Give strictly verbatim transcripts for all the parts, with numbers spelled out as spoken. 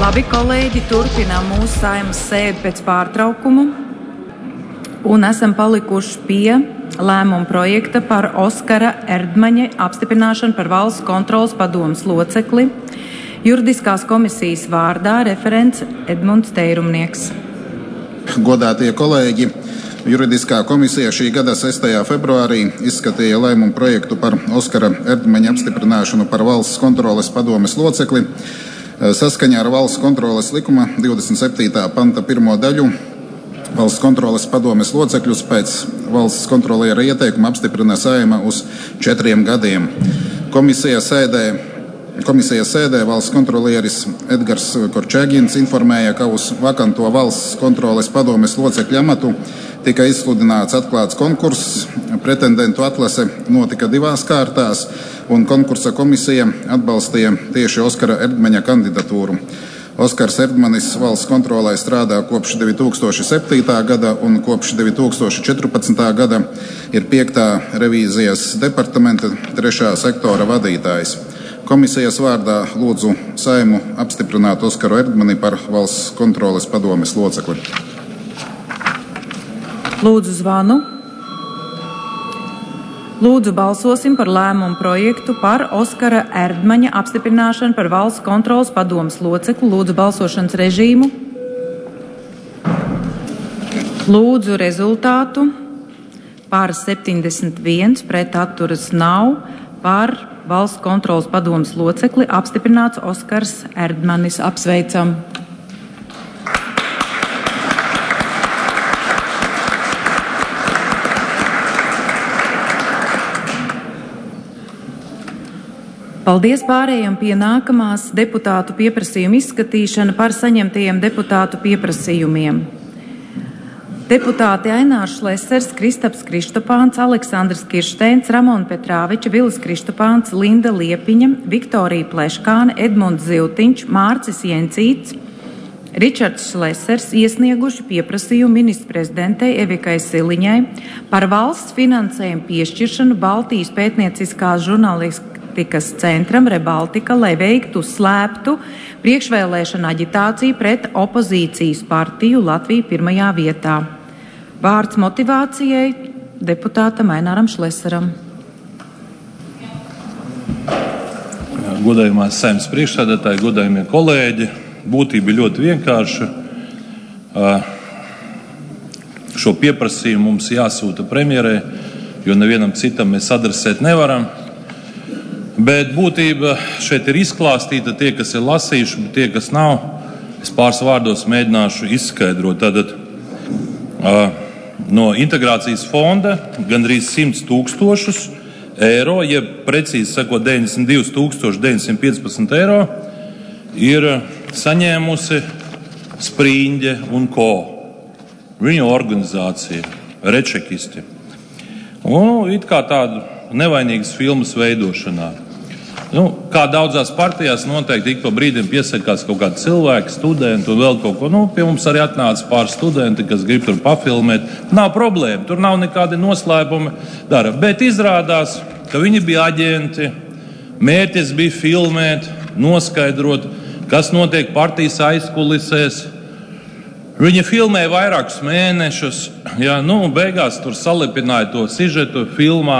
Labi, kolēģi, turpinām mūsu Saeimas sēdi pēc pārtraukumu un esam palikuši pie lēmuma projekta par Oskara Erdmaņa apstiprināšanu par valsts kontroles padomes locekli. Juridiskās komisijas vārdā referents Edmunds Teirumnieks. Godātie kolēģi, Juridiskā komisija šī gada sestajā februārī izskatīja lēmumu projektu par Oskara Erdmaņa apstiprināšanu par valsts kontroles padomes locekli. Saskaņā ar valsts kontroles likuma divdesmit septītā panta pirmo daļu valsts kontroles padomes locekļus pēc valsts kontroliera ieteikuma apstiprina Saeima uz četriem gadiem. Komisijas sēdē, komisijas sēdē valsts kontrolieris Edgars Korčēgins informēja, ka uz vakanto valsts kontroles padomes locekļu amatu tika izsludināts atklāts konkurss. Pretendentu atlase notika divās kārtās, un konkursa komisija atbalstīja tieši Oskara Erdmaņa kandidatūru. Oskars Erdmanis valsts kontrolē strādā kopš divi tūkstoši septītā gada un kopš divi tūkstoši četrpadsmitā gada ir piektā revīzijas departamenta trešā sektora vadītājs. Komisijas vārdā lūdzu Saeimu apstiprināt Oskaru Erdmani par valsts kontroles padomes locekli. Lūdzu zvanu. Lūdzu balsosim par lēmumu projektu par Oskara Erdmaņa apstiprināšanu par valsts kontroles padomes locekli. Lūdzu balsošanas režīmu. Lūdzu rezultātu. Par septiņdesmit viens, pret atturas nav. Par valsts kontroles padomes locekli apstiprināts Oskars Erdmanis. Apsveicam! Paldies, pārējiem pie nākamās deputātu pieprasījuma izskatīšana par saņemtajiem deputātu pieprasījumiem. Deputāti Ainārs Šlesers, Kristaps Krištopāns, Aleksandrs Kiršteins, Ramona Petrāviča, Vilis Krištopāns, Linda Liepiņa, Viktorija Pleškāne, Edmunds Ziltiņš, Mārcis Jencīts, Ričards Šlesers iesnieguši pieprasījumu ministru prezidentei Evikai Siliņai par valsts finansējumu piešķiršanu Baltijas pētnieciskās žurnālistikas Tikas centram Rebaltika, lai veiktu slēptu priekšvēlēšanu aģitāciju pret opozīcijas partiju Latviju pirmajā vietā. Vārds motivācijai deputātam Aināram Šleseram. Godājumās Saeimas priekšsēdētāji, godājumie kolēģi, būtība ļoti vienkārša. Šo pieprasījumu mums jāsūta premjerē, jo nevienam citam mēs adresēt nevaram. Bet būtība šeit ir izklāstīta, tie, kas ir lasījuši, bet tie, kas nav, es pāris vārdos mēģināšu izskaidrot. Tātad uh, no integrācijas fonda gandrīz simt tūkstošus eiro, jeb precīzi sakot deviņdesmit divi tūkstoši deviņsimt piecpadsmit eiro, ir saņēmusi Sprīņģe un ko. Viņu organizācija, rečekisti. Un it kā tādu nevainīgas filmas veidošanā. Nu, kā daudzās partijās noteikti ik pa brīdim piesakās kaut kādi cilvēki, studenti un vēl kaut ko. Nu, pie mums arī atnāca pāris studenti, kas grib tur pafilmēt. Nav problēma, tur nav nekādi noslēpumi dara. Bet izrādās, ka viņi bija aģenti, mērķis bija filmēt, noskaidrot, kas notiek partijas aizkulisēs. Viņi filmēja vairākus mēnešus, ja, nu, un beigās tur salipināja to sižetu filmā,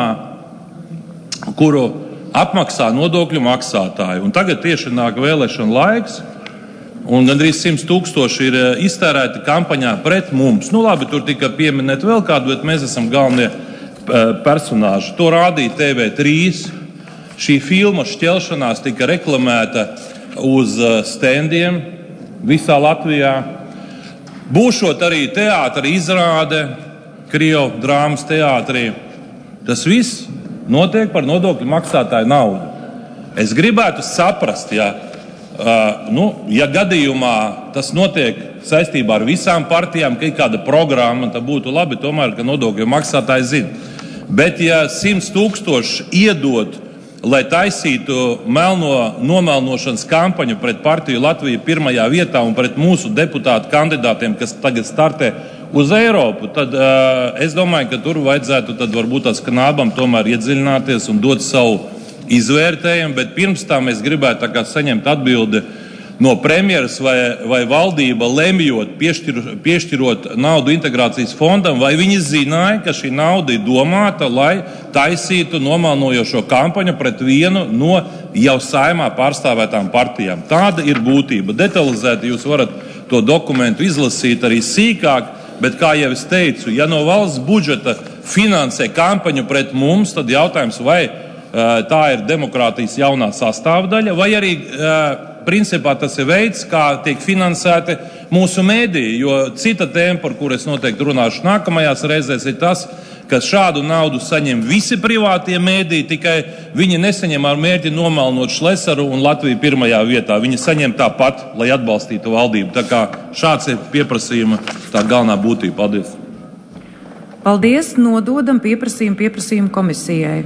kuru apmaksā nodokļu maksātāji. Un tagad tieši nāk vēlēšana laiks, un gandrīz simt tūkstoši ir iztērēti kampaņā pret mums. Nu labi, tur tika pieminēt vēl kādu, bet mēs esam galvenie personāži. To rādīja T V trīs. Šī filma šķelšanās tika reklamēta uz standiem visā Latvijā. Būšot arī teātra izrāde, Krievu drāmas teātrī. Tas viss notiek par nodokļu maksātāju naudu. Es gribētu saprast, ja, uh, nu, ja gadījumā tas notiek saistībā ar visām partijām, ka ir kāda programma, tad būtu labi tomēr, ka nodokļu maksātāji zina. Bet ja simts tūkstoši iedot, lai taisītu melno nomelnošanas kampaņu pret partiju Latviju pirmajā vietā un pret mūsu deputātu kandidātiem, kas tagad startē uz Eiropu, tad uh, es domāju, ka tur vajadzētu tad varbūt tās knābam tomēr iedziļināties un dot savu izvērtējumu, bet pirms tam es gribētu tā kā saņemt atbildi no premjeras vai, vai valdība lemjot, piešķir, piešķirot naudu integrācijas fondam, vai viņi zināja, ka šī nauda ir domāta, lai taisītu nomalnojošo kampaņu pret vienu no jau Saeimā pārstāvētām partijām. Tāda ir būtība. Detalizēti jūs varat to dokumentu izlasīt arī sīkāk, bet, kā jau es teicu, ja no valsts budžeta finansē kampaņu pret mums, tad jautājums, vai uh, tā ir demokrātijas jaunā sastāvdaļa, vai arī uh, principā tas ir veids, kā tiek finansēti mūsu mēdīji, jo cita tēma, par kur es noteikti runāšu nākamajās reizēs, ir tas, ka šādu naudu saņem visi privātie mēdīji, tikai viņi nesaņem ar mērķi nomalnot Šlesaru un Latviju pirmajā vietā. Viņi saņem tāpat, lai atbalstītu valdību. Tā kā šāds ir pieprasījuma tā galvenā būtība. Paldies! Paldies! Nododam pieprasījumu pieprasījumu komisijai.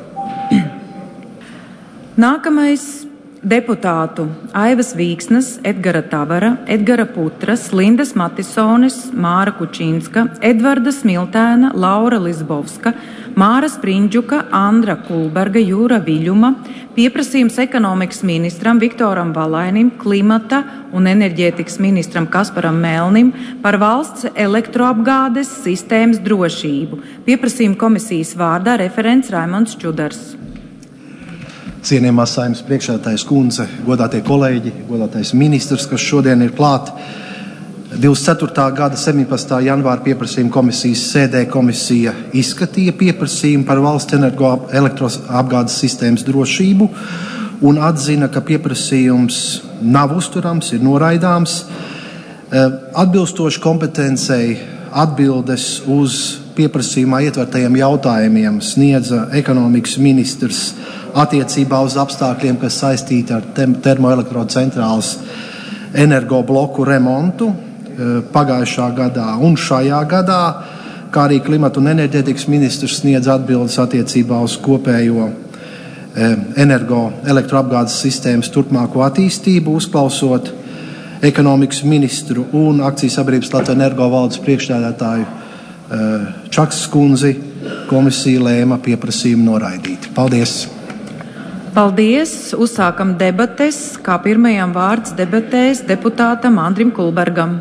Nākamais. Deputātu Aivas Vīksnes, Edgara Tavara, Edgara Putras, Lindas Matisones, Māra Kučinska, Edvarda Smiltēna, Laura Lizbovska, Māra Sprindžuka, Andra Kulberga, Jūra Viļuma, pieprasījums ekonomikas ministram Viktoram Valainim, klimata un enerģētikas ministram Kasparam Melnim par valsts elektroapgādes sistēmas drošību. Pieprasījuma komisijas vārdā referents Raimonds Čudars. Cienījamā Saeimas priekšsēdētājas kundze, godātie kolēģi, godātais ministrs, kas šodien ir klāt. divdesmit ceturtā gada septiņpadsmitā janvāra pieprasījuma komisijas sēdē komisija izskatīja pieprasījumu par valsts energoelektroapgādes sistēmas drošību un atzina, ka pieprasījums nav uzturams, ir noraidāms. Atbilstoši kompetencei atbildes uz pieprasījumā ietvertajiem jautājumiem sniedza ekonomikas ministrs attiecībā uz apstākļiem, kas saistīti ar termoelektrocentrālas energobloku remontu pagājušā gadā un šajā gadā, kā arī klimata un enerģētikas ministrs sniedz atbildes attiecībā uz kopējo energoelektroapgādes sistēmas turpmāko attīstību, uzklausot ekonomikas ministru un akcijas sabiedrības Latvijas Energo valdes priekšstādātāju Čaksas kundzi. Komisija lēma pieprasījumu noraidīt. Paldies! Paldies! Uzsākam debates. Kā pirmajam vārds debatēs deputātam Andrim Kulbergam.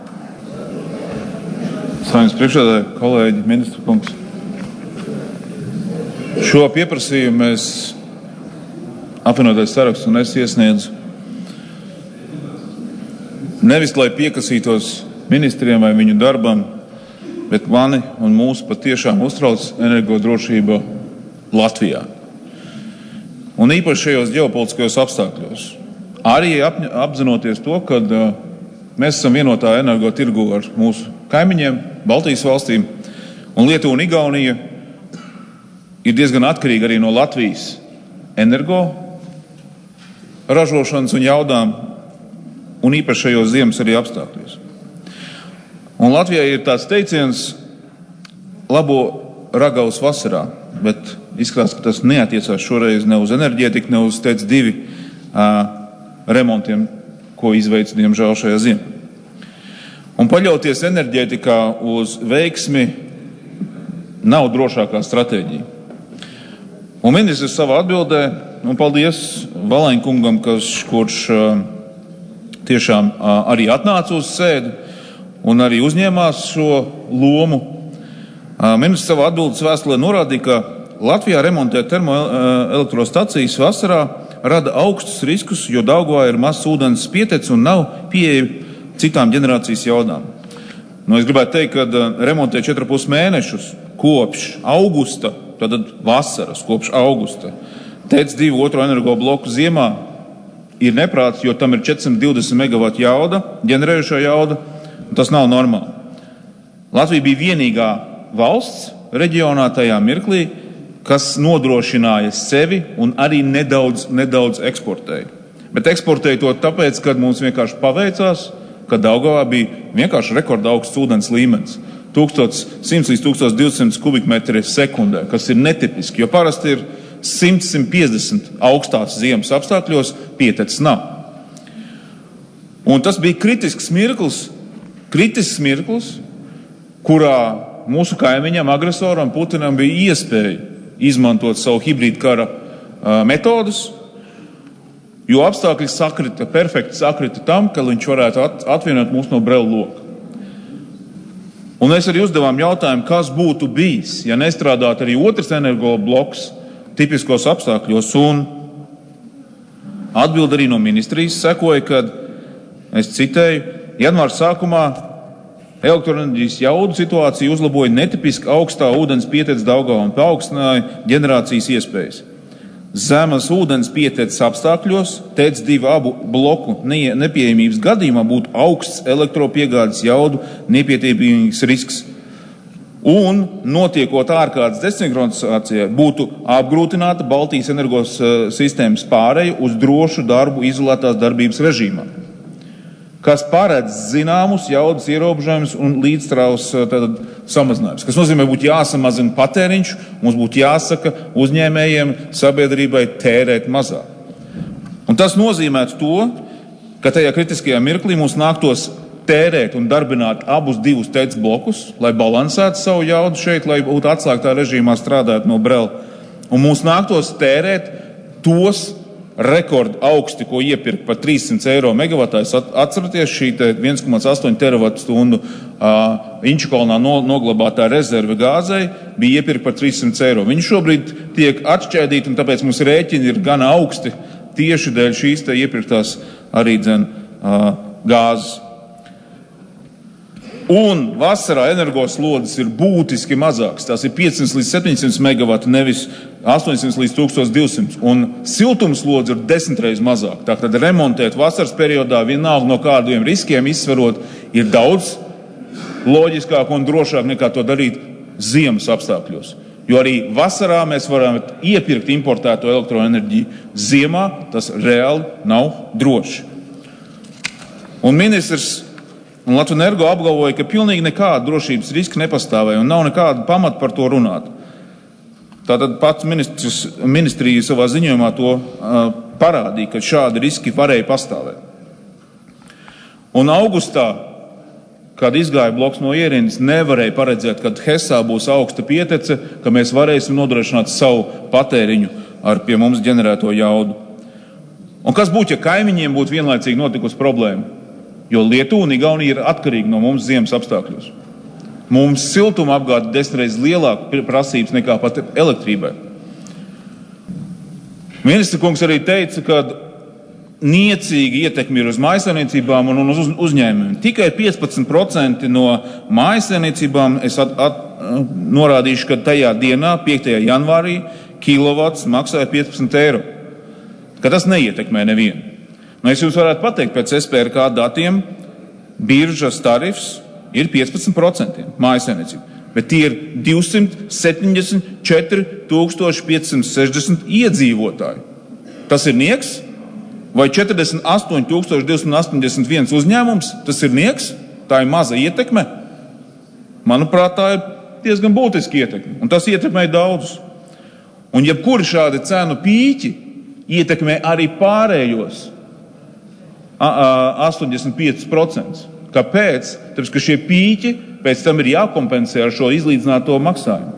Saeimas priekšsēdētāji, kolēģi, ministra kungs. Šo pieprasījumu mēs apvienotais saraksts un es iesniedzu nevis, lai piekasītos ministriem vai viņu darbam, bet mani un mūsu patiešām uztrauc energodrošība Latvijā. Un īpaši šajos ģeopolitiskajos apstākļos. Arī apzinoties to, ka uh, mēs esam vienotā energo tirgu ar mūsu kaimiņiem, Baltijas valstīm, un Lietuva un Igaunija ir diezgan atkarīga arī no Latvijas energo ražošanas un jaudām, un īpaši šajos ziemas arī apstākļos. Un Latvijā ir tāds teiciens labo ragavas vasarā, bet izskatās, ka tas neatiecās šoreiz ne uz enerģētiku, ne uz teic divi uh, remontiem, ko izveic diemžēl šajā ziemā. Un paļauties enerģētikā uz veiksmi nav drošākā stratēģija. Un ministrs savā atbildē, un paldies Valainkungam, kas, kurš uh, tiešām uh, arī atnāca uz sēdi un arī uzņēmās šo lomu. Uh, ministrs savā atbildes vēstulē norādīja, ka Latvijā remontēt termoelektrostacijas vasarā rada augstus riskus, jo Daugavā ir mazs ūdens pietec un nav pieeja citām ģenerācijas jaudām. Nu, es gribētu teikt, ka remontēt četri pus mēnešus kopš augusta, tātad vasaras, kopš augusta, teic divu otro energo bloku ziemā ir neprāts, jo tam ir četrsimt divdesmit megavatu jauda, ģenerējušā jauda, un tas nav normāli. Latvija bija vienīgā valsts reģionā tajā mirklī, kas nodrošināja sevi un arī nedaudz, nedaudz eksportēja. Bet eksportēja to tāpēc, ka mums vienkārši paveicās, ka Daugavā bija vienkārši rekorda augsts ūdens līmenis. tūkstoš simts līdz tūkstoš divsimt kubikmetri sekundē, kas ir netipiski, jo parasti ir simt līdz simt piecdesmit augstās ziemas apstākļos pietecis nav. Un tas bija kritisks mirklis, kritisks mirklis, kurā mūsu kaimiņam, agresoram Putinam bija iespēja izmantot savu hibrīdu kara uh, metodus jo apstākļi sakrita, perfekti sakrita tam, ka viņš varētu atvienot mūs no Brela loka. Un mēs arī uzdevām jautājumu, kas būtu bijis, ja nestrādātu arī otrs energobloks tipiskos apstākļos, un atbild arī no ministrijas sekoja, kad, es citēju, janvāra sākumā elektroenerģijas jaudu situāciju uzlaboja netipiski augstā ūdens pietece Daugavā un paaugstināja ģenerācijas iespējas. Zemes ūdens pieteces apstākļos T E C divi abu bloku nepieejamības gadījumā būtu augsts elektropiegādes jaudu nepietiekamības risks. Un, notiekot ārkārtas desinhronizācijai, būtu apgrūtināta Baltijas energos sistēmas pāreja uz drošu darbu izolētās darbības režīmā, kas paredz zināmus jaudas ierobežojumus un līdzstrāvus samazinājums. Kas nozīmē, būtu jāsamazina patēriņš, mums būtu jāsaka uzņēmējiem, sabiedrībai tērēt mazāk. Un tas nozīmē to, ka tajā kritiskajā mirklī mums nāktos tērēt un darbināt abus divus T E C blokus, lai balansētu savu jaudu šeit, lai būtu atslēgtā režīmā strādāt no Brela. Un mums nāktos tērēt tos rekordu augsti, ko iepirkt par trīssimts eiro megavatā. Atceraties, šī viens komats astoņi teravatu stundu uh, Inčukalnā no, noglabātā rezerve gāzei bija iepirkt par trīssimts eiro. Viņi šobrīd tiek atšķēdīti, un tāpēc mums rēķini ir gana augsti tieši dēļ šīs te iepirktās arī dzen uh, gāzes. Un vasarā energoslodzes ir būtiski mazāks. Tās ir piecsimt līdz septiņsimt megavati, nevis astoņsimt līdz tūkstoš divsimt. Un siltumslodze ir desmit reizes mazāk. Tātad remontēt vasaras periodā vienalga no kādiem riskiem izsverot ir daudz loģiskāk un drošāk nekā to darīt ziemas apstākļos. Jo arī vasarā mēs varam iepirkt importēto elektroenerģiju. Ziemā tas reāli nav droši. Un ministrs un Latvijas Energo apgalvoja, ka pilnīgi nekāda drošības riska nepastāvēja un nav nekāda pamata par to runāt. Tātad pats ministrs, ministrija savā ziņojumā to uh, parādīja, ka šādi riski varēja pastāvēt. Un augustā, kad izgāja bloks no ierindas, nevarēja paredzēt, kad Hesā būs augsta pietece, ka mēs varēsim nodrošināt savu patēriņu ar pie mums ģenerēto jaudu. Un kas būtu, ja kaimiņiem būtu vienlaicīgi notikusi problēma? Jo Lietuva un Igaunija ir atkarīgi no mums ziemas apstākļos. Mums siltuma apgāde desmit reizes lielāka prasības nekā pat elektrībai. Ministra kungs arī teica, ka niecīgi ietekmi ir uz mājsaimniecībām un uz uzņēmumiem. Tikai piecpadsmit procenti no mājsaimniecībām es at, at, norādīšu, ka tajā dienā, piektajā janvārī, kilovats maksāja piecpadsmit eiro. Ka tas neietekmē nevienu. Nu, es jums varētu pateikt, pēc S P R K datiem biržas tarifs ir piecpadsmit procenti mājsaimniecību, bet tie ir divsimt septiņdesmit četri tūkstoši piecsimt sešdesmit iedzīvotāji. Tas ir nieks? Vai četrdesmit astoņi tūkstoši divsimt astoņdesmit viens uzņēmums? Tas ir nieks? Tā ir maza ietekme? Manuprāt, tā ir diezgan būtiski ietekme, un tas ietekmē daudzus. Un jebkuri šādi cenu pīķi ietekmē arī pārējos astoņdesmit pieci procenti. Kāpēc? Tāpēc, ka šie pīķi pēc tam ir jākompensē ar šo izlīdzināto maksājumu.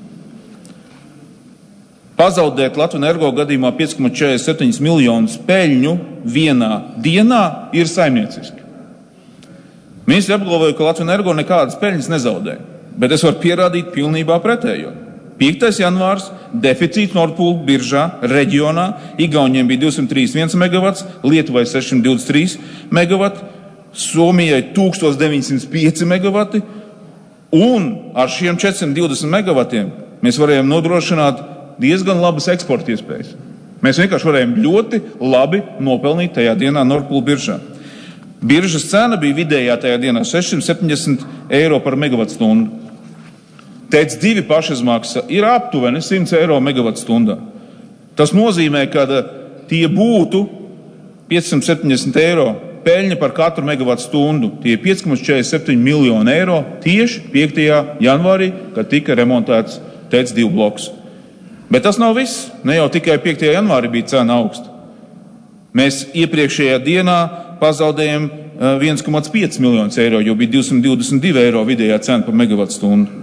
Pazaudēt Latvijas Energo gadījumā pieci komats četrdesmit septiņi miljonus peļņu vienā dienā ir saimnieciski. Ministri apgalvoja, ka Latvijas Energo nekādas peļņas nezaudē, bet es varu pierādīt pilnībā pretējo. piektais janvārs, deficīts Nord Pool biržā, reģionā, Igauniem bija divsimt trīsdesmit viens megavats, Lietuvai sešsimt divdesmit trīs megavati, Somijai tūkstoš deviņsimt pieci megavati, un ar šiem četrsimt divdesmit megavatiem mēs varējām nodrošināt diezgan labas eksporta iespējas. Mēs vienkārši varējām ļoti labi nopelnīt tajā dienā Nord Pool biržā. Biržas cena bija vidējā tajā dienā sešsimt septiņdesmit eiro par megavatstundu. T E C divi pašizmaksa ir aptuveni simts eiro megavatu stundā. Tas nozīmē, ka tie būtu piecsimt septiņdesmit eiro peļņa par katru megavatu stundu. Tie ir pieci komats četrdesmit septiņi miljoni eiro tieši piektajā janvārī, kad tika remontēts T E C divi bloks. Bet tas nav viss. Ne jau tikai piektajā janvārī bija cena augsta. Mēs iepriekšējā dienā pazaudējam viens komats pieci miljonus eiro, jo bija divsimt divdesmit divi eiro vidējā cena par megavatu stundu.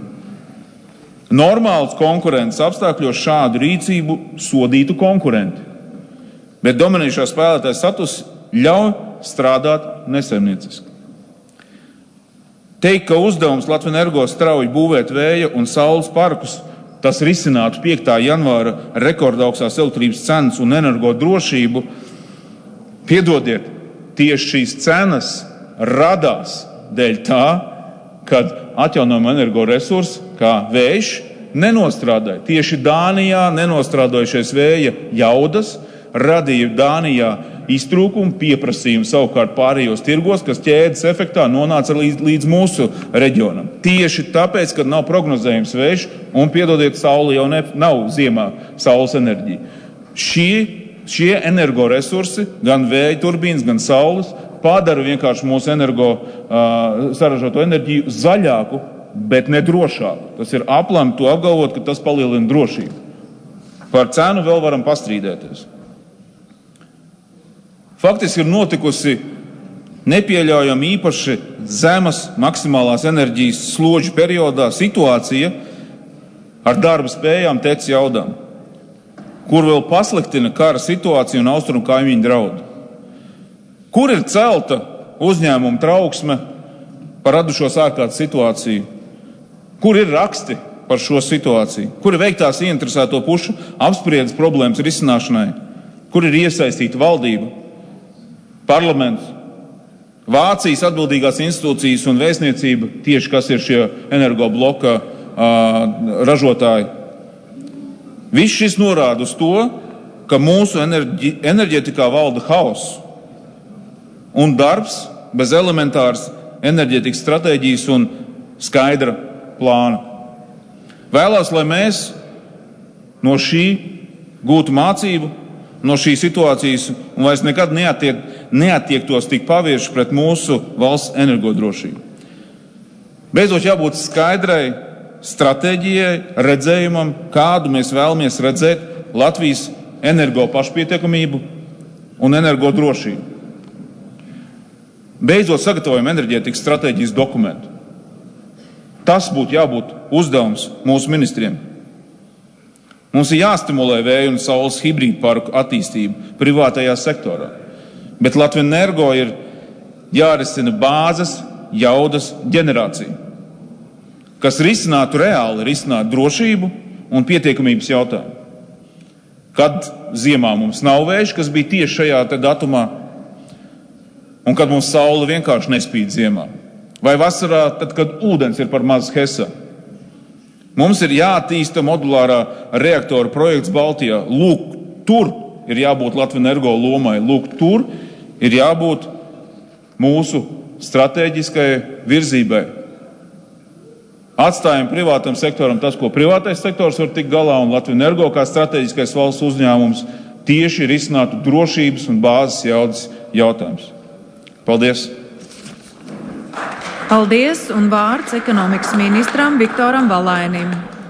Normāls konkurences apstākļos šādu rīcību sodītu konkurenti. bet dominējošā spēlētāja status ļauj strādāt nesaimnieciski. Teikt, ka uzdevums Latvenergo strauji būvēt vēja un saules parkus, tas risinātu piektā janvāra rekordaugsās elektrības cenas un energo drošību, piedodiet, tieši šīs cenas radās dēļ tā, kad atjaunojamo energoresursi, kā vējš, nenostrādāja. Tieši Dānijā nenostrādājušies vēja jaudas radīja Dānijā iztrūkumu, pieprasījumu savukārt pārējos tirgos, kas ķēdes efektā nonāca līdz, līdz mūsu reģionam. Tieši tāpēc, kad nav prognozējums vējš un, piedodiet, saule jau ne, nav ziemā saules enerģija. Šie, šie energoresursi, gan vēja turbīnas, gan saules, padara vienkārši mūsu energo uh, saražoto enerģiju zaļāku, bet ne drošāku. Tas ir aplami to apgalvot, ka tas palielina drošību. Par cenu vēl varam pastrīdēties. Faktiski ir notikusi nepieļaujami īpaši zemas maksimālās enerģijas slodžu periodā situācija ar darba spējām tec jaudām, kur vēl pasliktina kara situāciju un austrumu kaimiņu draudu. Kur ir celta uzņēmuma trauksme par radušos ārkārtas situāciju? Kur ir raksti par šo situāciju? Kur ir veiktās ieinteresēto pušu apspriedes problēmas risināšanai? Kur ir iesaistīta valdība, parlaments, Vācijas atbildīgās institūcijas un vēstniecība, tieši kas ir šie energobloka uh, ražotāji? Viss šis norāda uz to, ka mūsu enerģi, enerģetikā valda haoss un darbs bez elementāras enerģētikas stratēģijas un skaidra plāna. Vēlos, lai mēs no šī gūtu mācību, no šīs situācijas un vairs nekad neattiek, neattiektos tik pavieši pret mūsu valsts energodrošību. Beidzot jābūt skaidrai stratēģijai, redzējumam, kādu mēs vēlamies redzēt Latvijas energo pašpietiekamību un energodrošību. Beidzot sagatavojam enerģētikas stratēģijas dokumentu. Tas būtu jābūt uzdevums mūsu ministriem. Mums ir jāstimulē vēja un saules hibrīdu parku attīstību privātajā sektorā. Bet Latvenergo ir jārisina bāzes jaudas ģenerācija, kas risinātu reāli, risinātu drošību un pietiekamības jautājumu. Kad ziemā mums nav vējš, kas bija tieši šajā te datumā, un kad mums saule vienkārši nespīd ziemā. Vai vasarā, tad, kad ūdens ir par maz Hesā. Mums ir jāattīsta modulārā reaktora projekts Baltijā. Lūk, tur ir jābūt Latvenergo lomai. Lūk, tur ir jābūt mūsu stratēģiskai virzībai. Atstājam privātam sektoram tas, ko privātais sektors var tikt galā, un Latvenergo kā stratēģiskais valsts uzņēmums tieši risinātu drošības un bāzes jaudas jautājums. Paldies! Paldies, un vārds ekonomikas ministram Viktoram Valainim.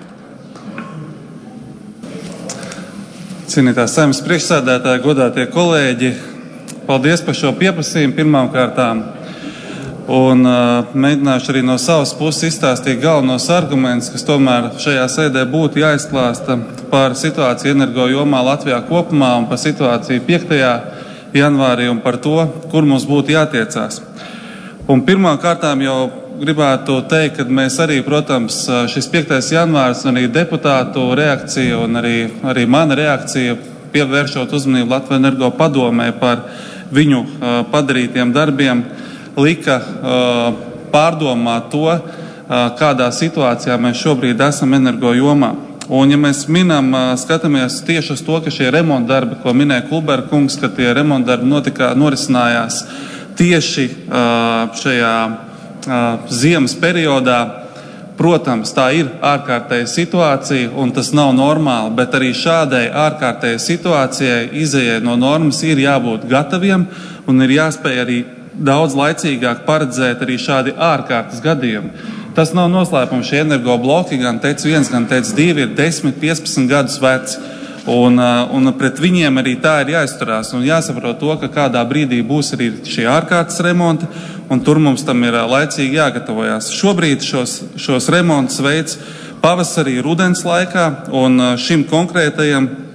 Cienītā Saeimas priekšsēdētāja, godātie kolēģi, paldies par šo pieprasījumu pirmām kārtām. Un uh, mēģināšu arī no savas puses izstāstīt galvenos argumentus, kas tomēr šajā sēdē būtu jāizklāsta par situāciju energo jomā Latvijā kopumā un par situāciju piektajā janvārī un par to, kur mums būtu jātiecās. Un pirmām kārtām jau gribētu teikt, ka mēs arī, protams, šis piektais janvārs, arī deputātu reakcija un arī, arī mana reakcija, pievēršot uzmanību Latvenergo padomē par viņu uh, padarītiem darbiem, lika uh, pārdomāt to, uh, kādā situācijā mēs šobrīd esam energo jomā. Un ja mēs minam, uh, skatāmies tieši uz to, ka šie remontdarbi, ko minēja Kulberga kungs, ka tie remontdarbi notika, norisinājās tieši uh, šajā uh, ziemas periodā, protams, tā ir ārkārtēja situācija un tas nav normāli, bet arī šādai ārkārtēja situācijai izejai no normas ir jābūt gataviem un ir jāspēj arī daudz laicīgāk paredzēt arī šādi ārkārtas gadījumi. Tas nav noslēpums, šie energo bloki, gan tec viens, gan tec divi, ir desmit, piecpadsmit gadus veci. Un, un pret viņiem arī tā ir jāizturās un jāsaprot to, ka kādā brīdī būs arī šie ārkārtas remonti, un tur mums tam ir laicīgi jāgatavojās. Šobrīd šos, šos remontus veids pavasarī, rudens laikā, un šim konkrētajam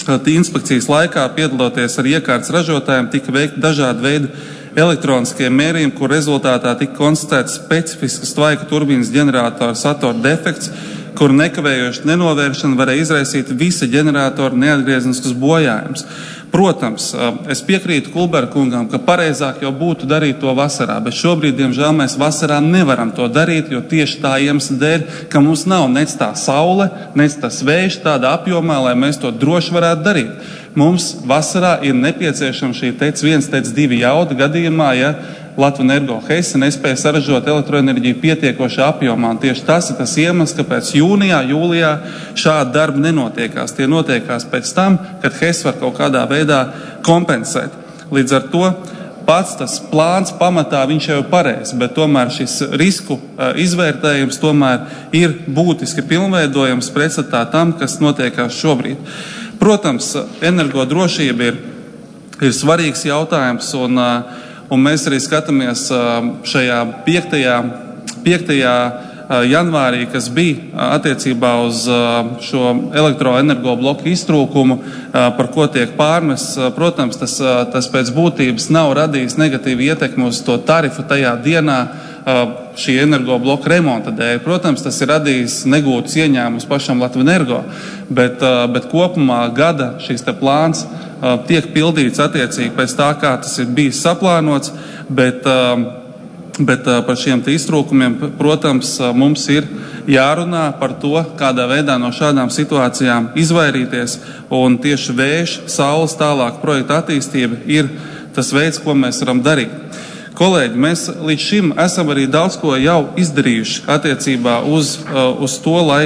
inspekcijas laikā, piedaloties ar iekārtas ražotājiem, tika veikti dažādi veidi elektroniskie mērījumi, kur rezultātā tika konstatēts specifisks tvaika turbīnas ģenerātora satura defekts, kur nekavējoši nenovēršana varēja izraisīt visa ģeneratora neatgriezeniskus bojājumus. Protams, es piekrītu Kulberkungam, ka pareizāk jau būtu darīt to vasarā, bet šobrīd, diemžēl, mēs vasarā nevaram to darīt, jo tieši tā iemesla dēļ, ka mums nav nec tā saule, nec tas vējš tādā apjomā, lai mēs to droši varētu darīt. Mums vasarā ir nepieciešama šī tec viens, tec divi jauda gadījumā, ja Latvenergo Hesse nespēja saražot elektroenerģiju pietiekošā apjomā. Un tieši tas ir tas iemesls, kāpēc jūnijā, jūlijā šādi darbi nenotiekās. Tie notiekās pēc tam, kad Hesse var kaut kādā veidā kompensēt. Līdz ar to pats tas plāns pamatā viņš jau ir pareizs, bet tomēr šis risku uh, izvērtējums tomēr ir būtiski pilnveidojams pretstatā tam, kas notiekās šobrīd. Protams, energodrošība ir, ir svarīgs jautājums, un, uh, un mēs arī skatāmies uh, šajā piektajā, piektajā uh, janvārī, kas bija attiecībā uz uh, šo elektroenergobloku iztrūkumu, uh, par ko tiek pārmests. Uh, protams, tas, uh, tas pēc būtības nav radījis negatīvu ietekmi uz to tarifu tajā dienā, šī energobloka remonta dēļ. Protams, tas ir radījis negūtus ieņēmumus pašam Latvenergo, bet, bet kopumā gada šīs te plāns tiek pildīts attiecīgi pēc tā, kā tas ir bijis saplānots, bet, bet par šiem te iztrūkumiem, protams, mums ir jārunā par to, kādā veidā no šādām situācijām izvairīties, un tieši vējš, saules tālāk projekta attīstība ir tas veids, ko mēs varam darīt. Kolēģi, mēs līdz šim esam arī daudz ko jau izdarījuši attiecībā uz, uz to, lai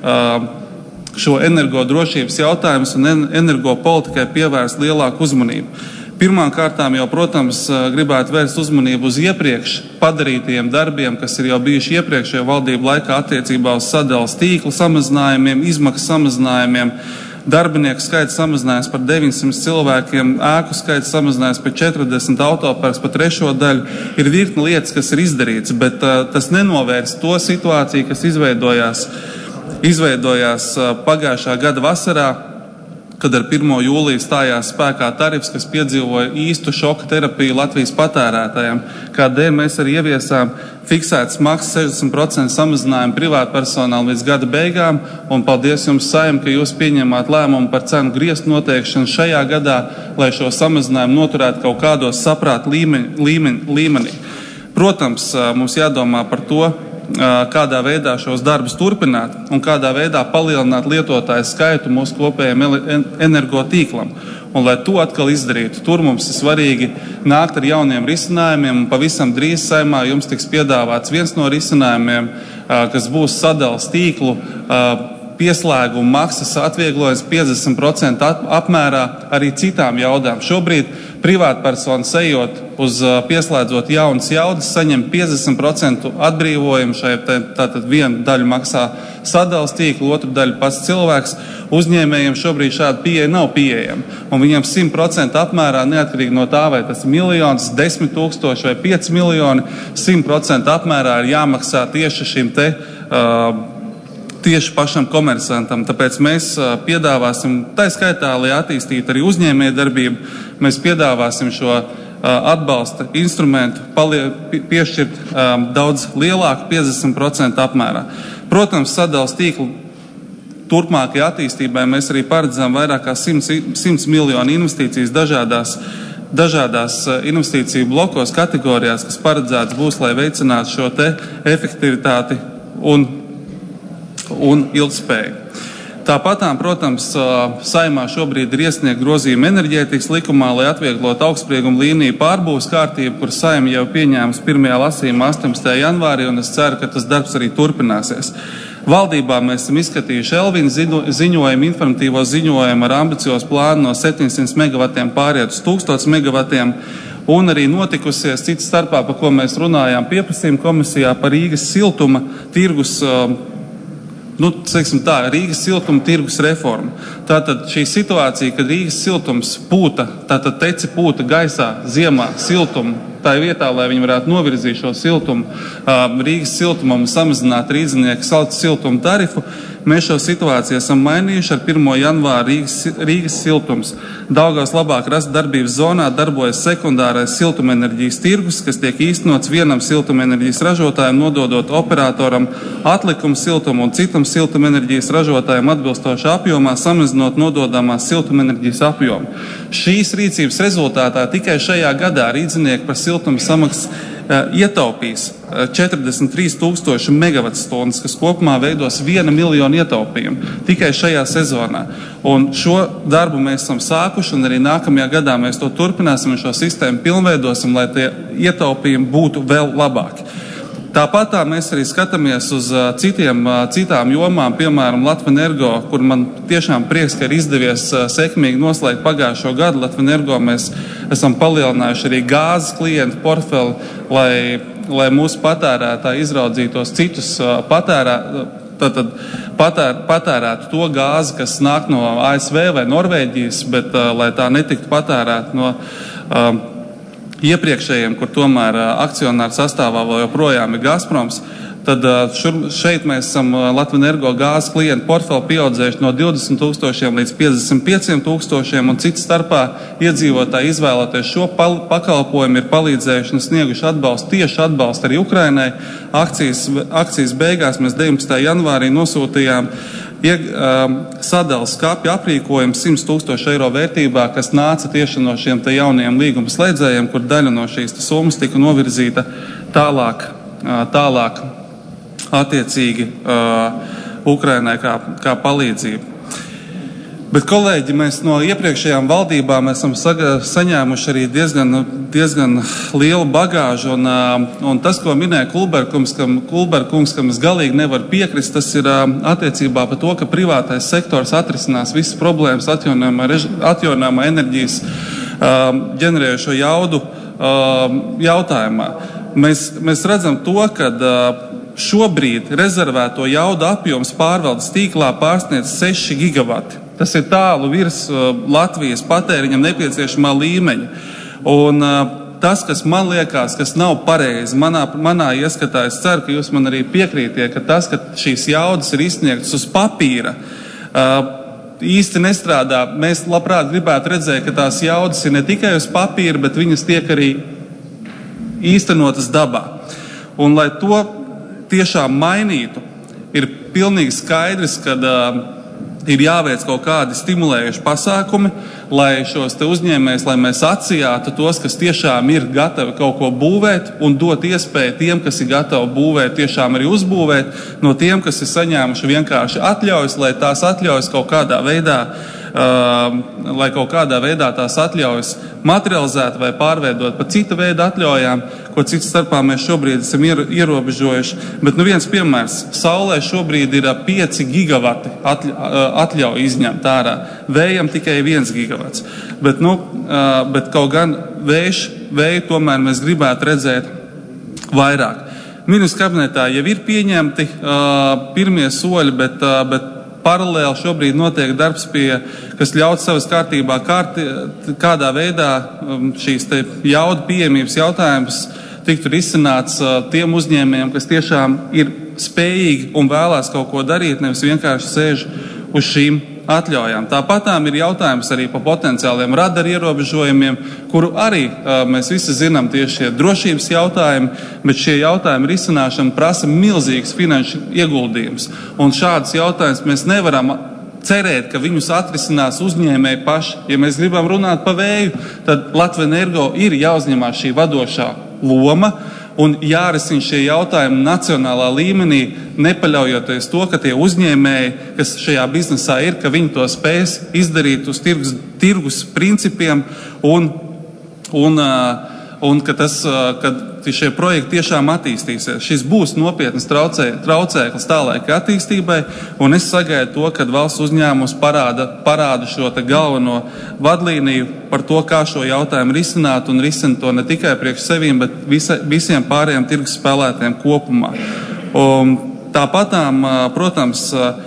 šo energodrošības jautājumus un energopolitikai pievērst lielāku uzmanību. Pirmām kārtām jau, protams, gribētu vērst uzmanību uz iepriekš padarītajiem darbiem, kas ir jau bijuši iepriekšējo valdību laikā attiecībā uz sadales tīklu samazinājumiem, izmaksu samazinājumiem. Darbinieku skaits samazinājās par deviņsimt cilvēkiem, ēku skaits samazinājās par četrdesmit, autoparks par trešo daļu. Ir virkni lietas, kas ir izdarīts, bet uh, tas nenovērs to situāciju, kas izveidojās, izveidojās uh, pagājušā gada vasarā, kad ar pirmo jūliju stājās spēkā tarifs, kas piedzīvoja īstu šoka terapiju Latvijas patērētājiem, kādēļ mēs arī ieviesām fiksētas maksas sešdesmit procentu samazinājumu privātpersonām līdz gada beigām, un paldies jums, Saim, ka jūs pieņemāt lēmumu par cenu griestu noteikšanu šajā gadā, lai šo samazinājumu noturētu kaut kādos saprāt līmeņi, līmeņi, līmenī. Protams, mums jādomā par to, kādā veidā šos darbus turpināt un kādā veidā palielināt lietotāju skaitu mūsu kopējiem energotīklam. Un, lai to atkal izdarītu, tur mums ir svarīgi nākt ar jauniem risinājumiem, un pavisam drīz Saimā jums tiks piedāvāts viens no risinājumiem, kas būs sadales tīklu pieslēguma maksas atvieglojums piecdesmit procentu apmērā arī citām jaudām. Šobrīd privātpersonas ejot uz pieslēdzot jaunas jaudas, saņem piecdesmit procentu atbrīvojumu, šai tātad vienu daļu maksā sadales tīklu, otru daļu pats cilvēks. Uzņēmējiem šobrīd šāda pieeja nav pieejama, un viņiem simt procentu apmērā, neatkarīgi no tā, vai tas ir miljons, desmit tūkstoši vai pieci miljoni, simt procentu apmērā ir jāmaksā tieši šim te uh, tieši pašam komersantam. Tāpēc mēs piedāvāsim, tā skaitā, lai attīstītu arī uzņēmējdarbību, mēs piedāvāsim šo atbalsta instrumentu palie, piešķirt um, daudz lielāku, piecdesmit procentu apmērā. Protams, sadales tīklu turpmākajai attīstībai mēs arī paredzam vairāk kā simts miljonu investīcijas dažādās, dažādās investīciju blokos, kategorijās, kas paredzēts būs, lai veicinātu šo te efektivitāti un un ilgspēju. Tāpatām, protams, Saimā šobrīd ir iesniegt grozījumi enerģētikas likumā, lai atvieglotu augstsprieguma līniju pārbūves kārtību, kur Saima jau pieņēmas pirmajā lasījumā astoņpadsmitajā janvārī, un es ceru, ka tas darbs arī turpināsies. Valdībā mēs esam izskatījuši Elvina ziņojumu, informatīvo ziņojumu ar ambiciozu plānu no septiņsimt megavatiem pāriet uz tūkstoš megavatiem, un arī notikusies cits starpā, par ko mēs runājām pieprasījuma komisijā par Rīgas siltuma tirgus Nu, teiksim tā, Rīgas siltuma tirgus reforma. Tātad šī situācija, kad Rīgas siltums pūta, tātad teci pūta gaisā, ziemā siltumu, tā ir vietā, lai viņi varētu novirzīt šo siltumu, Rīgas siltumam samazināt rīznieku siltumu tarifu, Mēs šo situāciju esam mainījuši ar pirmo janvāru Rīgas, Rīgas siltums. Daugavas labāk rast darbības zonā darbojas sekundārais siltumenerģijas tirgus, kas tiek īstenots vienam siltumenerģijas ražotājiem, nododot operatoram atlikumu siltumu un citam siltumenerģijas ražotājiem atbilstoši apjomā, samazinot nododamās siltumenerģijas apjomu. Šīs rīcības rezultātā tikai šajā gadā rīdzinieki par siltumu samaksas uh, ietaupīs uh, četrdesmit trīs tūkstoši megavatstundas, kas kopumā veidos viena miljonu ietaupījumu tikai šajā sezonā. Un šo darbu mēs esam sākuši, un arī nākamajā gadā mēs to turpināsim un šo sistēmu pilnveidosim, lai tie ietaupījumi būtu vēl labāki. Tāpat tā mēs arī skatāmies uz uh, citiem, uh, citām jomām, piemēram, Latvenergo, kur man tiešām prieks, ka ir izdevies uh, sekmīgi noslēgt pagājušo gadu. Latvenergo mēs esam palielinājuši arī gāzes klientu portfeli, lai, lai mūsu patērētāji izraudzītos citus uh, patērē, tātad patēr, patērētu to gāzi, kas nāk no A S V vai Norvēģijas, bet uh, lai tā netiktu patērēta no uh, iepriekšējiem, kur tomēr akcionāru sastāvā vēl joprojām ir Gazproms, tad šur, šeit mēs esam Latvenergo gāzes klientu portfeli pieaudzējuši no divdesmit tūkstošiem līdz piecdesmit pieciem tūkstošiem, un cits starpā iedzīvotāji izvēloties šo pal- pakalpojumu ir palīdzējuši un snieguši atbalstu, tieši atbalstu arī Ukrainai. Akcijas, akcijas beigās mēs deviņpadsmitā janvārī nosūtījām Ieg, um, sadalas skapja aprīkojums simts tūkstoši eiro vērtībā, kas nāca tieši no šiem te jaunajiem līguma slēdzējiem, kur daļa no šīs summas tika novirzīta tālāk, uh, tālāk attiecīgi uh, Ukrainai kā, kā palīdzību. Bet, kolēģi, mēs no iepriekšējām valdībām esam saga, saņēmuši arī diezgan, diezgan lielu bagāžu, un, un tas, ko minēja Kulberkungs, kam, Kulberkungs, kam es galīgi nevaru piekrist, tas ir attiecībā par to, ka privātais sektors atrisinās visas problēmas atjaunojamā enerģijas ģenerējušo jaudu jautājumā. Mēs, mēs redzam to, ka šobrīd rezervēto jaudu apjoms pārvaldes tīklā pārsniedz seši gigavati. Tas ir tālu virs uh, Latvijas patēriņam nepieciešamā līmeņa. Un uh, tas, kas man liekas, kas nav pareizi, manā, manā ieskatā, es ceru, ka jūs man arī piekrītiet, ka tas, ka šīs jaudas ir izsniegtas uz papīra, uh, īsti nestrādā. Mēs labprāt gribētu redzēt, ka tās jaudas ir ne tikai uz papīra, bet viņas tiek arī īstenotas dabā. Un, lai to tiešām mainītu, ir pilnīgi skaidrs, ka uh, ir jāveic kaut kādi stimulējuši pasākumi, lai šos te uzņēmējus, lai mēs atsijātu tos, kas tiešām ir gatavi kaut ko būvēt, un dot iespēju tiem, kas ir gatavi būvēt, tiešām arī uzbūvēt, no tiem, kas ir saņēmuši vienkārši atļaujas, lai tās atļaujas kaut kādā veidā, uh, lai kaut kādā veidā tās atļaujas materializētu vai pārveidot par cita veida atļaujām, ko cits starpā mēs šobrīd esam ierobežojuši. Bet nu viens piemērs. Saulē šobrīd ir pieci gigavati atļauju izņemt ārā. Vējam tikai viens gigavats. Bet, nu, bet kaut gan vējš, vēju tomēr mēs gribētu redzēt vairāk. Ministru kabinetā jau ir pieņemti pirmie soļi, bet, bet paralēli šobrīd notiek darbs pie, kas ļaut savas kārtībā, kārti, kādā veidā šīs te jaudu pieejamības jautājums tiktu risināts tiem uzņēmējiem, kas tiešām ir spējīgi un vēlās kaut ko darīt, nevis vienkārši sēž uz šīm atļaujām. Tāpatām ir jautājums arī par potenciāliem radaru ierobežojumiem, kuru arī uh, mēs visi zinām tieši šie drošības jautājumi, bet šie jautājumi risināšana prasa milzīgs finanšu ieguldījums. Un šādus jautājumus mēs nevaram cerēt, ka viņus atrisinās uzņēmēji paši. Ja mēs gribam runāt par vēju, tad Latvenergo ir jāuzņemās šī vadošā loma un jārisina šie jautājumi nacionālā līmenī, nepaļaujoties to, ka tie uzņēmēji, kas šajā biznesā ir, ka viņi to spēs izdarīt uz tirgus, tirgus principiem un, un, un ka, tas, ka šie projekti tiešām attīstīsies. Šis būs nopietnas traucē, traucēklis tālaika attīstībai, un es sagaidu to, kad valsts uzņēmums parāda, parāda šo te galveno vadlīniju par to, kā šo jautājumu risināt, un risina to ne tikai priekš sevīm, bet visa, visiem pārējiem tirgus spēlētājiem kopumā. Un tāpatām, protams,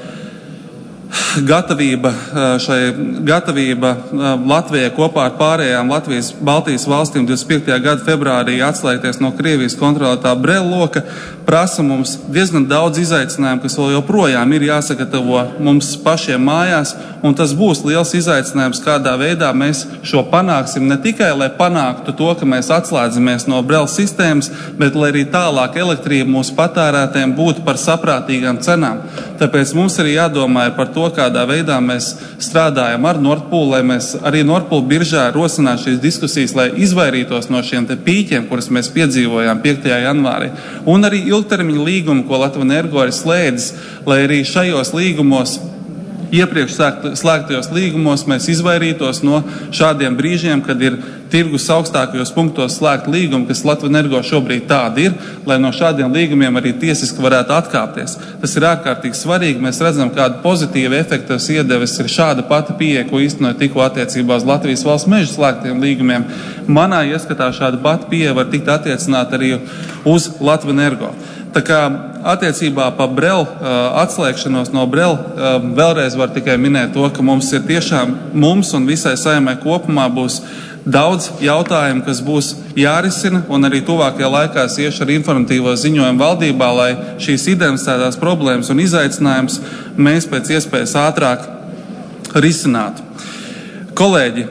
gatavība šai gatavība Latvijai kopā ar pārējām Latvijas Baltijas valstīm divdesmit piektajā gada februārī atslēgties no Krievijas kontrolētā Brelloka prasa mums diezgan daudz izaicinājumu, kas vēl joprojām ir jāsagatavo mums pašiem mājās, un tas būs liels izaicinājums, kādā veidā mēs šo panāksim, ne tikai, lai panāktu to, ka mēs atslēdzamies no Brela sistēmas, bet lai arī tālāk elektrība mūsu patērētājiem būtu par saprātīgām cenām. Tāpēc mums arī jādomā par to, kādā veidā mēs strādājam ar Nord Pool, lai mēs arī Nord Pool biržā rosinātu šīs diskusijas, lai izvairītos no šiem te pīķiem, kuras mēs piedzīvojām piektajā janvārī. Un arī ilgtermiņa līgumu, ko Latvenergo ir slēdzis, lai arī šajos līgumos, iepriekš slēgtajos līgumos, mēs izvairītos no šādiem brīžiem, kad ir tirgus augstākajos punktos slēgt līgumi, kas Latvenergo šobrīd tādi ir, lai no šādiem līgumiem arī tiesiski varētu atkāpties. Tas ir ārkārtīgi svarīgi. Mēs redzam, kāda pozitīva efekta iedevis ir šāda pati pieeja, ko īstenoja tikko attiecībā uz Latvijas valsts mežu slēgtiem līgumiem. Manā ieskatā šāda pati pieeja var tikt attiecināta arī uz Latvenergo. Tā kā attiecībā pa Brela uh, atslēgšanos no Brela uh, vēlreiz var tikai minēt to, ka mums ir tiešām, mums un visai saimai kopumā būs daudz jautājumu, kas būs jārisina, un arī tuvākajā laikā es iešu ar informatīvo ziņojumu valdībā, lai šīs identificētās problēmas un izaicinājumus mēs pēc iespējas ātrāk risinātu. Kolēģi,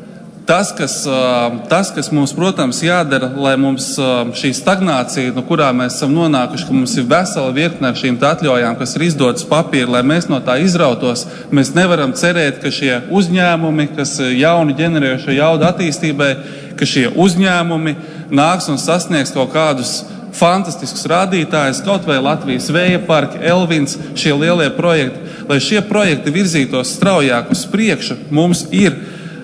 Tas kas, tas, kas mums, protams, jādara, lai mums šī stagnācija, no kurā mēs esam nonākuši, ka mums ir vesela virkne ar šīm atļaujām, kas ir izdotas papīri, lai mēs no tā izrautos, mēs nevaram cerēt, ka šie uzņēmumi, kas jauni ģenerējušo jaudu attīstībai, ka šie uzņēmumi nāks un sasniegs kaut kādus fantastiskus rādītājus, kaut vai Latvijas vēja parki, Elvins, šie lielie projekti. Lai šie projekti virzītos straujāk uz priekšu, mums ir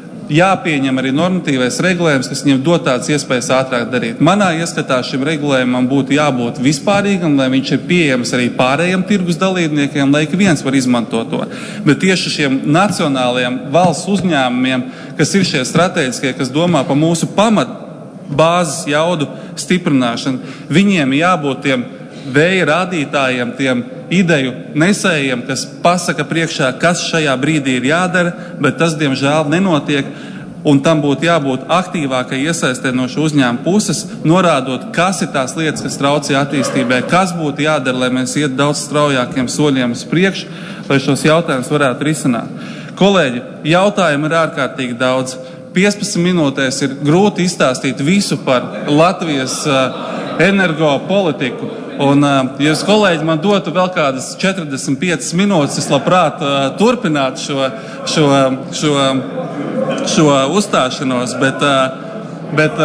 jāpieņem arī normatīvais regulējums, kas viņiem dod tādas iespējas ātrāk darīt. Manā ieskatā šim regulējumam būtu jābūt vispārīgam, lai viņš ir pieejams arī pārējiem tirgus dalībniekiem, lai ik viens var izmantot to. Bet tieši šiem nacionālajiem valsts uzņēmumiem, kas ir šie strateģiskie, kas domā par mūsu pamat bāzes jaudu stiprināšanu, viņiem jābūt tiem vēja rādītājiem, tiem ideju nesējiem, kas pasaka priekšā, kas šajā brīdī ir jādara, bet tas, diemžēl, nenotiek, un tam būtu jābūt aktīvākai iesaistē no šo uzņēmumu puses, norādot, kas ir tās lietas, kas traucē attīstībai, kas būtu jādara, lai mēs iet daudz straujākiem soļiem uz priekšu, lai šos jautājumus varētu risināt. Kolēģi, jautājumu ir ārkārtīgi daudz. piecpadsmit minūtēs ir grūti izstāstīt visu par Latvijas uh, energo politiku. Un, ja jūs, kolēģi, man dotu vēl kādas četrdesmit piecas minūtes, es labprāt uh, turpinātu šo, šo, šo, šo uzstāšanos, bet, uh, bet,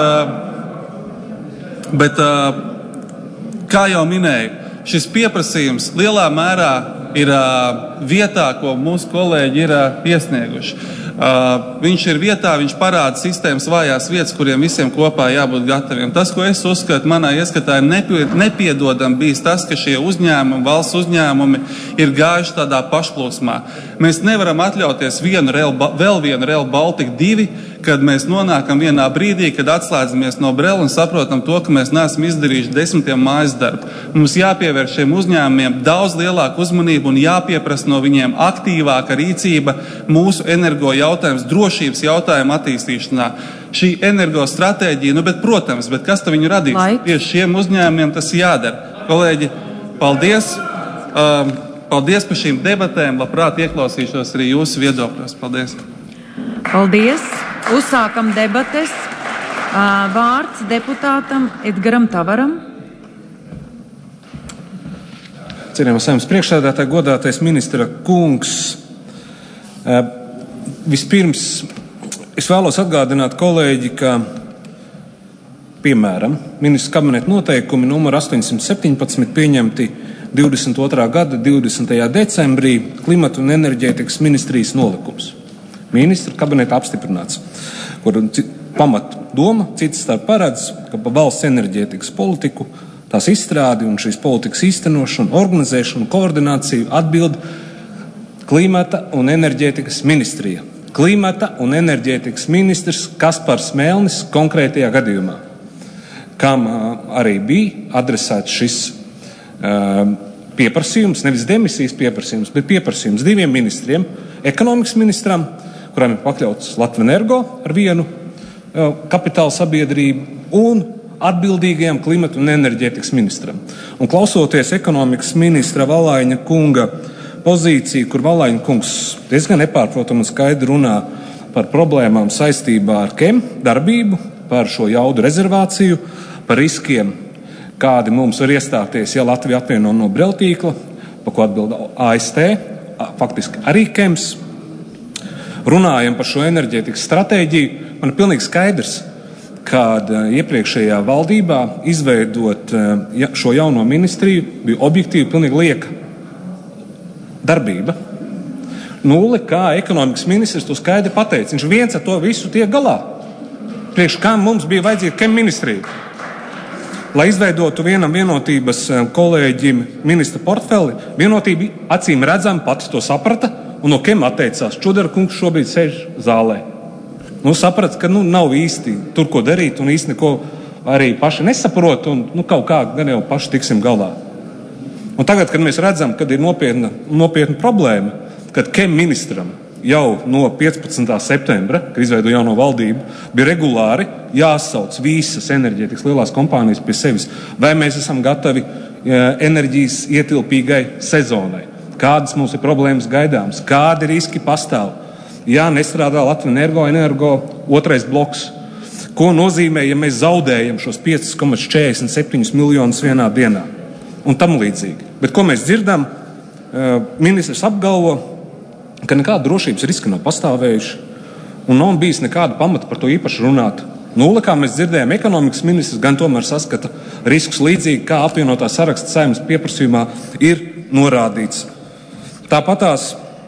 uh, bet uh, kā jau minēju, šis pieprasījums lielā mērā ir uh, vietā, ko mūsu kolēģi ir uh, iesnieguši. Uh, viņš ir vietā, viņš parāda sistēmas vājās vietas, kuriem visiem kopā jābūt gataviem. Tas, ko es uzskatu, manā ieskatā ir nepie, nepiedodam bijis tas, ka šie uzņēmumi, valsts uzņēmumi ir gājuši tādā pašplūsmā. Mēs nevaram atļauties vienu Rail, vēl vienu Rail Baltica divi, kad mēs nonākam vienā brīdī, kad atslēdzamies no Brela un saprotam to, ka mēs neesam izdarījuši desmitiem mājas darbu. Mums jāpievērš šiem uzņēmumiem daudz lielāku uzmanību un jāpieprasa no viņiem aktīvāka rīcība mūsu energo jautājums, drošības jautājumu attīstīšanā. Šī energo stratēģija, nu bet, protams, bet kas ta viņu radīs? Laik. Tieši šiem uzņēmumiem tas jādara. Kolēģi, paldies! Um, paldies par šīm debatēm. Labprāt ieklausīšos arī jūsu viedokļos. Paldies! Paldies! Uzsākam debates. Vārds deputātam Edgaram Tavaram. Cienījamais Saeimas priekšsēdētāj, godātais ministra kungs. Vispirms es vēlos atgādināt kolēģi, ka, piemēram, ministra kabineta noteikumi numur astoņsimt septiņpadsmit pieņemti divdesmit otrā gada divdesmitajā decembrī klimata un enerģētikas ministrijas nolikums. Ministra kabineta apstiprināts, kur pamat doma cits starp paredz, ka pa valsts enerģētikas politiku, tās izstrādi un šīs politikas īstenošanu, organizēšanu, koordināciju atbild klimata un enerģētikas ministrija. Klimata un enerģētikas ministrs Kaspars Melnis konkrētajā gadījumā, kam arī bija adresēts šis uh, pieprasījums, nevis demisijas pieprasījums, bet pieprasījums diviem ministriem, ekonomikas ministram, kuram ir pakļauts Latvenergo ar vienu uh, kapitāla sabiedrību, un atbildīgajam klimata un enerģētikas ministram. Un klausoties ekonomikas ministra Valaiņa kunga pozīciju, kur Valaiņa kungs diezgan nepārprotami un skaidri runā par problēmām saistībā ar kem darbību, par šo jaudu rezervāciju, par riskiem, kādi mums var iestāties, ja Latvija apvieno no breltīkla, pa ko atbild A S T, faktiski arī kems. Runājam par šo enerģētikas stratēģiju, man ir pilnīgi skaidrs, kad iepriekšējā valdībā izveidot šo jauno ministriju bija objektīvi pilnīgi lieka darbība. Nulle, kā ekonomikas ministrs to skaidri pateica. Viņš viens ar to visu tiek galā. Priekš kam mums bija vajadzīga kem ministrija? Lai izveidotu vienam vienotības kolēģim ministra portfeli, vienotība acīm redzam pati to saprata un no kem atteicās. Čudara kungs šobrīd sēž zālē. Nu, saprats, ka nu, nav īsti tur, ko darīt un īsti neko arī paši nesaprot un nu, kaut kā gan jau paši tiksim galā. Un tagad, kad mēs redzam, kad ir nopietna, nopietna problēma, kad kem ministram jau no piecpadsmitā septembra, kad izveido jauno valdību, bija regulāri jāsauc visas enerģētikas lielās kompānijas pie sevis. Vai mēs esam gatavi enerģijas ietilpīgai sezonai? Kādas mums ir problēmas gaidāmas? Kādi riski pastāv? Jā, nestrādā Latvijas energo, energo otrais bloks. Ko nozīmē, ja mēs zaudējam šos pieci komats četrdesmit septiņus miljonus vienā dienā? Un tam līdzīgi. Bet ko mēs dzirdam? Ministrs apgalvo, ka nekāda drošības riska nav pastāvējuši un nav bijis nekāda pamata par to īpaši runāt. Nulle, kā mēs dzirdējām, ekonomikas ministrs gan tomēr saskata riskus līdzīgi, kā apvienotā saraksta Saeimas pieprasījumā ir norādīts. Tāpatās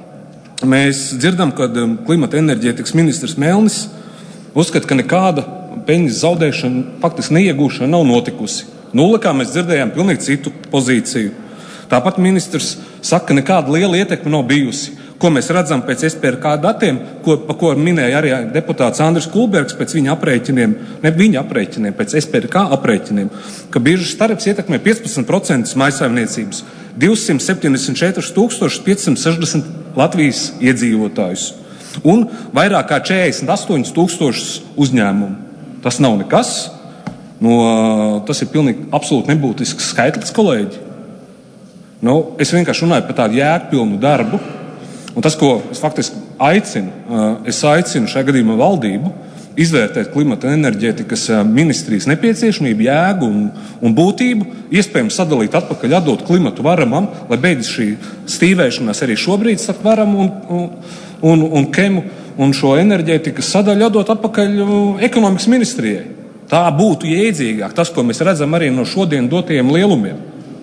mēs dzirdam, ka klimata enerģētikas ministrs Melnis uzskata, ka nekāda peļņas zaudēšana, faktiski neiegūšana nav notikusi. Nulle, kā mēs dzirdējām, pilnīgi citu pozīciju. Tāpat ministrs saka, ka nekāda liela ietekme nav bijusi. Ko mēs redzam pēc S P R K datiem, ko, pa ko minēja arī deputāts Andris Kulbergs pēc viņa aprēķiniem, ne viņa aprēķiniem, pēc S P R K aprēķiniem, ka biržas tarifs ietekmē piecpadsmit procentus mājsaimniecības, divsimt septiņdesmit četri tūkstoši piecsimt sešdesmit Latvijas iedzīvotājus un vairāk kā četrdesmit astoņi tūkstošus uzņēmumu. Tas nav nekas, no, tas ir pilnīgi absolūti nebūtisks skaitlis, kolēģi. Nu, es vienkārši runāju par tādu jēgpilnu darbu. Un tas, ko es faktiski aicinu, es aicinu šajā gadījumā valdību izvērtēt klimata enerģētikas ministrijas nepieciešamību, jēgu un, un būtību, iespējams sadalīt atpakaļ, atdot klimatu varamam, lai beidzas šī stīvēšanās arī šobrīd starp varamu un, un, un, un kemu, un šo enerģētikas sadaļu atdot atpakaļ ekonomikas ministrijai. Tā būtu jēdzīgāk, tas, ko mēs redzam arī no šodien dotajiem lielumiem.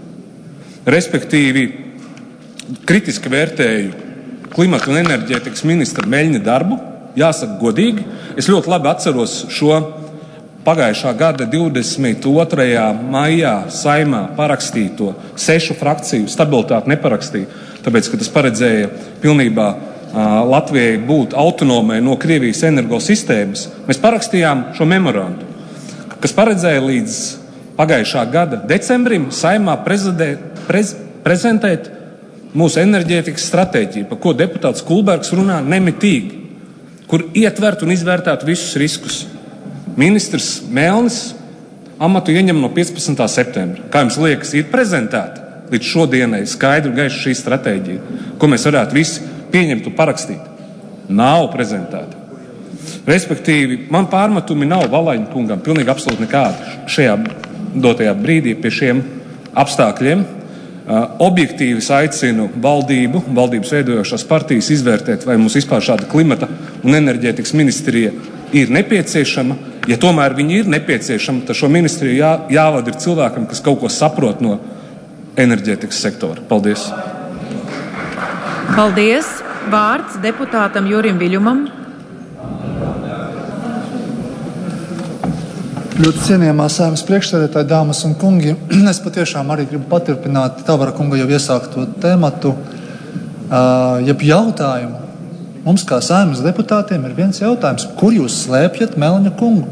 Respektīvi, kritiski vērtēju klimata un enerģētikas ministra Meļņa darbu, jāsaka godīgi. Es ļoti labi atceros šo pagājušā gada divdesmit otrajā maijā Saeimā parakstīto sešu frakciju stabilitāti neparakstīja, tāpēc, ka tas paredzēja pilnībā uh, Latvijai būt autonomai no Krievijas energosistēmas. Mēs parakstījām šo memorandu, kas paredzēja līdz pagājušā gada decembrim Saeimā prezidē, prez, prezentēt mūsu enerģētikas stratēģiju, par ko deputāts Kulbergs runā nemitīgi, kur ietvert un izvērtēt visus riskus. Ministrs Melnis amatu ieņem no piecpadsmitā septembra. Kā jums liekas, ir prezentēta līdz šodienai skaidru gaišu šī stratēģija, ko mēs varētu visi pieņemt un parakstīt? Nav prezentēta. Respektīvi, man pārmetumi nav Valaiņa kungam pilnīgi absolūti nekādi šajā dotajā brīdī pie šiem apstākļiem. Uh, objektīvi aicinu valdību, valdības veidojošās partijas izvērtēt, vai mums vispār šāda klimata un enerģētikas ministrija ir nepieciešama. Ja tomēr viņi ir nepieciešama, tad šo ministriju jā, jāvada ir cilvēkam, kas kaut ko saprot no enerģētikas sektora. Paldies! Paldies! Vārds deputātam Jurim Viļumam. Ļoti cienījamā Saeimas priekšsēdētāji, dāmas un kungi, es patiešām arī gribu paturpināt Tavara kunga jau iesākto tematu, uh, jeb jautājumu. Mums kā Saeimas deputātiem ir viens jautājums, kur jūs slēpjat Melņa kungu?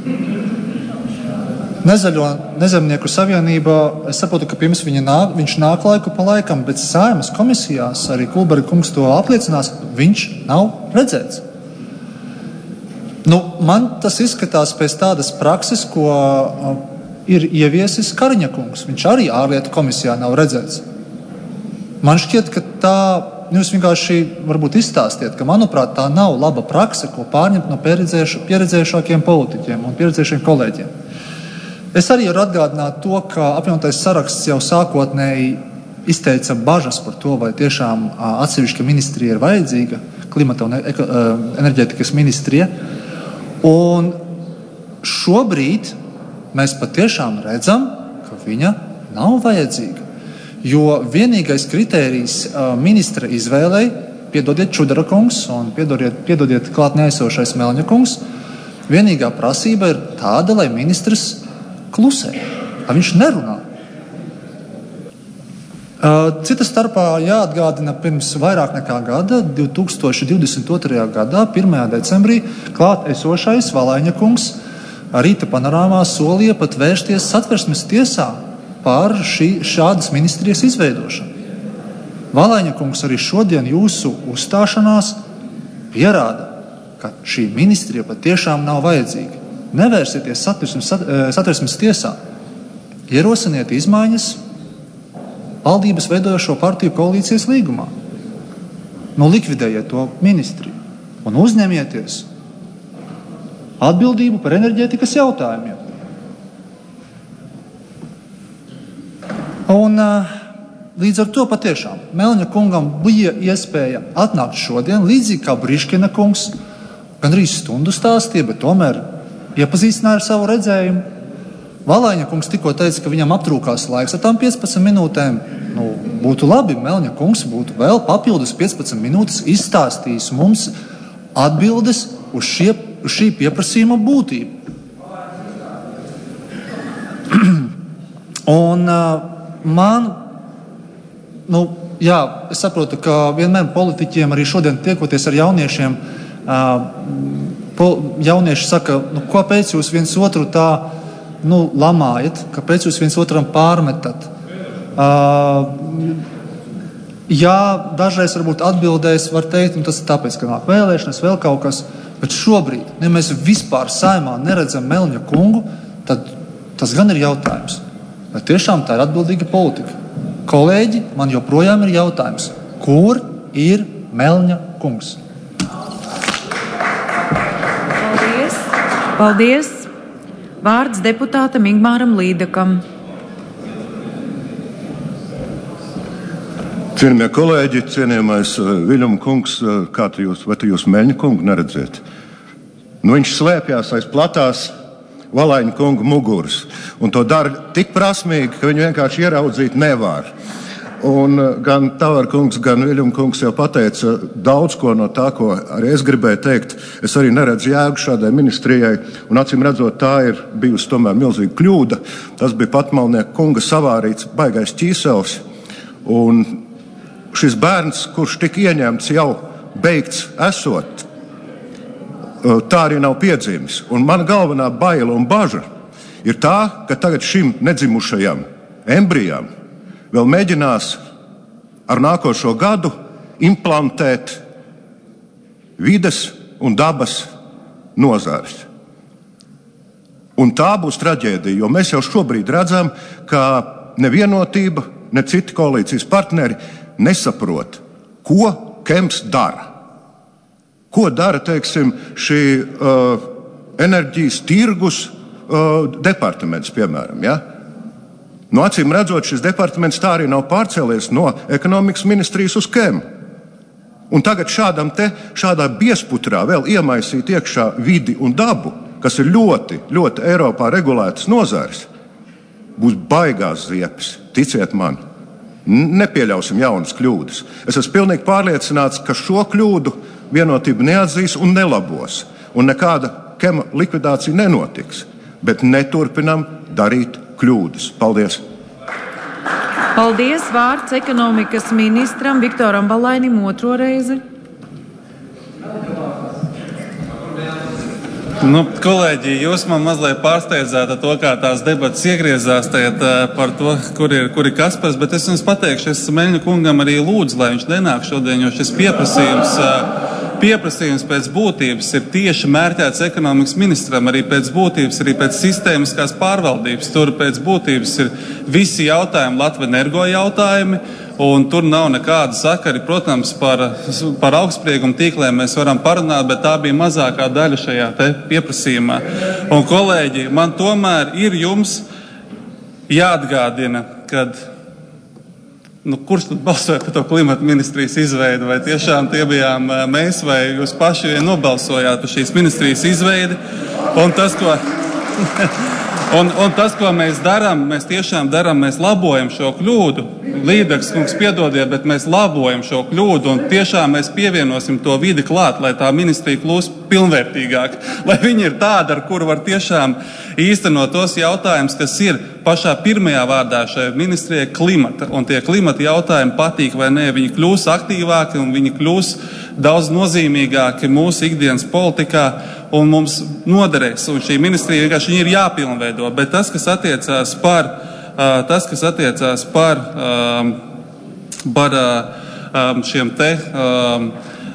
Nezaļo nezemnieku savienībā, es saprotu, ka pirms viņa nāk, viņš nāk laiku pa laikam, bet Saeimas komisijās arī Kulberga kungs to apliecinās, viņš nav redzēts. Nu, man tas izskatās pēc tādas prakses, ko uh, ir ieviesis Kariņa kungs. Viņš arī ārlietu komisijā nav redzēts. Man šķiet, ka tā, jūs vienkārši varbūt izstāstiet, ka, manuprāt, tā nav laba prakse, ko pārņemt no pieredzējušākiem politiķiem un pieredzējušiem kolēģiem. Es arī varu atgādināt to, ka apvienotais saraksts jau sākotnēji izteica bažas par to, vai tiešām atsevišķa ministrija ir vajadzīga, klimata un enerģētikas ministrija. Un šobrīd mēs patiešām redzam, ka viņa nav vajadzīga. Jo vienīgais kritērijs ministra izvēlei, piedodiet Čudara kungs un piedodiet, piedodiet klāt neesošais Melņa kungs, vienīgā prasība ir tāda, lai ministrs klusē, lai viņš nerunā. Cita starpā jāatgādina pirms vairāk nekā gada, divi tūkstoši divdesmit otrajā gadā, pirmajā decembrī, klāt esošais Valaiņa kungs Rīta panorāmā solīja pat vērsties Satversmes tiesā par šī, šādas ministrijas izveidošanu. Valaiņa kungs arī šodien jūsu uzstāšanās pierāda, ka šī ministrija patiešām nav vajadzīga. Nevērsieties Satversmes, Satversmes tiesā, ierosiniet izmaiņas valdības veidojošo partiju koalīcijas līgumā. Nu, likvidējiet to ministriju un uzņemieties atbildību par enerģētikas jautājumiem. Un līdz ar to patiešām Melņa kungam bija iespēja atnākt šodien, līdzīgi kā Briškina kungs, gandrīz stundu stāstīja, bet tomēr iepazīstināja ar savu redzējumu. Valaiņa kungs tikko teica, ka viņam aptrūkās laiks ar tām piecpadsmit minūtēm. Nu, būtu labi, Melņa kungs būtu vēl papildus piecpadsmit minūtes izstāstījis mums atbildes uz, šie, uz šī pieprasījuma būtību. Un uh, man, nu, jā, es saprotu, ka vienmēr politiķiem arī šodien tiekoties ar jauniešiem, uh, po, jaunieši saka, nu, kāpēc jūs viens otru tā nu, lamājat, kāpēc jūs viens otram pārmetat. Uh, jā, dažreiz varbūt atbildēs var teikt, un tas ir tāpēc, ka nāk vēlēšanas, vēl kaut kas, bet šobrīd, ja mēs vispār saimā neredzam Melņa kungu, tad tas gan ir jautājums. Vai tiešām tā ir atbildīga politika? Kolēģi, man joprojām ir jautājums, kur ir Melņa kungs? Paldies! Paldies! Vārds deputātam Ingmāram Līdakam. Cienījamie kolēģi, cienījamais Viļuma kungs, kā tu jūs, vai tu jūs Melņa kungu neredzēt? Nu, viņš slēpjās aiz platās Valaiņa kunga muguras, un to dara tik prasmīgi, ka viņu vienkārši ieraudzīt nevar. Un gan Tavara kungs, gan Viļuma kungs jau pateica daudz ko no tā, ko arī es gribēju teikt. Es arī neredzu jēgu šādai ministrijai, un acīm redzot, tā ir bijusi tomēr milzīga kļūda. Tas bija Patmalnieka kunga savārīts baigais ķīsels, un šis bērns, kurš tika ieņemts jau beigts esot, tā arī nav piedzimis. Un mana galvenā baila un baža ir tā, ka tagad šim nedzimušajam embrijam vēl mēģinās ar nākošo gadu implantēt vides un dabas nozares. Un tā būs traģēdija, jo mēs jau šobrīd redzam, ka nevienotība, ne citi koalīcijas partneri nesaprot, ko Kems dara. Ko dara, teiksim, šī uh, enerģijas tirgus uh, departaments, piemēram, ja? No acīm redzot, šis departaments tā arī nav pārcēlies no ekonomikas ministrijas uz Kem. Un tagad šādam te, šādā biesputrā vēl iemaisīt iekšā vidi un dabu, kas ir ļoti, ļoti Eiropā regulētas nozares, būs baigās ziepes, ticiet man. Nepieļausim jaunas kļūdas. Es esmu pilnīgi pārliecināts, ka šo kļūdu vienotība neatzīs un nelabos. Un nekāda Kema likvidācija nenotiks. Bet neturpinam darīt kļūdas. Paldies! Paldies! Vārds ekonomikas ministram Viktoram Valainim otro reizi. Nu, kolēģi, jūs man mazliet pārsteidzāt ar to, kā tās debatas iegriezās tagad par to, kur ir, kur ir Kaspars, bet es jums pateikšu, es Melņa kungam arī lūdzu, lai viņš nenāk šodien, jo šis pieprasījums pieprasījums pēc būtības ir tieši mērķēts ekonomikas ministram, arī pēc būtības, arī pēc sistēmiskās pārvaldības. Tur pēc būtības ir visi jautājumi, Latvenergo jautājumi, un tur nav nekāda sakari. Protams, par, par augstsprieguma tīkliem mēs varam parunāt, bet tā bija mazākā daļa šajā te pieprasījumā. Un, kolēģi, man tomēr ir jums jāatgādina, kad Nu, kurš tad balsoja par to klimata ministrijas izveidu? Vai tiešām tie bijām mēs, vai jūs paši nobalsojāt par šīs ministrijas izveidi? Un tas, ko, un, un tas, ko mēs darām, mēs tiešām darām, mēs labojam šo kļūdu. Līdaks kungs, piedodiet, bet mēs labojam šo kļūdu un tiešām mēs pievienosim to vidi klāt, lai tā ministrija kļūst pilnvērtīgāk, lai viņi ir tāda, ar kuru var tiešām īstenot tos jautājumus, kas ir pašā pirmajā vārdā šai ministrijai klimata. Un tie klimata jautājumi patīk vai nē, viņi kļūs aktīvāki un viņi kļūs daudz nozīmīgāki mūsu ikdienas politikā un mums noderēs. Un šī ministrija vienkārši ir jāpilnveido. Bet tas, kas attiecās par, uh, tas, kas attiecās par, um, par uh, šiem te um,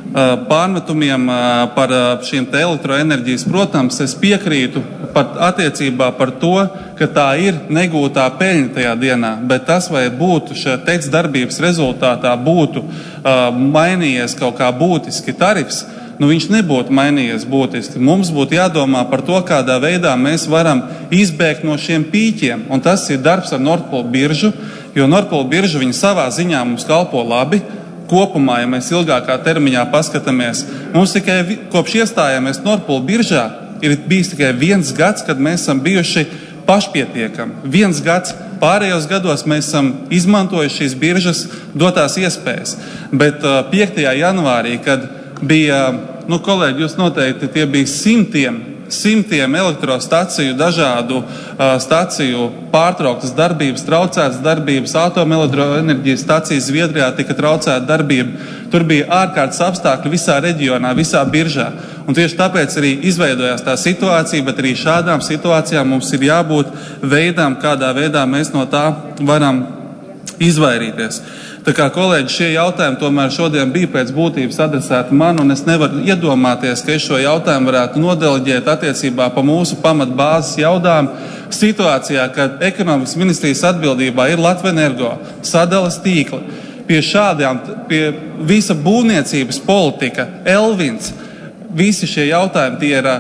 pārmetumiem par šiem te elektroenerģijas, protams, es piekrītu par attiecībā par to, ka tā ir negūtā peļņa tajā dienā, bet tas, vai būtu šā teiks darbības rezultātā būtu uh, mainījies kaut kā būtiski tarifs, nu viņš nebūtu mainījies būtiski. Mums būtu jādomā par to, kādā veidā mēs varam izbēgt no šiem pīķiem, un tas ir darbs ar Nord Pool biržu, jo Nord Pool birža viņa savā ziņā mums kalpo labi. Kopumā, ja mēs ilgākā termiņā paskatāmies, mums tikai kopš iestājāmies Nord Pool biržā ir bijis tikai viens gads, kad mēs esam bijuši pašpietiekami. Viens gads, pārējos gados mēs esam izmantojuši šīs biržas dotās iespējas. Bet uh, piektajā janvārī, kad bija, nu kolēģi, jūs noteikti tie bija simtiem, simtiem elektrostaciju, dažādu uh, staciju pārtrauktas darbības, traucētas darbības, atomelektroenerģijas stacijas Zviedrijā tika traucēta darbība. Tur bija ārkārtas apstākļi visā reģionā, visā biržā. Un tieši tāpēc arī izveidojās tā situācija, bet arī šādām situācijām mums ir jābūt veidām, kādā veidā mēs no tā varam izvairīties. Tā kā, kolēģi, šie jautājumi tomēr šodien bija pēc būtības adresēti man, un es nevaru iedomāties, ka es šo jautājumu varētu nodeleģēt attiecībā pa mūsu pamatbāzes jautājumu situācijā, kad ekonomikas ministrijas atbildībā ir Latvenergo, sadales tīkli. Pie šādām, pie visa būvniecības politika, Elvins, visi šie jautājumi tie ir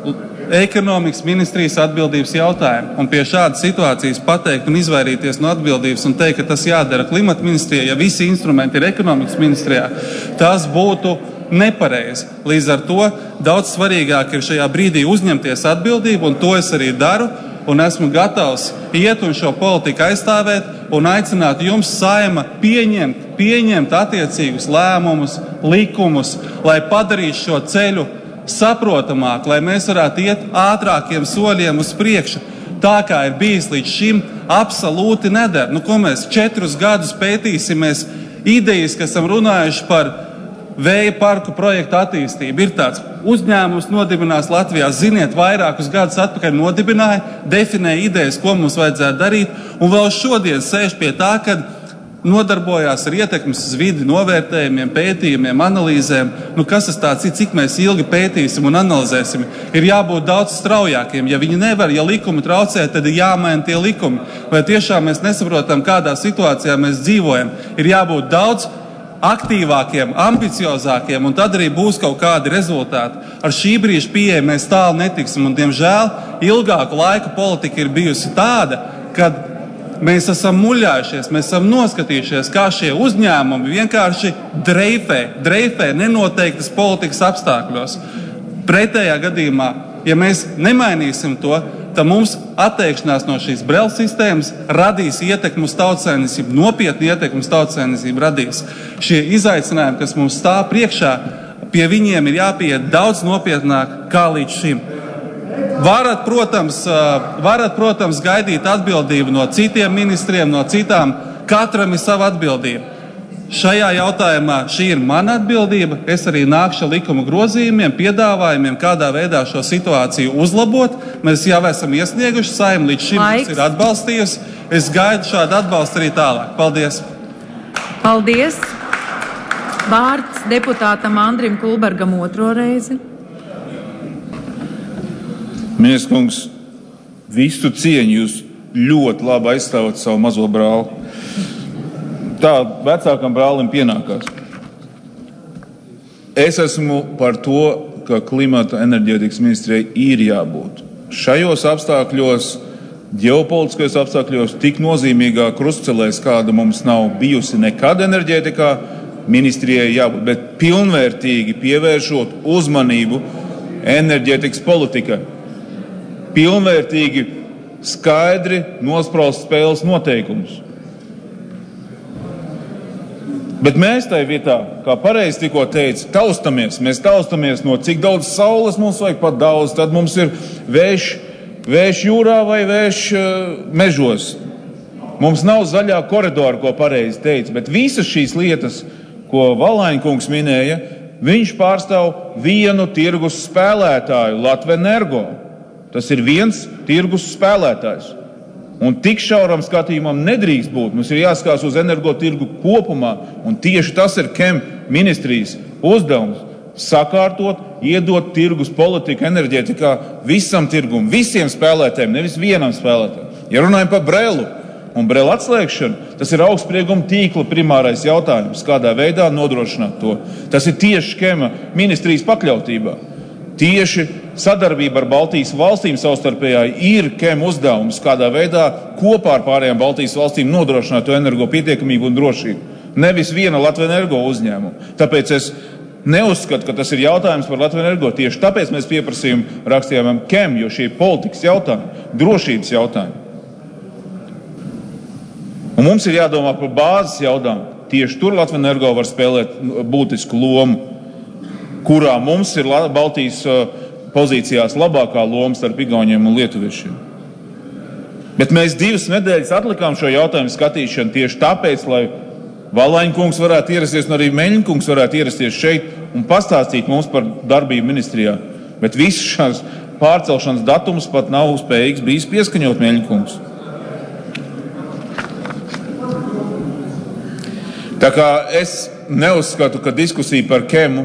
ekonomikas ministrijas atbildības jautājumi. Un pie šādas situācijas pateikt un izvairīties no atbildības un teikt, ka tas jādara klimata ministrijā, ja visi instrumenti ir ekonomikas ministrijā, tas būtu nepareizi. Līdz ar to daudz svarīgāk ir šajā brīdī uzņemties atbildību, un to es arī daru, un esmu gatavs iet un šo politiku aizstāvēt un aicināt jums, Saeima, pieņemt, pieņemt attiecīgus lēmumus, likumus, lai padarītu šo ceļu saprotamāk, lai mēs varētu iet ātrākiem soļiem uz priekšu. Tā kā ir bijis līdz šim, absolūti nedara. Nu, ko mēs četrus gadus pētīsimies idejas, kas esam runājuši par vēja parku projektu attīstību. Ir tāds uzņēmums nodibinās Latvijā, ziniet, vairākus gadus atpakaļ nodibināja, definēja idejas, ko mums vajadzētu darīt, un vēl šodien sēž pie tā, kad nodarbojās ar ietekmes uz vidi novērtējumiem, pētījumiem, analīzēm. Nu, kas tas tāds ir, cik mēs ilgi pētīsim un analizēsim? Ir jābūt daudz straujākiem. Ja viņi nevar, ja likumi traucē, tad ir jāmaina tie likumi. Vai tiešām mēs nesaprotam, kādā situācijā mēs dzīvojam? Ir jābūt daudz aktīvākiem, ambiciozākiem, un tad arī būs kaut kādi rezultāti. Ar šī brīža pieeja mēs tālu netiksim, un, diemžēl, ilgāku laiku politika ir bijusi tāda, kad mēs esam muļājušies, mēs esam noskatījušies, kā šie uzņēmumi vienkārši dreifē, dreifē nenoteiktas politikas apstākļos. Pretējā gadījumā, ja mēs nemainīsim to, tad mums atteikšanās no šīs brel sistēmas radīs ietekmi uz tautsainicību, nopietni ietekmi uz tautsainicību radīs. Šie izaicinājumi, kas mums stāv priekšā, pie viņiem ir jāpieiet daudz nopietnāk kā līdz šim. Varat, protams, varat, protams, gaidīt atbildību no citiem ministriem, no citām. Katram ir sava atbildība. Šajā jautājumā šī ir mana atbildība. Es arī nākšu ar likuma grozījumiem, piedāvājumiem, kādā veidā šo situāciju uzlabot. Mēs jau esam iesnieguši, Saeima līdz šim mums ir atbalstījusi. Es gaidu šādu atbalstu arī tālāk. Paldies! Paldies! Vārds deputātam Andrim Kulbergam otro reizi. Ministrs kungs, visu cieņu, jūs ļoti labi aizstāvat savu mazo brāli. Tā vecākam brālim pienākās. Es esmu par to, ka klimata enerģētikas ministrijai ir jābūt šajos apstākļos, ģeopolitiskajos apstākļos, tik nozīmīgā krustcelēs, kāda mums nav bijusi nekad enerģētikā, ministrijai jābūt, bet pilnvērtīgi pievēršot uzmanību enerģētikas politikai. Pilnvērtīgi skaidri nospraust spēles noteikumus. Bet mēs tai vietā, kā pareizi tikko teica, taustamies. Mēs taustamies no cik daudz saules mums vajag pat daudz, tad mums ir vējš, vējš jūrā vai vējš uh, mežos. Mums nav zaļā koridora, ko pareizi teica, bet visas šīs lietas, ko Valaiņkungs minēja, viņš pārstāv vienu tirgus spēlētāju, Latvenergo. Tas ir viens tirgus spēlētājs. Un tik šauram skatījumam nedrīkst būt. Mums ir jāskatās uz energotirgu kopumā, un tieši tas ir K E M ministrijas uzdevums – sakārtot, iedot tirgus politiku enerģētikā visam tirgum, visiem spēlētājiem, nevis vienam spēlētājiem. Ja runājam par Brelu un Brelu atslēgšanu, tas ir augstsprieguma tīkla primārais jautājums, kādā veidā nodrošināt to. Tas ir tieši K E M ministrijas pakļautībā. Tieši sadarbība ar Baltijas valstīm savstarpējā ir K E M uzdevums, kādā veidā kopā ar pārējām Baltijas valstīm nodrošināt to energo pietiekamību un drošību. Nevis viena Latvenergo uzņēmuma. Tāpēc es neuzskatu, ka tas ir jautājums par Latvenergo. Tieši tāpēc mēs pieprasījumu rakstījām K E M, jo šie ir politikas jautājumi, drošības jautājumi. Un mums ir jādomā par bāzes jautājumu. Tieši tur Latvenergo var spēlēt būtisku lomu, kurā mums ir Baltijas pozīcijās labākā loma starp igauņiem un lietuviešiem. Bet mēs divas nedēļas atlikām šo jautājumu skatīšanu tieši tāpēc, lai Valaiņkungs varētu ierasties un arī Meļņkungs varētu ierasties šeit un pastāstīt mums par darbību ministrijā. Bet visas šās pārcelšanas datums pat nav spējīgs bijis pieskaņot Meļņkungs. Tā kā es neuzskatu, ka diskusija par K E M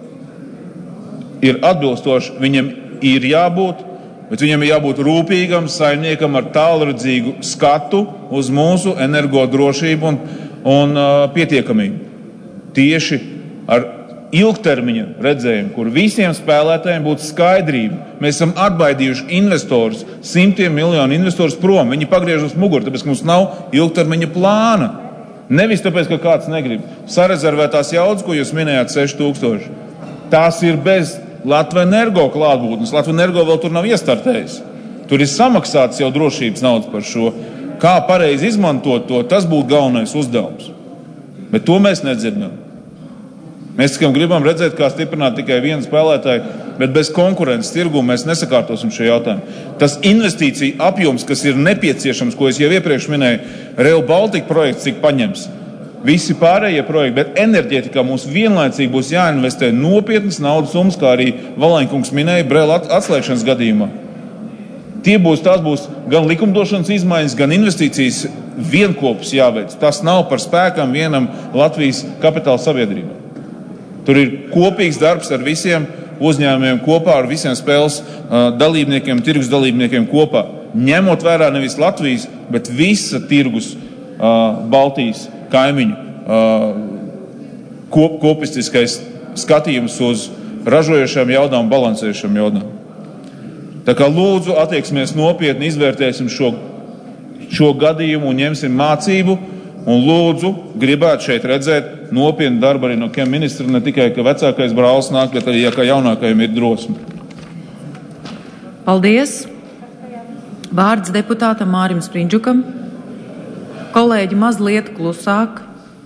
ir atbilstoši, viņam ir jābūt, bet viņam ir jābūt rūpīgam saimniekam ar tālredzīgu skatu uz mūsu energodrošību un, un uh, pietiekamību. Tieši ar ilgtermiņa redzējumu, kur visiem spēlētājiem būtu skaidrība. Mēs esam atbaidījuši investorus, simtiem miljonu investorus prom. Viņi pagriež uz muguru, tāpēc, ka mums nav ilgtermiņa plāna. Nevis tāpēc, ka kāds negrib. Sarezervētās jaudas, ko jūs minējāt, seši tūkstoši. Tās ir bez Latvenergo klātbūtnes. Latvenergo vēl tur nav iestartējis. Tur ir samaksāts jau drošības naudas par šo. Kā pareizi izmantot to, tas būtu galvenais uzdevums. Bet to mēs nedzirdam. Mēs tikai gribam redzēt, kā stiprināt tikai vienu spēlētāju, bet bez konkurences tirgu mēs nesakārtosim šo jautājumu. Tas investīcija apjoms, kas ir nepieciešams, ko es jau iepriekš minēju, Rail Baltica projekts, cik paņems. Visi pārējie projekti, bet enerģētikā mums vienlaicīgi būs jāinvestē nopietnas naudas summas, kā arī Valaiņkungs minēja Brela atslēgšanas gadījumā. Tie būs, tās būs gan likumdošanas izmaiņas, gan investīcijas vienkopus jāveic. Tas nav par spēkam vienam Latvijas kapitāla sabiedrībā. Tur ir kopīgs darbs ar visiem uzņēmumiem kopā, ar visiem spēles uh, dalībniekiem, tirgus dalībniekiem kopā. Ņemot vērā nevis Latvijas, bet visa tirgus uh, Baltijas kaimiņu uh, kop, kopistiskais skatījums uz ražojošām jaudām un balansējušām jaudām. Tā kā lūdzu attieksimies nopietni, izvērtēsim šo, šo gadījumu un ņemsim mācību un lūdzu gribētu šeit redzēt nopietnu darbu arī no K E M ministra, ne tikai, ka vecākais brālis nāk, bet arī, ja kā jaunākajiem ir drosme. Paldies! Vārds deputātam Mārim Sprindžukam. Kolēģi, mazliet klusāk.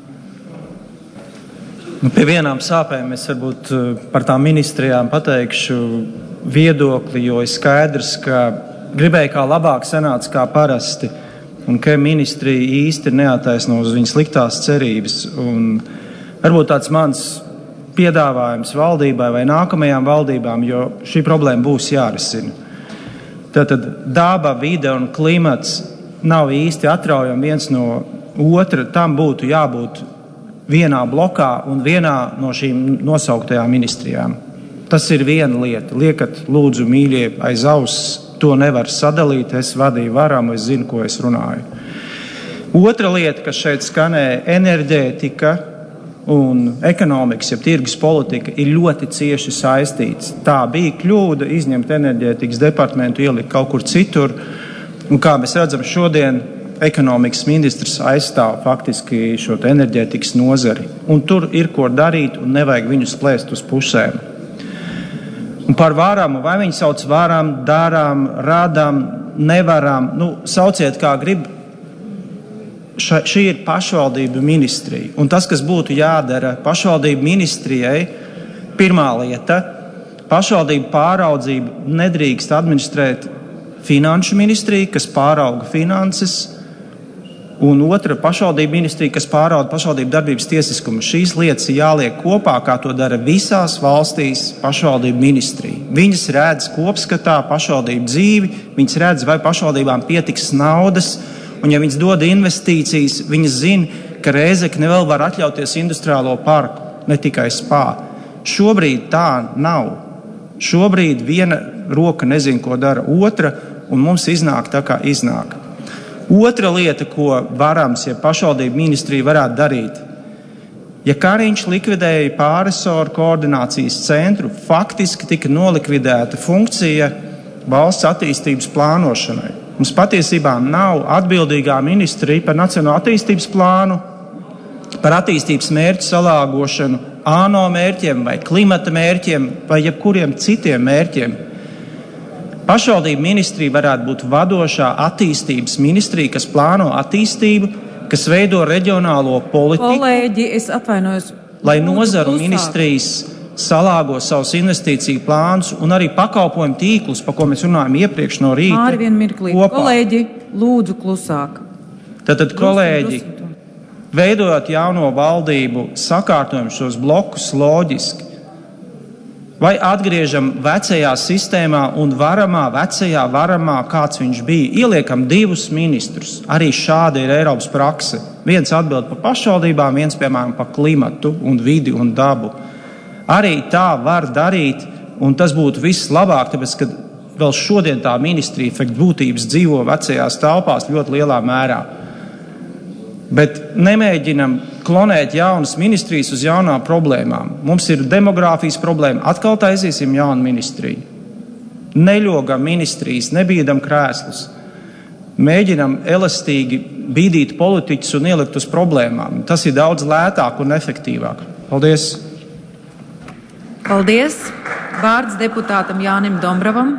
Nu, pie vienām sāpēm es varbūt par tām ministrijām pateikšu viedokli, jo ir skaidrs, ka gribēju kā labāk sanāca kā parasti, un ka ministrija īsti neataisno uz viņas sliktās cerības. Un varbūt tāds mans piedāvājums valdībai vai nākamajām valdībām, jo šī problēma būs jārisina. Tātad daba, vide un klimats nav īsti atraujami viens no otra. Tam būtu jābūt vienā blokā un vienā no šīm nosauktajām ministrijām. Tas ir viena lieta. Liekat, lūdzu, mīļie, aiz auss, to nevar sadalīt. Es vadīju varamu, es zinu, ko es runāju. Otra lieta, kas šeit skanēja, enerģētika un ekonomikas, ja tirgus politika ir ļoti cieši saistīts. Tā bija kļūda izņemt enerģētikas departamentu, ielikt kaut kur citur. Un kā mēs redzam šodien, ekonomikas ministrs aizstāv faktiski šo enerģētikas nozari. Un tur ir ko darīt un nevajag viņus plēst uz pusēm. Un par vārām, vai viņi sauc vārām, dārām, rādām, nevarām, nu, sauciet kā grib. Ša, šī ir pašvaldību ministrija. Un tas, kas būtu jādara pašvaldību ministrijai, pirmā lieta, pašvaldību pāraudzību nedrīkst administrēt finanšu ministrija, kas pārauga finanses, un otra pašvaldību ministrija, kas pārauga pašvaldību darbības tiesiskumu. Šīs lietas ir jāliek kopā, kā to dara visās valstīs pašvaldību ministrija. Viņas redz kopskatā pašvaldību dzīvi, viņas redz, vai pašvaldībām pietiks naudas, un ja viņas dod investīcijas, viņas zina, ka Rēzekne vēl var atļauties industriālo parku, ne tikai spā. Šobrīd tā nav. Šobrīd viena roka nezina, ko dara otra, un mums iznāk tā, kā iznāk. Otra lieta, ko varams, ja pašvaldību ministrija varētu darīt, ja Kariņš likvidēja pārresoru koordinācijas centru, faktiski tika nolikvidēta funkcija valsts attīstības plānošanai. Mums patiesībā nav atbildīgā ministrija par nacionālo attīstības plānu, par attīstības mērķu salāgošanu, ANO mērķiem vai klimata mērķiem vai jebkuriem citiem mērķiem. Pašvaldību ministrija varētu būt vadošā attīstības ministrija, kas plāno attīstību, kas veido reģionālo politiku. Kolēģi, es atvainojos. Lai nozaru ministrijas salāgo savus investīciju plānus un arī pakalpojumu tīklus, par ko mēs runājam iepriekš no rīta. Māri vien mirklī. Kolēģi, lūdzu klusāk. Tātad, kolēģi, veidojot jauno valdību, sakārtojam šos blokus loģiski. Vai atgriežam vecajā sistēmā un varamā, vecajā varamā, kāds viņš bija. Ieliekam divus ministrus. Arī šāda ir Eiropas prakse. Viens atbild par pašvaldībām, viens, piemēram, par klimatu un vidi un dabu. Arī tā var darīt, un tas būtu viss labāk, tāpēc, ka vēl šodien tā ministrija efekta būtības dzīvo vecajās telpās ļoti lielā mērā. Bet nemēģinam klonēt jaunas ministrijas uz jaunām problēmām. Mums ir demogrāfijas problēma, atkal taisīsim jaunu ministriju. Neļogam ministrijas, nebīdam krēslus. Mēģinam elastīgi bīdīt politiķus un ielikt uz problēmām. Tas ir daudz lētāk un efektīvāk. Paldies! Paldies! Vārds deputātam Jānim Dombravam.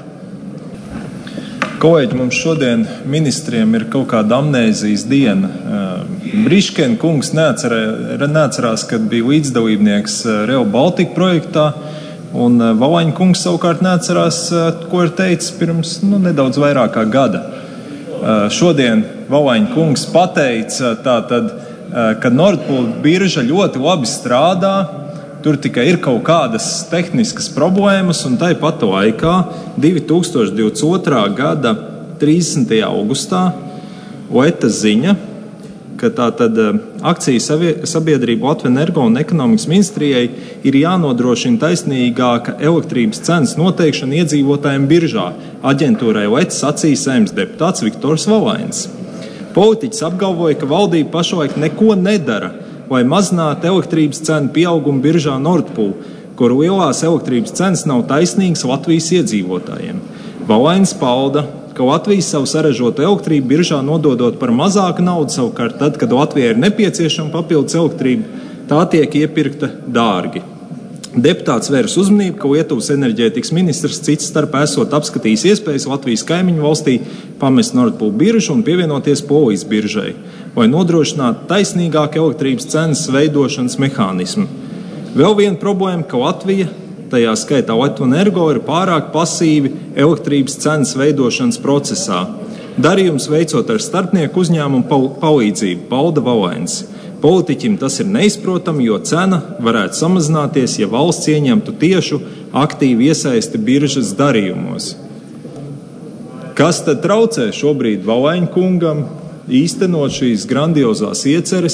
Kolēģi, mums šodien ministriem ir kaut kāda amnēzijas diena. Briškena kungs neatcerē, neatcerās, kad bija līdzdalībnieks Rail Baltica projektā, un Valaņa kungs savukārt neatcerās, ko ir teicis pirms nu, nedaudz vairāk kā gada. Šodien Valaņa kungs pateica, tātad, ka Nord Pool birža ļoti labi strādā, tur tikai ir kaut kādas tehniskas problēmas, un tāpat laikā divi tūkstoši divdesmit otrā gada trīsdesmitajā augustā Leta ziņa, ka tātad akciju sabiedrību Latvijas Energo un ekonomikas ministrijai ir jānodrošina taisnīgāka elektrības cenas noteikšana iedzīvotājiem biržā. Aģentūrai Leta sacīja Saeimas deputāts Viktors Valains. Politiķis apgalvoja, ka valdība pašlaik neko nedara, lai mazinātu elektrības cenu pieaugumu biržā Nord Pool, kur lielās elektrības cenas nav taisnīgas Latvijas iedzīvotājiem. Valains pauda, ka Latvijas savu saražotu elektrību biržā nododot par mazāku naudu, savukārt tad, kad Latvijai ir nepieciešama papildus elektrība, tā tiek iepirkta dārgi. Deputāts vērs uzmanību, ka Lietuvas enerģētikas ministrs cits starpā esot apskatījis iespējas Latvijas kaimiņu valstī pamest Nord Pool biržu un pievienoties Polijas biržai, lai nodrošinātu taisnīgāku elektrības cenas veidošanas mehānismu. Vēl viena problēma, ka Latvija, tajā skaitā Latvijas Energo, ir pārāk pasīvi elektrības cenas veidošanas procesā. Darījums veicot ar starpnieku uzņēmumu palīdzību, pauda Valains. Politiķim tas ir neizprotami, jo cena varētu samazināties, ja valsts ieņemtu tiešu aktīvu iesaisti biržas darījumos. Kas tad traucē šobrīd Valaņa kungam īstenot šīs grandiozās ieceres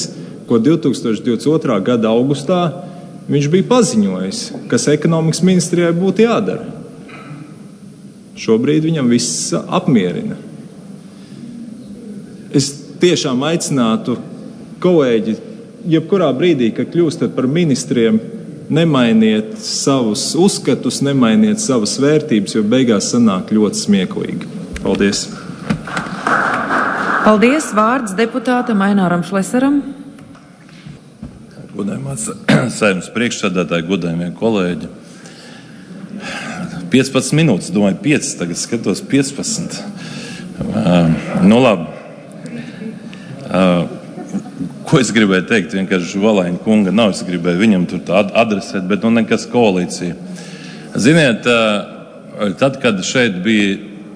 ko divi tūkstoši divdesmit otrā gada augustā viņš bija paziņojis, kas ekonomikas ministrijai būtu jādara. Šobrīd viņam viss apmierina. Es tiešām aicinātu kolēģi, jebkurā brīdī, kad kļūstat par ministriem, nemainiet savus uzskatus, nemainiet savas vērtības, jo beigās sanāk ļoti smieklīgi. Paldies! Paldies! Vārds deputātam Aināram Šlesaram. Godājumās Saeimas priekšsēdētāji, godājumie kolēģi. piecpadsmit minūtes, domāju, piecas, tagad skatos piecpadsmit. Uh, nu labi. Uh, ko es gribēju teikt? Vienkārši Valaina kunga nav, es gribēju viņam tur tā adresēt, bet nu nekas koalīcija. Ziniet, uh, tad, kad šeit bija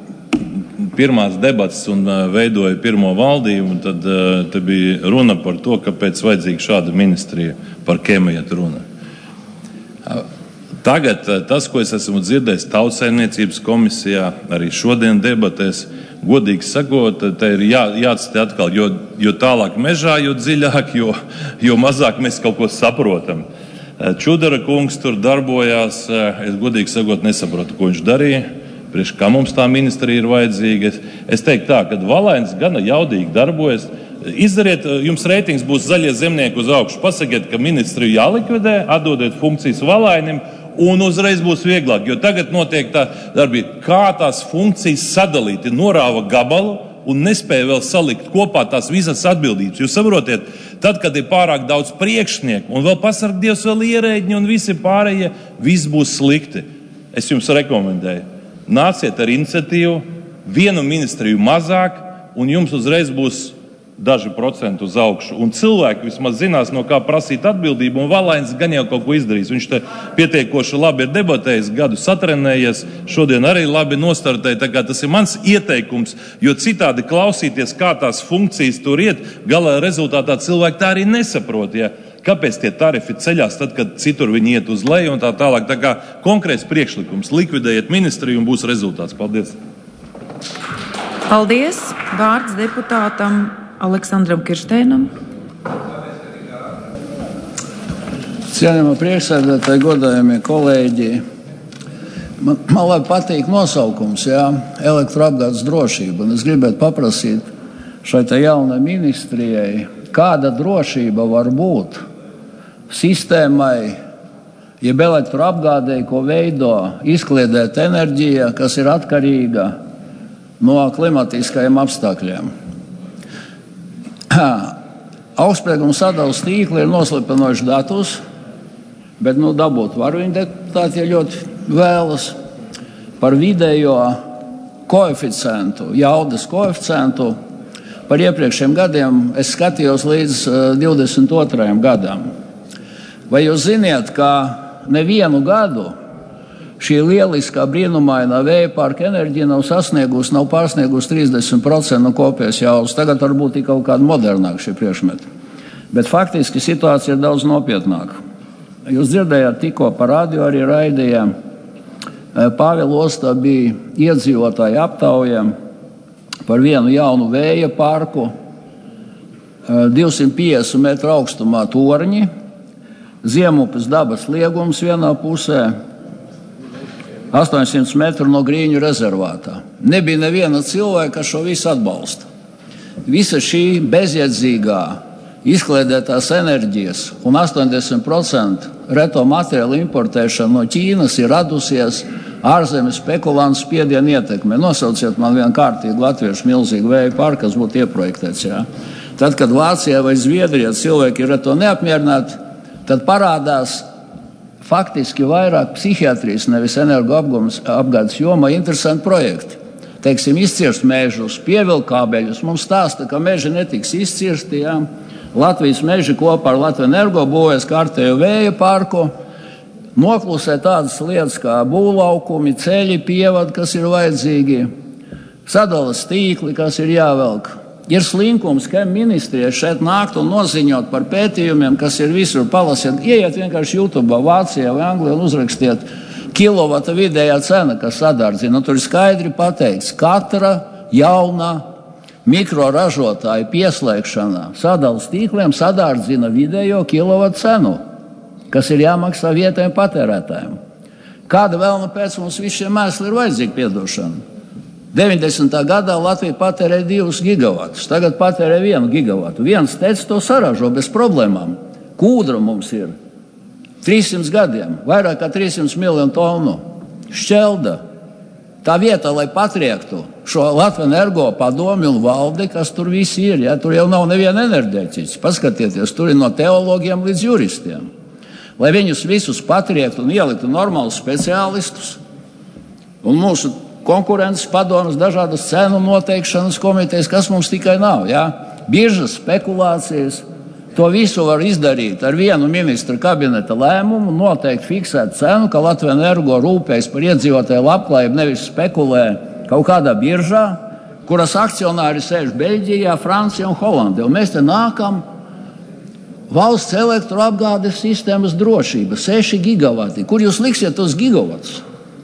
pirmās debatas un uh, veidoja pirmo valdību, tad uh, te bija runa par to, kāpēc vajadzīga šāda ministrija, par kiem iet runa. Uh, Tagad tas, ko es esmu dzirdējis Tautsaimniecības komisijā, arī šodien debatēs, godīgi sakot, te ir jā, jāatstāj atkal, jo, jo tālāk mežā, jo dziļāk, jo, jo mazāk mēs kaut ko saprotam. Čudara kungs tur darbojās, es godīgi sakot nesaprotu, ko viņš darīja, priekš kā mums tā ministrija ir vajadzīga. Es teiktu tā, ka Valains gana jaudīgi darbojas. Izdariet, jums reitings būs zaļie zemnieki uz augšu. Pasakiet, ka ministriju jālikvidē, atdodiet funkcijas Valainim, un uzreiz būs vieglāk, jo tagad notiek tā darbība, kā tās funkcijas sadalīt, norāva gabalu un nespēja vēl salikt kopā tās visas atbildības. Jūs saprotiet, tad, kad ir pārāk daudz priekšnieku un vēl pasarg Dievs vēl ierēģi un visi pārējie, viss būs slikti. Es jums rekomendēju, nāciet ar iniciatīvu, vienu ministriju mazāk, un jums uzreiz būs daži procenti uz augšu. Un cilvēki vismaz zinās, no kā prasīt atbildību, un Valains gan jau kaut ko izdarīs. Viņš te pietiekoši labi ir debatējis, gadu satrenējies, šodien arī labi nostartēja, tā kā tas ir mans ieteikums, jo citādi klausīties, kā tās funkcijas tur iet, galā rezultātā cilvēki tā arī nesaprot, ja. Kāpēc tie tarifi ceļās tad, kad citur viņi iet uz leju un tā tālāk. Tā kā konkrēts priekšlikums, likvidējiet ministriju un būs rezultāts. Paldies! Paldies! Vārds deputātam Aleksandram Kiršteinam. Cienījamā priekšsēdētāji, godājamie kolēģi, man, man labi patīk nosaukums, jā, elektroapgādes drošība, un es gribētu paprasīt šai tā jaunai ministrijai, kāda drošība var būt sistēmai, jeb elektroapgādei, ko veido izkliedēt enerģija, kas ir atkarīga no klimatiskajiem apstākļiem. Augstsprieguma sadales tīkli ir noslēpinoši datus, bet nu, dabūt var viņa deputāti, ja ļoti vēlas, par vidējo koeficientu, jaudas koeficientu. Par iepriekšējiem gadiem es skatījos līdz divdesmit otrajam gadam. Vai jūs ziniet, ka nevienu gadu šī lieliskā brīnumainā vēja parka enerģija nav sasniegusi, nav pārsniegusi trīsdesmit procenti no kopējas jaudas. Tagad varbūt ir kaut kāda modernāka šie priekšmeti. Bet faktiski situācija ir daudz nopietnāka. Jūs dzirdējāt tikko par radio arī raidījām. Pāvilostā bija iedzīvotāju aptauja par vienu jaunu vēja parku, divsimt piecdesmit metru augstumā torņi, Ziemupes dabas liegums vienā pusē, astoņsimt metru no Grīņu rezervātā. Nebija neviena cilvēka, kas šo visu atbalsta. Visa šī bezjēdzīgā izkliedētās enerģijas un astoņdesmit procenti reto materiālu importēšana no Ķīnas ir radusies ārzemes spekulantu spiedienu ietekmē. Nosauciet man vienu kārtīgu latviešu milzīgu vēja parku, kas būtu ieprojektēts. Jā. Tad, kad Vācijā vai Zviedrijā cilvēki ir ar to neapmierināti, tad parādās faktiski vairāk psihiatrijas, nevis energoapgādes jomā interesanti projekti. Teiksim, izcirst mežus, pievilkt kābeļus. Mums stāsta, ka meži netiks izcirsti. Jā. Latvijas meži kopā ar Latviju Energo būvēs kārtējo vēja parku. Noklusē tādas lietas kā būvlaukumi, ceļi, pievadi, kas ir vajadzīgi, sadalas tīkli, kas ir jāvelk. Ir slinkums, ka ministrija šeit nākt un noziņot par pētījumiem, kas ir visur. Palasiet, ieiet vienkārši YouTube, Vācijā vai Anglijā un uzrakstiet kilovata vidējā cena, kas sadārdzina. Tur ir skaidri pateikts, katra jaunā mikroražotāju pieslēgšanā sadales tīkliem sadārdzina vidējo kilovatu cenu, kas ir jāmaksā vietējiem patērētājiem. Kāda vēlna pēc mums visiem mēsli ir vajadzīga piedošana? deviņdesmitā gadā Latvija patērē divus gigavatus, tagad patērē vienu gigavatu. Viens teica to saražo bez problēmām. Kūdra mums ir trīssimts gadiem, vairāk kā trīssimts miljonu tonu. Šķelda. Tā vieta, lai patriektu šo Latvijas energo padomi un valdi, kas tur visi ir, ja? Tur jau nav neviena enerģētiķis. Paskatieties, tur ir no teologiem līdz juristiem. Lai viņus visus patriektu un ieliktu normālus speciālistus un mūsu konkurences padomas, dažādas cenu noteikšanas komitejas, kas mums tikai nav. Ja? Biržas spekulācijas, to visu var izdarīt ar vienu ministra kabineta lēmumu, noteikt fiksēt cenu, ka Latvijas energo rūpējas par iedzīvotāju labklājību, nevis spekulē kaut kādā biržā, kuras akcionāri sēž Beļģijā, Francijā un Holandē. Un mēs te nākam valsts elektroapgādes sistēmas drošība, seši gigavati. Kur jūs liksiet tos gigavatus?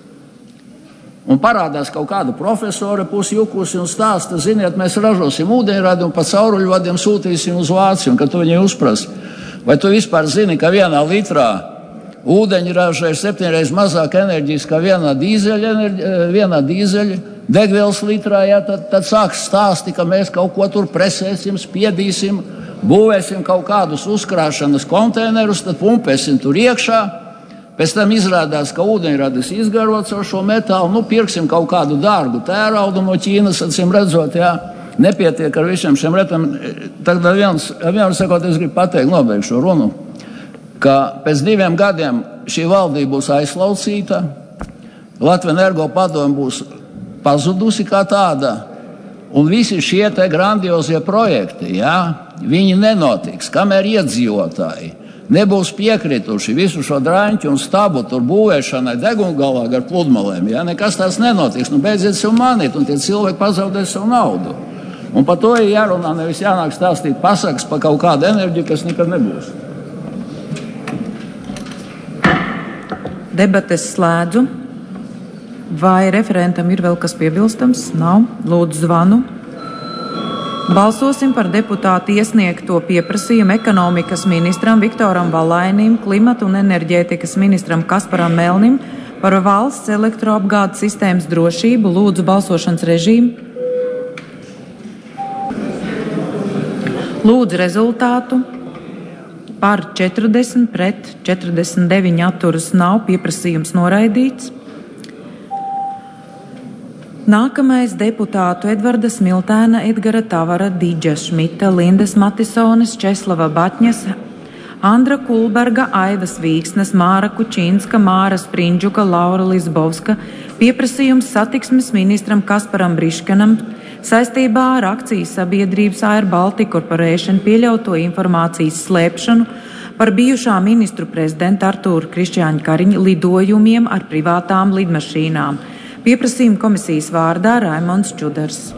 Un parādās kaut kāda profesora pusjukusi un stāsta, ziniet, mēs ražosim ūdeņradi un pa cauruļvadiem sūtīsim uz Vāciju. Un kad tu viņai uzprasi, vai tu vispār zini, ka vienā litrā ūdeņraža ir septiņreiz mazāk enerģijas kā vienā dīzeļa, vienā dīzeļa degvielas litrā, ja, tad, tad sāks stāsti, ka mēs kaut ko tur presēsim, spiedīsim, būvēsim kaut kādus uzkrāšanas konteinerus, tad pumpēsim tur iekšā. Pēc tam izrādās, ka ūdeņradis izgarots ar šo metālu, nu, pirksim kaut kādu dārgu tēraudu no Ķīnas, acīm redzot, jā, nepietiek ar visiem šiem retam. Tagad viens, viens sakot, es gribu pateikt, nobeigšu šo runu, ka pēc diviem gadiem šī valdība būs aizslaucīta, Latvijas energo padome būs pazudusi kā tāda, un visi šie te grandiozie projekti, jā, viņi nenotiks, kamēr iedzīvotāji nebūs piekrituši visu šo drāņķu un stabu tur būvēšanai degungalā ar pludmalēm. Ja? Nekas tās nenotiks. Nu, beidziet sev manīt, un tie cilvēki pazaudēs savu naudu. Un par to ir jārunā, nevis jānāk stāstīt pasakas par kaut kādu enerģiju, kas nekad nebūs. Debates slēdzu. Vai referentam ir vēl kas piebilstams? Nav. Lūdzu zvanu. Balsosim par deputātu iesniegto pieprasījumu ekonomikas ministram Viktoram Valainim, klimata un enerģētikas ministram Kasparam Melnim par valsts elektroapgādes sistēmas drošību. Lūdzu balsošanas režīmu. Lūdzu rezultātu. Par četrdesmit pret četrdesmit deviņi atturas nav, pieprasījums noraidīts. Nākamais deputātu Edvarda Smiltēna, Edgara Tavara, Dīģa Šmita, Lindas Matisones, Česlava Batņas, Andra Kulberga, Aivas Vīksnes, Māra Kučinska, Māra Sprindžuka, Laura Lizbovska pieprasījums satiksmes ministram Kasparam Briškanam saistībā ar akcijas sabiedrības Air Baltica Corporation pieļauto informācijas slēpšanu par bijušā ministru prezidenta Artūra Krišjāņa Kariņa lidojumiem ar privātām lidmašīnām. Pieprasījuma komisijas vārdā Raimonds Čudars.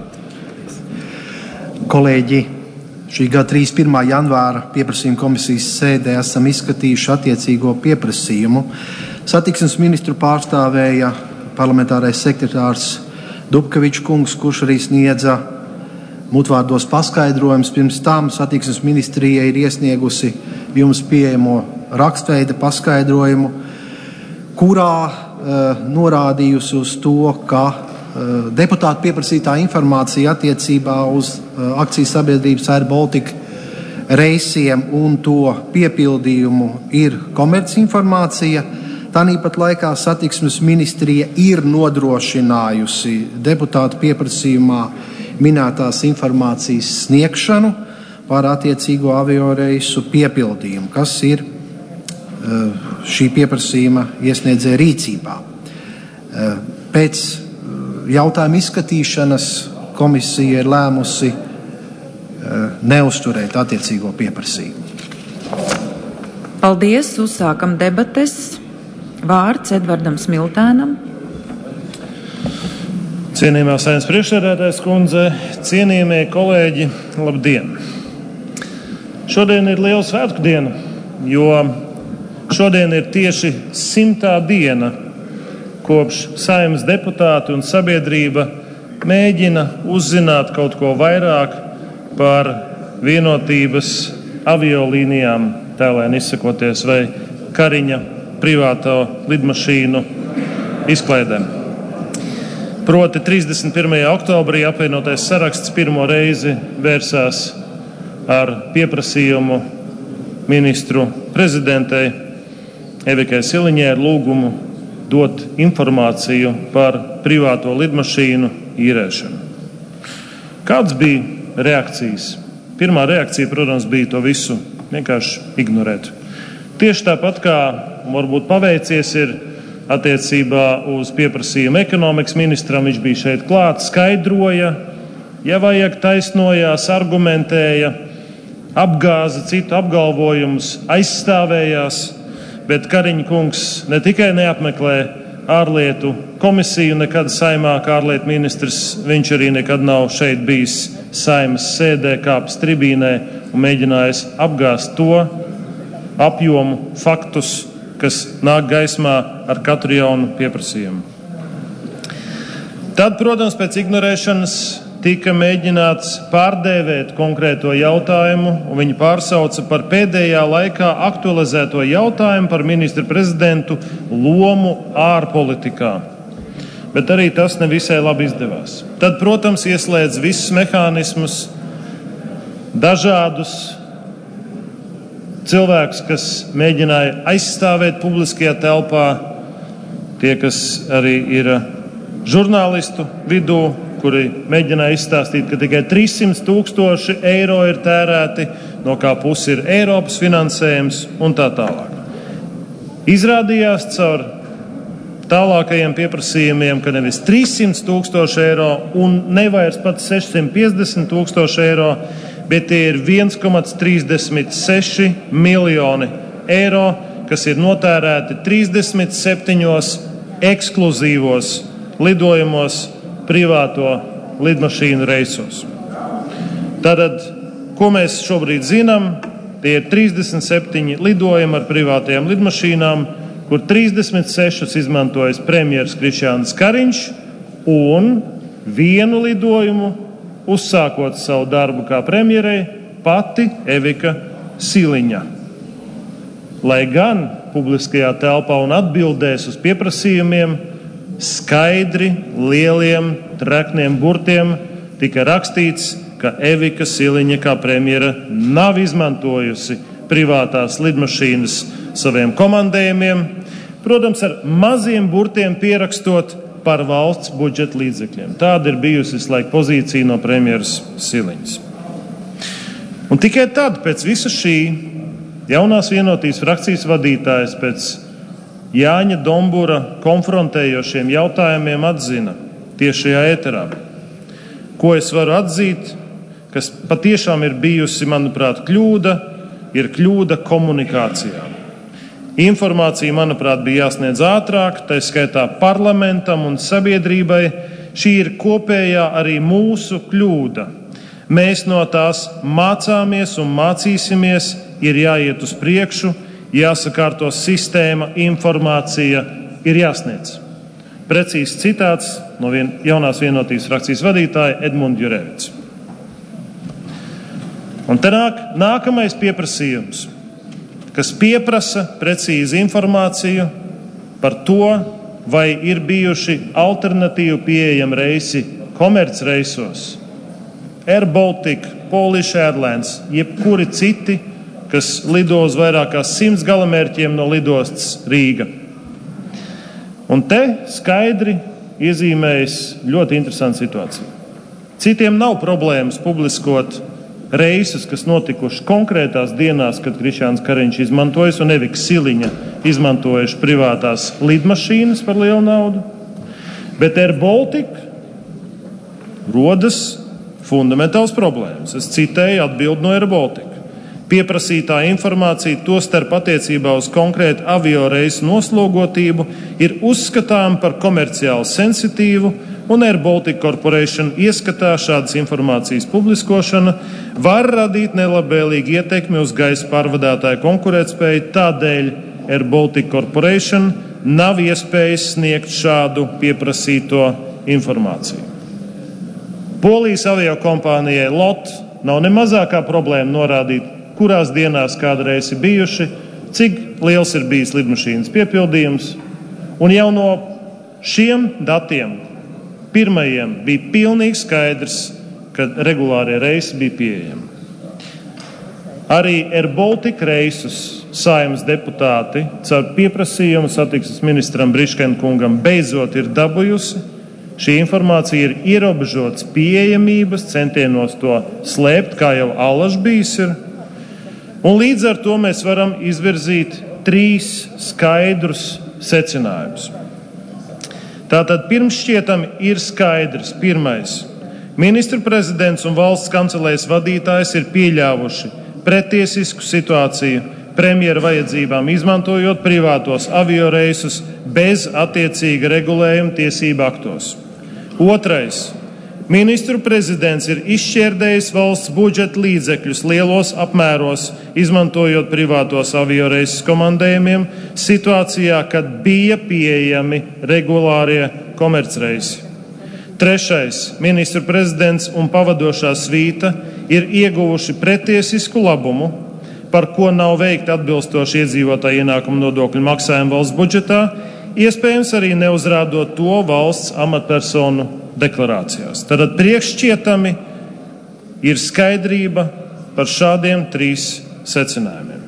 Kolēģi, šī gada trīsdesmit pirmā janvāra pieprasījuma komisijas sēdē esam izskatījuši attiecīgo pieprasījumu. Satiksmes ministru pārstāvēja parlamentārais sekretārs Dubkevičs kungs, kurš arī sniedza mutvārdos paskaidrojums. Pirms tam satiksmes ministrija ir iesniegusi jums pieejamo rakstveida paskaidrojumu, kurā norādījusi uz to, ka deputātu pieprasītā informācija attiecībā uz akcijas sabiedrības Air Baltica reisiem un to piepildījumu ir komercinformācija. Tāpat laikā satiksmes ministrija ir nodrošinājusi deputātu pieprasījumā minētās informācijas sniegšanu par attiecīgo avioreisu piepildījumu, kas ir šī pieprasījuma iesniedzēja rīcībā. Pēc jautājuma izskatīšanas komisija ir lēmusi neuzturēt attiecīgo pieprasījumu. Paldies, uzsākam debates. Vārds Edvardam Smiltēnam. Cienījamā Saeimas priekšsēdētājas kundze, cienījamie kolēģi, labdien! Šodien ir liela svētku diena, jo šodien ir tieši simtā diena, kopš Saeimas deputāti un sabiedrība mēģina uzzināt kaut ko vairāk par vienotības aviolīnijām, tēlēn izsakoties, vai Kariņa privāto lidmašīnu izklaidēm. Proti trīsdesmit pirmajā oktobrī apvienotais saraksts pirmo reizi vērsās ar pieprasījumu ministru prezidentei Evikai Siliņai ar lūgumu dot informāciju par privāto lidmašīnu īrēšanu. Kāds bija reakcijas? Pirmā reakcija, protams, bija to visu vienkārši ignorēt. Tieši tāpat kā varbūt paveicies ir attiecībā uz pieprasījumu ekonomikas ministram, viņš bija šeit klāt, skaidroja, ja vajag taisnojās, argumentēja, apgāza citu apgalvojumus, aizstāvējās, bet Kariņa kungs ne tikai neapmeklē ārlietu komisiju nekad saimā kā ārlietu ministrs, viņš arī nekad nav šeit bijis saimas sēdē, kāpis tribīnē un mēģinājis apgāzt to apjomu, faktus, kas nāk gaismā ar katru jaunu pieprasījumu. Tad, protams, pēc ignorēšanas tika mēģināts pārdēvēt konkrēto jautājumu, un viņi pārsauca par pēdējā laikā aktualizēto jautājumu par ministru prezidentu lomu ārpolitikā. Bet arī tas nevisai labi izdevās. Tad, protams, ieslēdz visus mehānismus, dažādus cilvēkus, kas mēģināja aizstāvēt publiskajā telpā, tie, kas arī ir žurnālistu vidū, kuri mēģināja izstāstīt, ka tikai trīs simti tūkstoši eiro ir tērēti, no kā pusi ir Eiropas finansējums un tā tālāk. Izrādījās caur tālākajiem pieprasījumiem, ka nevis trīs simti tūkstoši eiro un nevairs pat sešsimt piecdesmit tūkstoši eiro, bet tie ir viens komats trīsdesmit seši miljoni eiro, kas ir notērēti trīsdesmit septiņos ekskluzīvos lidojumos privāto lidmašīnu reisos. Tātad, ko mēs šobrīd zinām, tie ir trīsdesmit septiņi lidojumi ar privātajām lidmašīnām, kur trīsdesmit sešus izmantojas premjeras Krišjāns Kariņš un vienu lidojumu, uzsākot savu darbu kā premjerei, pati Evika Siliņa. Lai gan publiskajā telpā un atbildēs uz pieprasījumiem skaidri, lieliem, trekniem burtiem tika rakstīts, ka Evika Siliņa kā premjera nav izmantojusi privātās lidmašīnas saviem komandējumiem, protams, ar maziem burtiem pierakstot par valsts budžeta līdzekļiem. Tāda ir bijusi visu laiku pozīcija no premjeras Siliņas. Un tikai tad, pēc visa šī, jaunās vienotības frakcijas vadītājas pēc Jāņa Dombura konfrontējošiem jautājumiem atzina tieši šajā ēterā, ko es varu atzīt, kas patiešām ir bijusi, manuprāt, kļūda, ir kļūda komunikācijā. Informācija, manuprāt, bija jāsniedz ātrāk, tā skaitā parlamentam un sabiedrībai. Šī ir kopējā arī mūsu kļūda. Mēs no tās mācāmies un mācīsimies, ir jāiet uz priekšu, jāsakārto sistēma, informācija ir jāsniedz. Precīzs citāts no vien, jaunās vienotības frakcijas vadītāja Edmunda Jurevica. Un te nāk nākamais pieprasījums, kas pieprasa precīzi informāciju par to, vai ir bijuši alternatīvi pieejami reisi komercreisos, Air Baltica, Polish Airlines, jebkuri citi, kas lido uz vairāk kā simts galamērķiem no lidostas Rīga. Un te skaidri iezīmējas ļoti interesanta situācija. Citiem nav problēmas publiskot reisus, kas notikuši konkrētās dienās, kad Krišjāns Kariņš izmantojas un Evika Siliņa izmantojuši privātās lidmašīnas par lielu naudu, bet Air Baltica rodas fundamentāls problēmas. Es citēju atbildi no Air Baltica. Pieprasītā informācija, tostarp attiecībā uz konkrētu avio reisu noslogotību, ir uzskatām par komerciāli sensitīvu, un Air Baltica Corporation ieskatā šādas informācijas publiskošana var radīt nelabvēlīgu ietekmi uz gaisa pārvadātāju konkurētspēju, tādēļ Air Baltica Corporation nav iespējas sniegt šādu pieprasīto informāciju. Polijas aviokompānijai LOT nav ne mazākā problēma norādīt, kurās dienās kādreiz ir bijuši, cik liels ir bijis lidmašīnas piepildījums, un jau no šiem datiem pirmajiem bija pilnīgi skaidrs, ka regulārie reisi bija pieejami. Arī Air Baltica reisus Saeimas deputāti caur pieprasījumu satiksmes ministram Briškena kungam beidzot ir dabūjusi. Šī informācija ir ierobežotas pieejamības centienos to slēpt, kā jau allaž bijis ir. Un līdz ar to mēs varam izvirzīt trīs skaidrus secinājumus. Tātad pirms šķietami ir skaidrs. Pirmais. Ministru prezidents un valsts kancelējas vadītājs ir pieļāvuši pretiesisku situāciju premjera vajadzībām, izmantojot privātos avioreisus bez attiecīga regulējuma tiesību aktos. Otrais. Ministru prezidents ir izšķērdējis valsts budžeta līdzekļus lielos apmēros, izmantojot privātos avioreisus komandējumiem situācijā, kad bija pieejami regulārie komercreisi. Trešais. Ministru prezidents un pavadošā svīta ir ieguvuši pretiesisku labumu, par ko nav veikti atbilstoši iedzīvotāju ienākumu nodokļu maksājumu valsts budžetā, iespējams arī neuzrādot to valsts amatpersonu deklarācijās. Tātad priekššķietami ir skaidrība par šādiem trīs secinājumiem.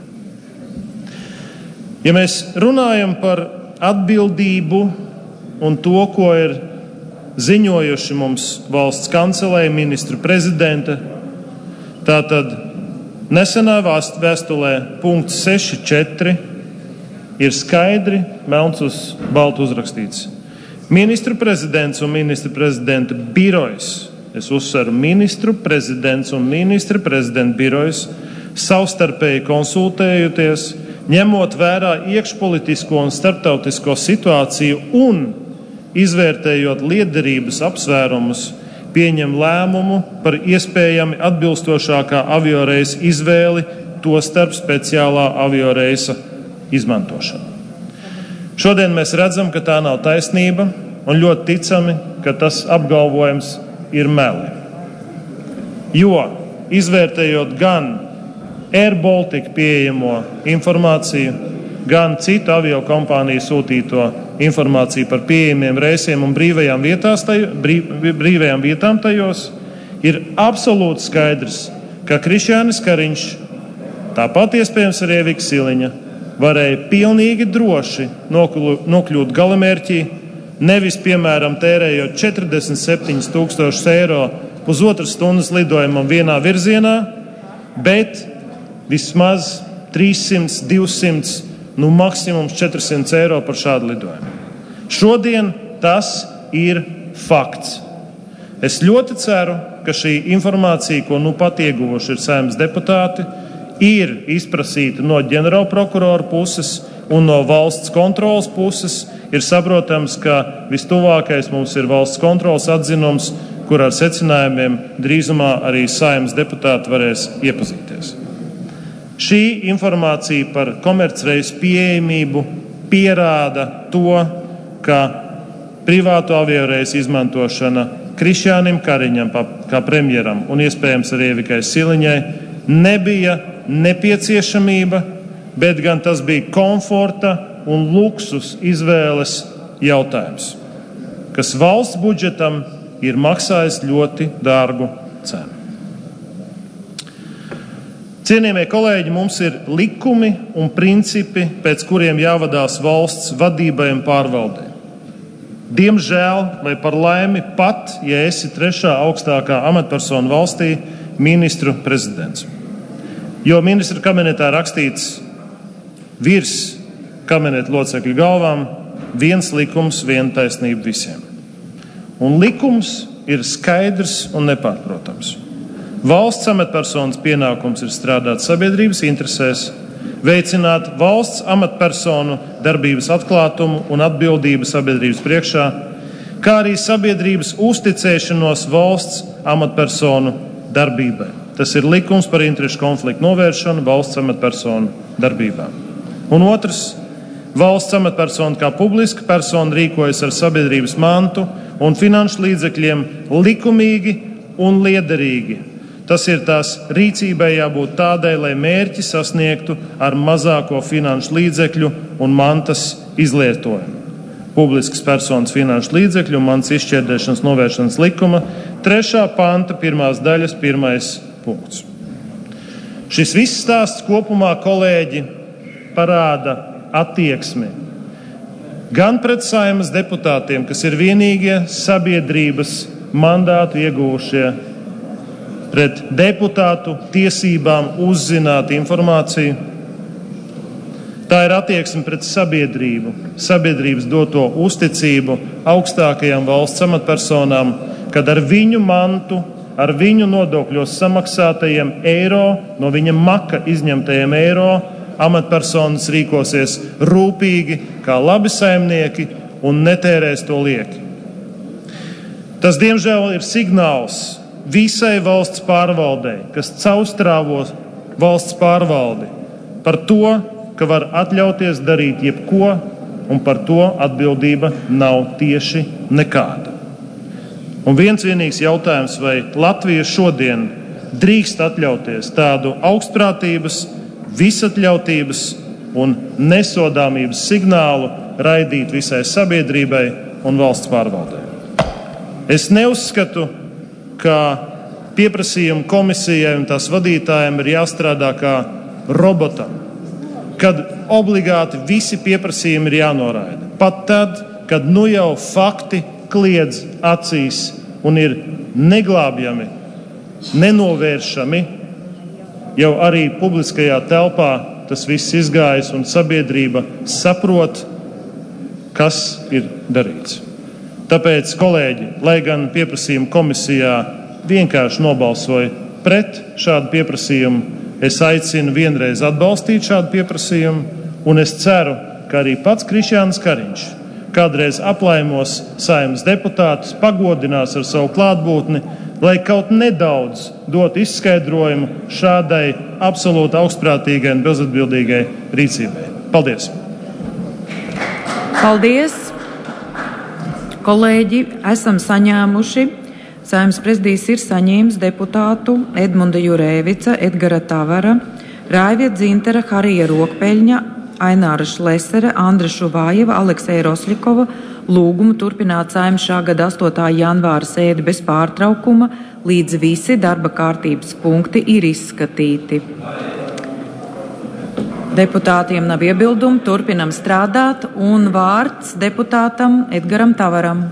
Ja mēs runājam par atbildību un to, ko ir ziņojuši mums valsts kancelēja, ministru prezidenta, tātad nesenā vēstulē punkts seši četri ir skaidri melns uz baltu uzrakstīts. Ministru prezidents un ministra prezidenta birojas, es uzsveru ministru prezidents un ministra prezidenta birojas, savstarpēji konsultējoties, ņemot vērā iekšpolitisko un starptautisko situāciju un izvērtējot lietderības apsvērumus, pieņem lēmumu par iespējami atbilstošākā avioreisa izvēli, to starp speciālā avioreisa izmantošanu. Šodien mēs redzam, ka tā nav taisnība, un ļoti ticami, ka tas apgalvojums ir meli. Jo, izvērtējot gan Air Baltica pieejamo informāciju, gan citu aviokompāniju sūtīto informāciju par pieejamiem reisiem un brīvajām, vietās, taj, brīv, brīvajām vietām tajos, ir absolūti skaidrs, ka Krišjānis Kariņš, tāpat iespējams arī Evika Siliņa, varēja pilnīgi droši nokļūt galamērķī, nevis, piemēram, tērējot četrdesmit septiņus tūkstošus eiro pusotras stundas lidojumam vienā virzienā, bet vismaz trīssimts, divsimts, nu maksimums četrsimt eiro par šādu lidojumu. Šodien tas ir fakts. Es ļoti ceru, ka šī informācija, ko nu pat ieguvuši ir Saeimas deputāti, ir izprasīta no ģenerālprokurora puses un no valsts kontrolas puses. Ir saprotams, ka vistuvākais mums ir valsts kontrolas atzinums, kur ar secinājumiem drīzumā arī Saeimas deputāti varēs iepazīties. Šī informācija par komercreisu pieejamību pierāda to, ka privātu avioreisu izmantošana Krišjānim Kariņam kā premjeram un iespējams arī Evikai Siliņai nebija nepieciešamība, bet gan tas bija komforta un luksus izvēles jautājums, kas valsts budžetam ir maksājis ļoti dārgu cenu. Cienījamie kolēģi, mums ir likumi un principi, pēc kuriem jāvadās valsts vadībai un pārvaldei. Diemžēl, vai par laimi, pat, ja esi trešā augstākā amatpersona valstī, ministru prezidents. Jo ministra kabinetā rakstīts virs kabineta locekļu galvām viens likums, viena taisnība visiem. Un likums ir skaidrs un nepārprotams. Valsts amatpersonas pienākums ir strādāt sabiedrības interesēs, veicināt valsts amatpersonu darbības atklātumu un atbildību sabiedrības priekšā, kā arī sabiedrības uzticēšanos valsts amatpersonu darbībai. Tas ir likums par interešu konfliktu novēršanu valsts amatpersonu darbībā. Un otrs, valsts amatpersona kā publiska persona rīkojas ar sabiedrības mantu un finanšu līdzekļiem likumīgi un liederīgi. Tas ir tās rīcībai jābūt tādai, lai mērķi sasniegtu ar mazāko finanšu līdzekļu un mantas izlietojumu. Publiskas personas finanšu līdzekļu un mantas izšķērdēšanas novēršanas likuma trešā panta pirmās daļas pirmais punkts. Šis viss stāsts kopumā, kolēģi, parāda attieksmi gan pret Saeimas deputātiem, kas ir vienīgie sabiedrības mandātu iegūšie, pret deputātu tiesībām uzzināt informāciju. Tā ir attieksme pret sabiedrību, sabiedrības doto uzticību augstākajām valsts amatpersonām, kad ar viņu mantu, ar viņu nodokļos samaksātajiem eiro, no viņa maka izņemtajiem eiro, amatpersonas rīkosies rūpīgi, kā labi saimnieki un netērēs to lieki. Tas, diemžēl, ir signāls visai valsts pārvaldei, kas caurstrāvo valsts pārvaldi, par to, ka var atļauties darīt jebko, un par to atbildība nav tieši nekāda. Un viens vienīgs jautājums, vai Latvija šodien drīkst atļauties tādu augstprātības, visatļautības un nesodāmības signālu raidīt visai sabiedrībai un valsts pārvaldē. Es neuzskatu, ka pieprasījuma komisijai un tās vadītājiem ir jāstrādā kā robotam, kad obligāti visi pieprasījumi ir jānoraida. Pat tad, kad nu jau fakti kliedz acīs un ir neglābjami, nenovēršami, jau arī publiskajā telpā tas viss izgājis un sabiedrība saprot, kas ir darīts. Tāpēc, kolēģi, lai gan pieprasījuma komisijā vienkārši nobalsoja pret šādu pieprasījumu, es aicinu vienreiz atbalstīt šādu pieprasījumu, un es ceru, ka arī pats Krišjānis Kariņš kādreiz aplaimos Saeimas deputātus, pagodinās ar savu klātbūtni, lai kaut nedaudz dot izskaidrojumu šādai absolūti augstprātīgai un bezatbildīgai rīcībai. Paldies! Paldies! Kolēģi, esam saņēmuši, Saeimas prezidijs ir saņēmis deputātu Edmunda Jurēvica, Edgara Tavara, Raivia Dzintara, Harija Rokpeļņa, Aināra Šlesere, Andra Šuvājeva, Alekseja Rosļikova lūgumu turpināt Saeimas šā gada astotā janvāra sēdi bez pārtraukuma, līdz visi darba kārtības punkti ir izskatīti. Deputātiem nav iebildumu, turpinam strādāt, un vārds deputātam Edgaram Tavaram.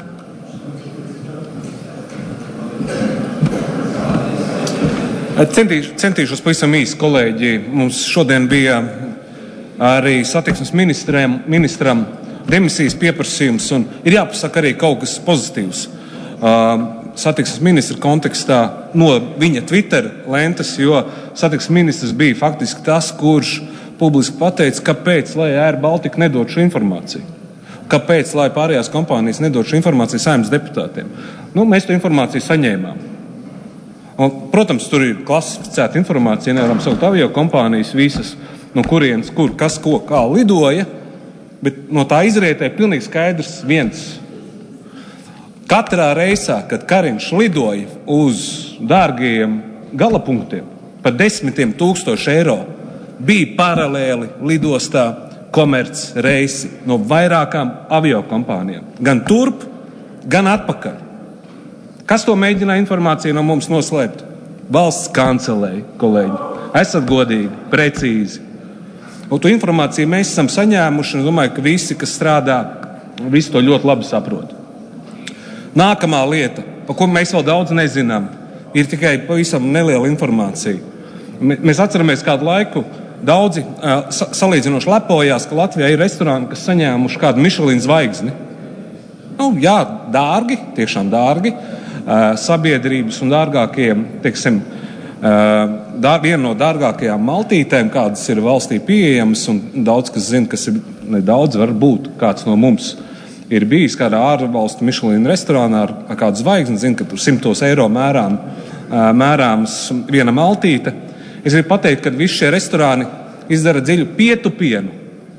Centīšu, centīšos pavisam īsi, kolēģi. Mums šodien bija arī satiksmes ministram, ministram demisijas pieprasījums, un ir jāpasaka arī kaut kas pozitīvs. Uh, satiksmes ministra kontekstā no viņa Twitter lentes, jo satiksmes ministrs bija faktiski tas, kurš publiski pateica, kāpēc, lai Air Baltica nedod šo informāciju. Kāpēc, lai pārējās kompānijas nedod šo informāciju Saeimas deputātiem. Nu, mēs to informāciju saņēmām. Un, protams, tur ir klasificēta informācija, nevaram saukt avio kompānijas visas, no kurienes, kur, kas, ko, kā lidoja, bet no tā izrietēja pilnīgi skaidrs viens. Katrā reisā, kad Kariņš lidoja uz dārgajiem galapunktiem par desmitiem tūkstoši eiro, bija paralēli lidostā komerc reisi no vairākām avio kompānijām. Gan turp, gan atpakaļ. Kas to mēģināja informāciju no mums noslēpt? Valsts kancelēja, kolēģi. Esat godīgi, precīzi. Un to informāciju mēs esam saņēmuši, un domāju, ka visi, kas strādā, visi to ļoti labi saprot. Nākamā lieta, par ko mēs vēl daudz nezinām, ir tikai pavisam neliela informācija. Mēs atceramies kādu laiku, daudzi uh, salīdzinoši lepojās, ka Latvijā ir restorāni, kas saņēmuši kādu Michelin zvaigzni. Nu, jā, dārgi, tiešām dārgi. Uh, sabiedrības un dārgākajiem, teiksim, uh, dār, viena no dārgākajām maltītēm, kādas ir valstī pieejamas, un daudz, kas zina, kas ir nedaudz, varbūt kāds no mums ir bijis kādā ārvalstu Michelin restorānā ar, ar kādu zvaigzni, zina, ka tur simtos eiro mērām, uh, mērāms viena maltīte. Es gribu pateikt, ka visi šie restorāni izdara dziļu pietupienu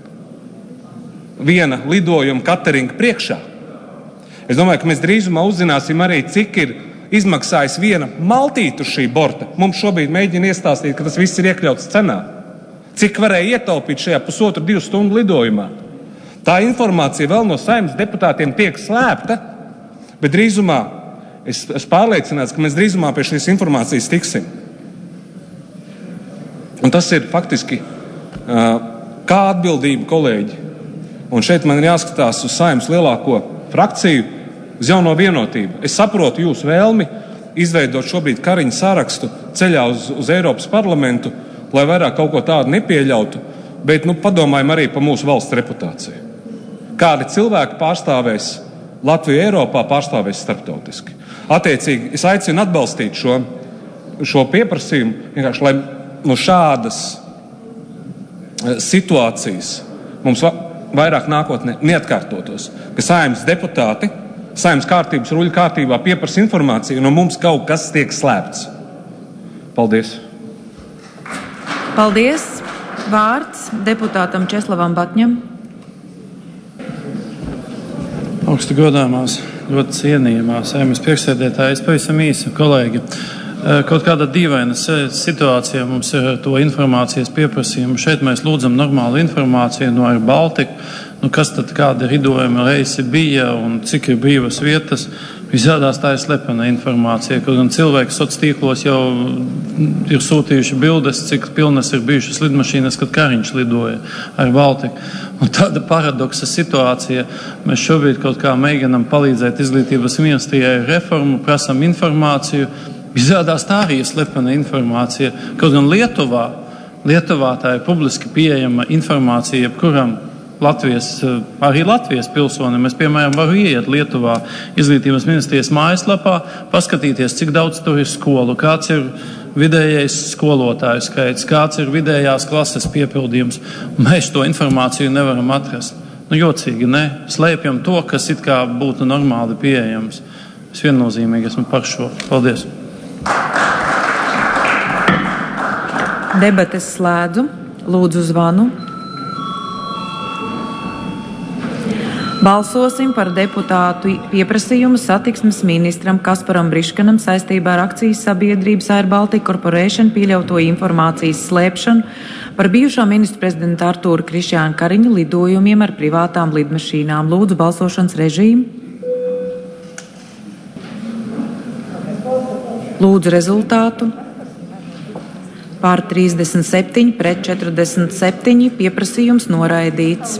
viena lidojuma cateringa priekšā. Es domāju, ka mēs drīzumā uzzināsim arī, cik ir izmaksājis viena maltīte uz šī borta. Mums šobrīd mēģina iestāstīt, ka tas viss ir iekļauts cenā. Cik varēja ietaupīt šajā pusotru divu stundu lidojumā? Tā informācija vēl no Saeimas deputātiem tiek slēpta, bet drīzumā, es esmu pārliecināts, ka mēs drīzumā pie šīs informācijas tiksim. Un tas ir faktiski kā atbildība, kolēģi. Un šeit man ir jāskatās uz Saeimas lielāko frakciju, uz jauno vienotību. Es saprotu jūsu vēlmi izveidot šobrīd Kariņa sarakstu ceļā uz, uz Eiropas parlamentu, lai vairāk kaut ko tādu nepieļautu, bet nu, padomājam arī par mūsu valsts reputāciju. Kādi cilvēki pārstāvēs Latviju Eiropā, pārstāvēs starptautiski. Attiecīgi, es aicinu atbalstīt šo, šo pieprasījumu, vienkārši, lai no šādas situācijas mums vairāk nākotnē neatkārtotos, ka Saeimas deputāti Saeimas kārtības ruļu kārtībā pieprasa informāciju, no mums kaut kas tiek slēpts. Paldies. Paldies. Vārds deputātam Česlavam Batņam. Augstu godāmās, ļoti cienījamās Saeimas priekšsēdētājas, pavisam īsi, kolēģi. Kaut kāda dīvaina situācija mums ir to informācijas pieprasījumu. Šeit mēs lūdzam normālu informāciju no Air Baltica. Nu, kas tad kāda ridojuma reisi bija un cik ir brīvas vietas. Visādās tā ir slepena informācija, kaut gan cilvēki sociālos tīklos jau ir sūtījuši bildes, cik pilnas ir bijušas lidmašīnas, kad Kariņš lidoja ar Baltiku. Un tāda paradoksa situācija. Mēs šobrīd kaut kā mēģinam palīdzēt izglītības ministrijai reformu, prasam informāciju. Izrādās tā arī ir slepena informācija. Kaut gan Lietuvā, Lietuvā tā ir publiski pieejama informācija, jebkuram Latvijas, arī Latvijas pilsoni. Mēs, piemēram, varu ieiet Lietuvā izglītības ministrijas mājaslapā, paskatīties, cik daudz tur ir skolu, kāds ir vidējais skolotāju skaits, kāds ir vidējās klases piepildījums. Mēs to informāciju nevaram atrast. Nu, jocīgi, ne? Slēpjam to, kas it kā būtu normāli pieejams. Es viennozīmīgi esmu par šo. Paldies. Debates slēdzu. Lūdzu zvanu. Balsosim par deputātu pieprasījumu satiksmes ministram Kasparam Briškanam saistībā ar akcijas sabiedrības Air Baltica Corporation pieļauto informācijas slēpšanu par bijušā ministru prezidenta Artūra Krišjāna Kariņa lidojumiem ar privātām lidmašīnām. Lūdzu balsošanas režīmu. Lūdzu rezultātu. Pār trīsdesmit septiņi pret četrdesmit septiņi pieprasījums noraidīts.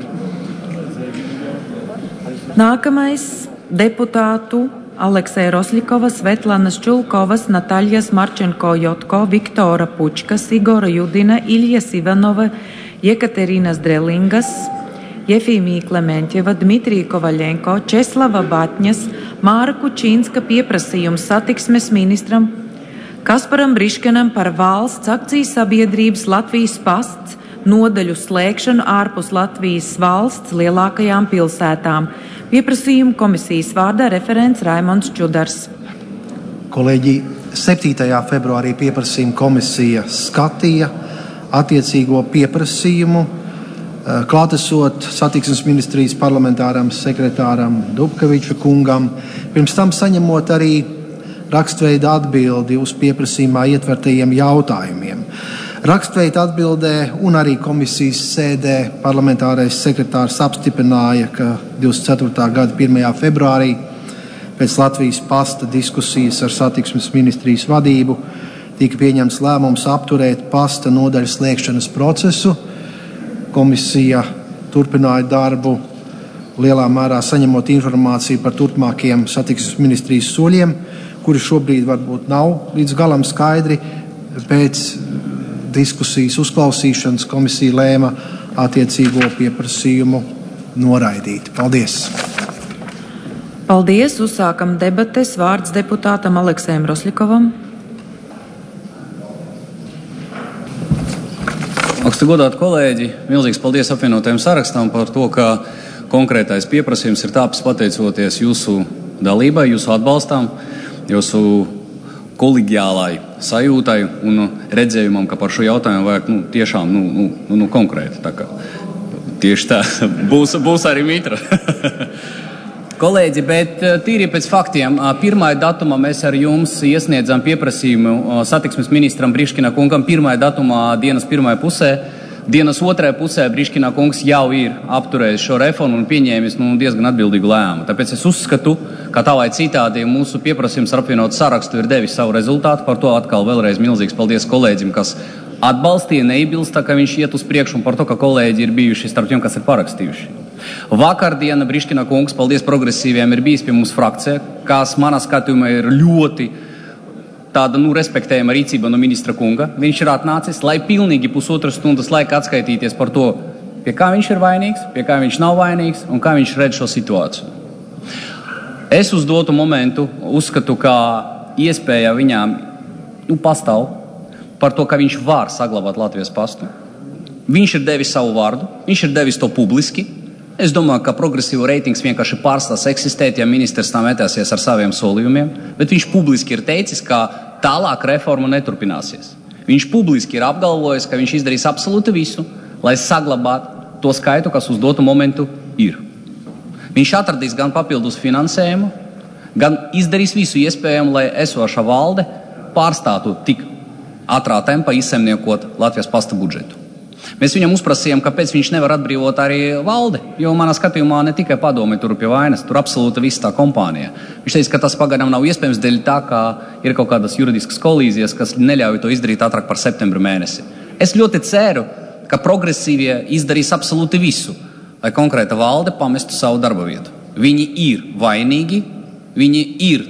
Nākamais deputātu Aleksēja Rosļikova, Svetlanas Čulkovas, Nataļas Marčenko-Jotko, Viktora Pučkas, Igora Judina, Iljas Ivanova, Jekaterinas Drelingas, Jefīmija Klementjeva, Dmitrija Kovaļenko, Česlava Batņas, Māra Kučīnska pieprasījums satiksmes ministram Kasparam Briškanam par valsts akcijas sabiedrības Latvijas pasts nodaļu slēgšanu ārpus Latvijas valsts lielākajām pilsētām. Pieprasījumu komisijas vārdā referents Raimonds Čudars. Kolēģi, septītajā februārī pieprasījuma komisija skatīja attiecīgo pieprasījumu, klātesot satiksmes ministrijas parlamentāram sekretāram Dubkeviča kungam, pirms tam saņemot arī rakstveida atbildi uz pieprasījumā ietvertajiem jautājumiem. Rakstveida atbildē un arī komisijas sēdē parlamentārais sekretārs apstiprināja, ka divdesmit ceturtā gada pirmajā februārī pēc Latvijas pasta diskusijas ar satiksmes ministrijas vadību tika pieņemts lēmums apturēt pasta nodaļas slēgšanas procesu. Komisija turpināja darbu, lielā mērā saņemot informāciju par turpmākiem satiksmes ministrijas soļiem, kuri šobrīd varbūt nav līdz galam skaidri. Pēc diskusijas uzklausīšanas komisija lēma attiecīgo pieprasījumu noraidīt. Paldies! Paldies! Uzsākam debates. Vārds deputātam Aleksējam Rosļikovam. Augsti godāti kolēģi, milzīgs paldies apvienotajam sarakstam par to, ka konkrētais pieprasījums ir tāpis pateicoties jūsu dalībai, jūsu atbalstām, jūsu kolegiālai sajūtai un redzējumam, ka par šo jautājumu vajag nu, tiešām nu, nu, nu, nu, konkrēti. Tā kā, tieši tā būs, būs arī mitra. Kolēģi, bet tīri pēc faktiem. Pirmā datumā mēs ar jums iesniedzam pieprasījumu satiksmes ministram Briškina kungam pirmā datumā dienas pirmajā pusē. Dienas otrajā pusē Briškina kungs jau ir apturējis šo reformu un pieņēmis nu, diezgan atbildīgu lēmumu. Tāpēc es uzskatu, ka tā vai citādi mūsu pieprasījums ar apvienotu sarakstu ir devis savu rezultātu. Par to atkal vēlreiz milzīgs paldies kolēģim, kas atbalstīja, neiebilsta, ka viņš iet uz priekšu, un par to, ka kolēģi ir bijuši starp tiem, kas ir parakstījuši. Vakardiena Briškina kungs, paldies progresīviem, ir bijis pie mums frakcija, kas manā skatījumā ir ļoti tāda, nu, respektējama rīcība no ministra kunga. Viņš ir atnācis, lai pilnīgi pusotras stundas laika atskaitīties par to, pie kā viņš ir vainīgs, pie kā viņš nav vainīgs un kā viņš redz šo situāciju. Es uz dotu momentu uzskatu, ka iespēja viņām nu, pastāv par to, ka viņš var saglabāt Latvijas pastu. Viņš ir devis savu vārdu, viņš ir devis to publiski. Es domāju, ka progresīvu reitings vienkārši pārstās eksistēt, ja ministrs tā metāsies ar saviem solījumiem, bet viņš publiski ir teicis, ka tālāk reforma neturpināsies. Viņš publiski ir apgalvojis, ka viņš izdarīs absolūti visu, lai saglabātu to skaitu, kas uz dotu momentu ir. Viņš atradīs gan papildus finansējumu, gan izdarīs visu iespējamu, lai esoša valde pārstātu tik ātrā tempā izsaimniekot Latvijas pasta budžetu. Mēs viņam uzprasījām, kāpēc viņš nevar atbrīvot arī valdi, jo manā skatījumā ne tikai padome tur pie vainas, tur absolūti viss tā kompānija. Viņš teica, ka tas pagaidām nav iespējams dēļ tā, ka ir kaut kādas juridiskas kolīzijas, kas neļauj to izdarīt ātrāk par septembra mēnesi. Es ļoti ceru, ka progresīvie izdarīs absolūti visu, lai konkrēta valde pamestu savu darba vietu. Viņi ir vainīgi, viņi ir,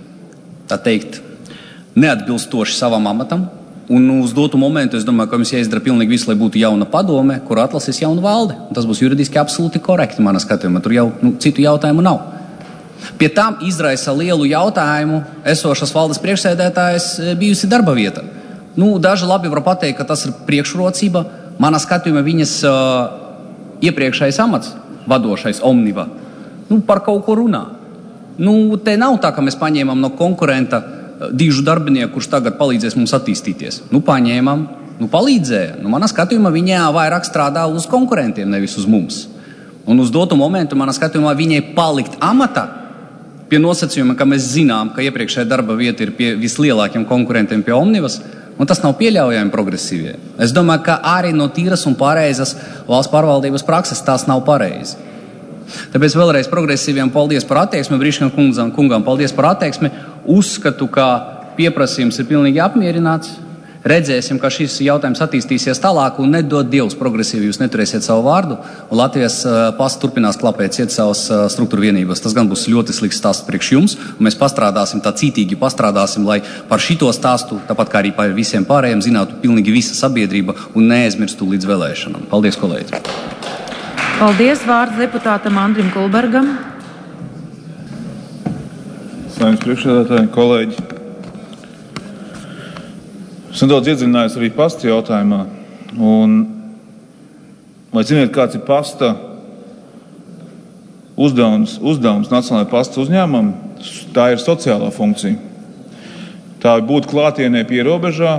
tā teikt, neatbilstoši savam amatam. Un uz dotu momentu es domāju, ka mums jāizdara pilnīgi visu, lai būtu jauna padome, kur atlasīs jaunu valdi. Un tas būs juridiski absolūti korekti, manā skatījumā. Tur jau nu, citu jautājumu nav. Pie tām izraisa lielu jautājumu esošas valdes priekšsēdētājas bijusi darba vieta. Nu, daži labi var pateikt, ka tas ir priekšrocība. Manā skatījumā viņas uh, iepriekšējais amats, vadošais Omniva, nu, par kaut ko runā. Nu, te nav tā, ka mēs paņēmām no konkurenta dižu darbinieku, kurš tagad palīdzēs mums attīstīties. Nu, paņēmām, nu, palīdzēja. Nu, manā skatījumā viņa vairāk strādā uz konkurentiem, nevis uz mums. Un uz dotu momentu, manā skatījumā, viņai palikt amatā pie nosacījuma, ka mēs zinām, ka iepriekšējā darba vieta ir pie vislielākiem konkurentiem pie Omnivas, un tas nav pieļaujami progresīvie. Es domāju, ka arī no tīras un pareizas valsts pārvaldības prakses tās nav pareizi. Tāpēc vēlreiz progresīviem paldies par attieksmi, Briškina kungam, kungam paldies par attieksmi. Uzskatu, ka pieprasījums ir pilnīgi apmierināts. Redzēsim, ka šis jautājums attīstīsies tālāk un nedod Dievs progresīvi, jūs neturēsiet savu vārdu un Latvijas uh, pasta turpinās klapēt ciet savas uh, struktūra vienības. Tas gan būs ļoti slikts stāsts priekš jums un mēs pastrādāsim tā cītīgi, pastrādāsim, lai par šito stāstu, tāpat kā arī par visiem pārējiem, zinātu pilnīgi visa sabiedrība un neaizmirstu līdz vēlēšanām. Paldies, kolēģi! Paldies, vārds deputātam Andrim Kulbergam. Saimnes priekšsēdētāji, kolēģi. Es nedaudz iedziļinājos arī pasta jautājumā. Un, vai ziniet, kāds ir pasta uzdevums, uzdevums Nacionālajai pasta uzņēmumam? Tā ir sociālā funkcija. Tā ir būt klātienē pie robežā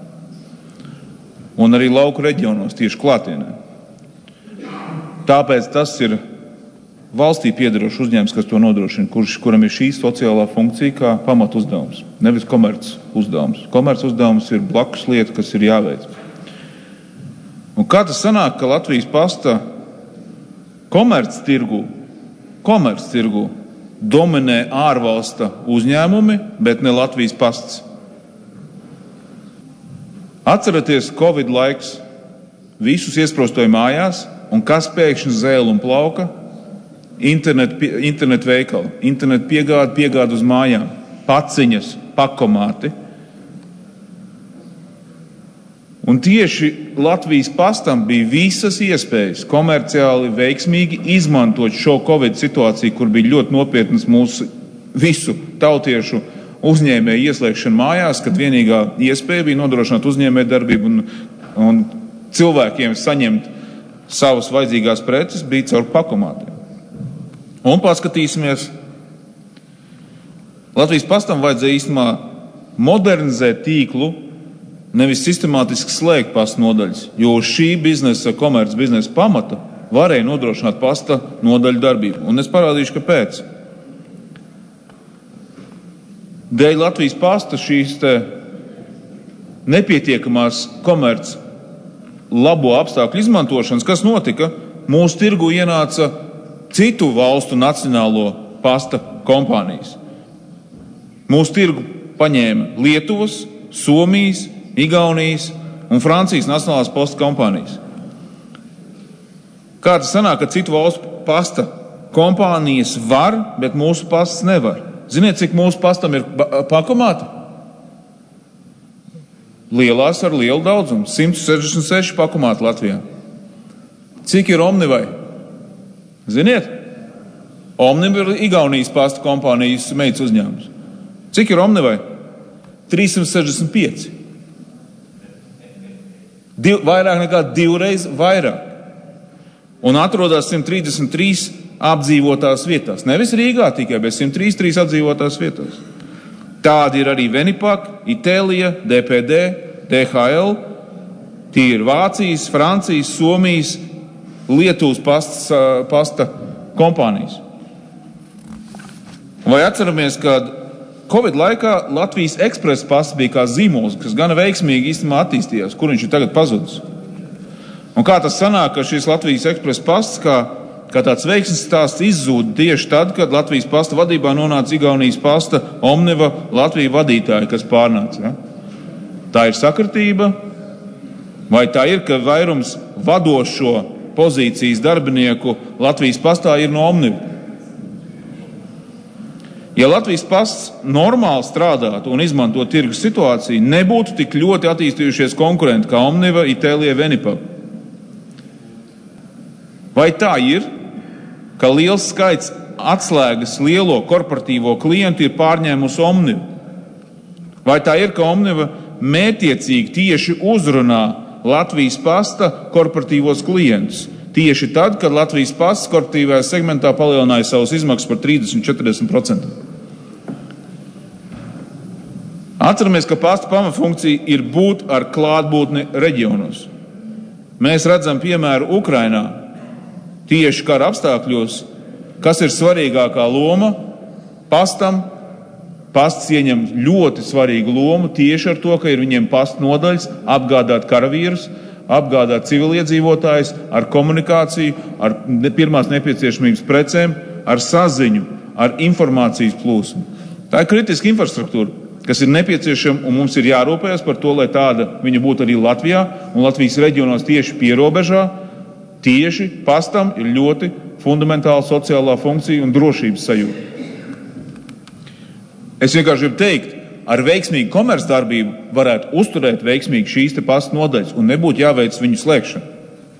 un arī lauku reģionos tieši klātienē. Tāpēc tas ir valstī piederošs uzņēmums, kas to nodrošina, kurš, kuram ir šī sociālā funkcija kā pamatu uzdevums, nevis komerc uzdevums. Komerc uzdevums ir blakus lieta, kas ir jāveic. Un kā tas sanāk, ka Latvijas pasta komerc tirgu, komerc tirgu dominē ārvalsta uzņēmumi, bet ne Latvijas pasts? Atceraties Covid laiks, visus iesprostoja mājās, un kas pēkšņi zēla un plauka? Internet, internet veikali, internet piegāda, piegāda uz mājām, paciņas, pakomāti. Un tieši Latvijas pastam bija visas iespējas komerciāli veiksmīgi izmantot šo Covid situāciju, kur bija ļoti nopietnas mūsu visu tautiešu uzņēmēju ieslēgšana mājās, kad vienīgā iespēja bija nodrošināt uzņēmēju darbību un, un cilvēkiem saņemt savas vajadzīgās preces bija caur pakomātiem. Un paskatīsimies, Latvijas pastam vajadzēja īstenībā modernizēt tīklu, nevis sistemātiski slēgt pasta nodaļas, jo šī biznesa, komerc biznesa pamata varēja nodrošināt pasta nodaļu darbību. Un es parādīšu, kāpēc. dēļ Latvijas pasta šīs te nepietiekamās komerc labo apstākļu izmantošanas, kas notika, mūsu tirgu ienāca citu valstu nacionālo pasta kompānijas. Mūsu tirgu paņēma Lietuvas, Somijas, Igaunijas un Francijas nacionālās pasta kompānijas. Kā tas sanāk, ka citu valstu pasta kompānijas var, bet mūsu pasts nevar? Ziniet, cik mūsu pastam ir pakomāti? Lielās ar lielu daudzumu. simt sešdesmit seši pakomāti Latvijā. Cik ir Omnivai? Ziniet? Omniva ir Igaunijas pasta kompānijas meitas uzņēmums. Cik ir Omnivai? trīssimt sešdesmit pieci. Div, vairāk nekā divreiz vairāk. Un atrodas simt trīsdesmit trīs apdzīvotās vietās. Nevis Rīgā tikai, bet simt trīsdesmit trīs apdzīvotās vietās. Tādi ir arī Venipak, Itālija, D P D, D H L. Tie ir Vācijas, Francijas, Somijas, Lietuvas pasta, pasta kompānijas. Vai atceramies, ka Covid laikā Latvijas ekspresa pasts bija kā zīmols, kas gana veiksmīgi īstenībā attīstījās, kur viņš ir tagad pazudis. Un kā tas sanāk, ka šis Latvijas ekspresa pasts kā, kā tāds veiksmes stāsts izzūd tieši tad, kad Latvijas pasta vadībā nonāca Igaunijas pasta Omniva Latvijas vadītāji, kas pārnāca. Ja? Tā ir sakritība, vai tā ir, ka vairums vadošo pozīcijas darbinieku Latvijas pastā ir no Omniva? Ja Latvijas pasts normāli strādātu un izmanto tirgus situāciju, nebūtu tik ļoti attīstījušies konkurenti kā Omniva, Itālija, Venipak. Vai tā ir, ka liels skaits atslēgas lielo korporatīvo klientu ir pārņēmusi Omniva? Vai tā ir, ka Omniva mērķiecīgi tieši uzrunā Latvijas pasta korporatīvos klientus? Tieši tad, kad Latvijas pasts korporatīvajā segmentā palielināja savus izmaksas par trīsdesmit līdz četrdesmit procentiem. Atceramies, ka pasta pamatfunkcija ir būt ar klātbūtni reģionos. Mēs redzam piemēru Ukrainā, tieši kara apstākļos, kas ir svarīgākā loma pastam. Pasts ieņem ļoti svarīgu lomu tieši ar to, ka ir viņiem pasta nodaļas apgādāt karavīrus, apgādāt civiliedzīvotājus ar komunikāciju, ar pirmās nepieciešamības precēm, ar saziņu, ar informācijas plūsmu. Tā ir kritiska infrastruktūra, kas ir nepieciešama, un mums ir jārūpējas par to, lai tāda viņa būtu arī Latvijā un Latvijas reģionos tieši pierobežā. Tieši pastam ir ļoti fundamentāla sociālā funkcija un drošības sajūta. Es vienkārši gribu teikt, ar veiksmīgu komercdarbību varētu uzturēt veiksmīgi šīs te pasta nodaļas un nebūtu jāveic viņu slēgšana.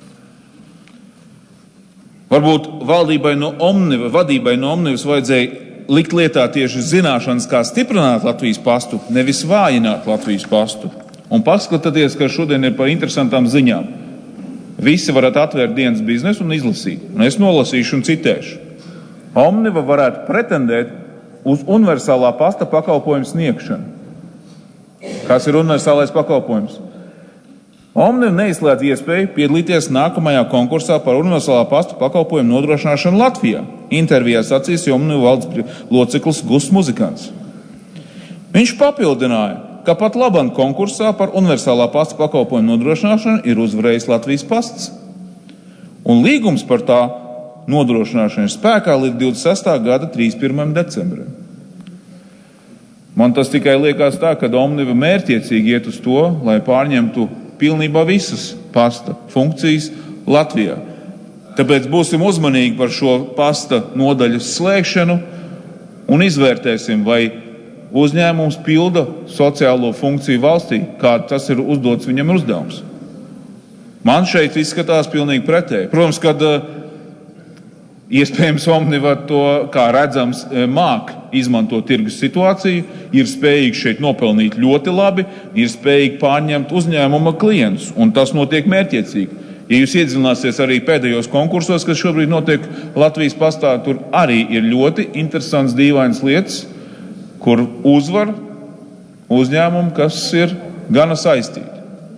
Varbūt valdībai no Omniva, vadībai no Omnivas vajadzēja likt lietā tieši zināšanas, kā stiprināt Latvijas pastu, nevis vājināt Latvijas pastu. Un paskatieties, ka šodien ir par interesantām ziņām. Visi varat atvērt dienas biznesu un izlasīt. Un es nolasīšu un citēšu. Omniva varētu pretendēt uz universālā pasta pakalpojumu sniegšanu. Kas ir universālais pakalpojums? Omniva neizslēdz iespēju piedalīties nākamajā konkursā par universālā pasta pakalpojumu nodrošināšanu Latvijā. Intervijā sacīs Omniva valdes loceklis Gusts Muzikants. Viņš papildināja, ka pat labam konkursā par universālā pasta pakalpojumu nodrošināšanu ir uzvarējis Latvijas pasts. Un līgums par tā nodrošināšanu ir spēkā līdz divdesmit sestā gada trīsdesmit pirmajam decembrim. Man tas tikai liekas tā, ka Omniva mērķiecīgi iet uz to, lai pārņemtu pilnībā visas pasta funkcijas Latvijā. Tāpēc būsim uzmanīgi par šo pasta nodaļas slēgšanu un izvērtēsim, vai uzņēmums pilda sociālo funkciju valstī, kā tas ir uzdots viņam uzdevums. Man šeit izskatās pilnīgi pretēji. Protams, kad iespējams Omniva to, kā redzams, māk izmantot tirgus situāciju, ir spējīgi šeit nopelnīt ļoti labi, ir spējīgi pārņemt uzņēmuma klientus, un tas notiek mērķiecīgi. Ja jūs iedzināsies arī pēdējos konkursos, kas šobrīd notiek Latvijas pastā, tur arī ir ļoti interesants dīvainas lietas, kur uzvar uzņēmumi, kas ir gana saistīti.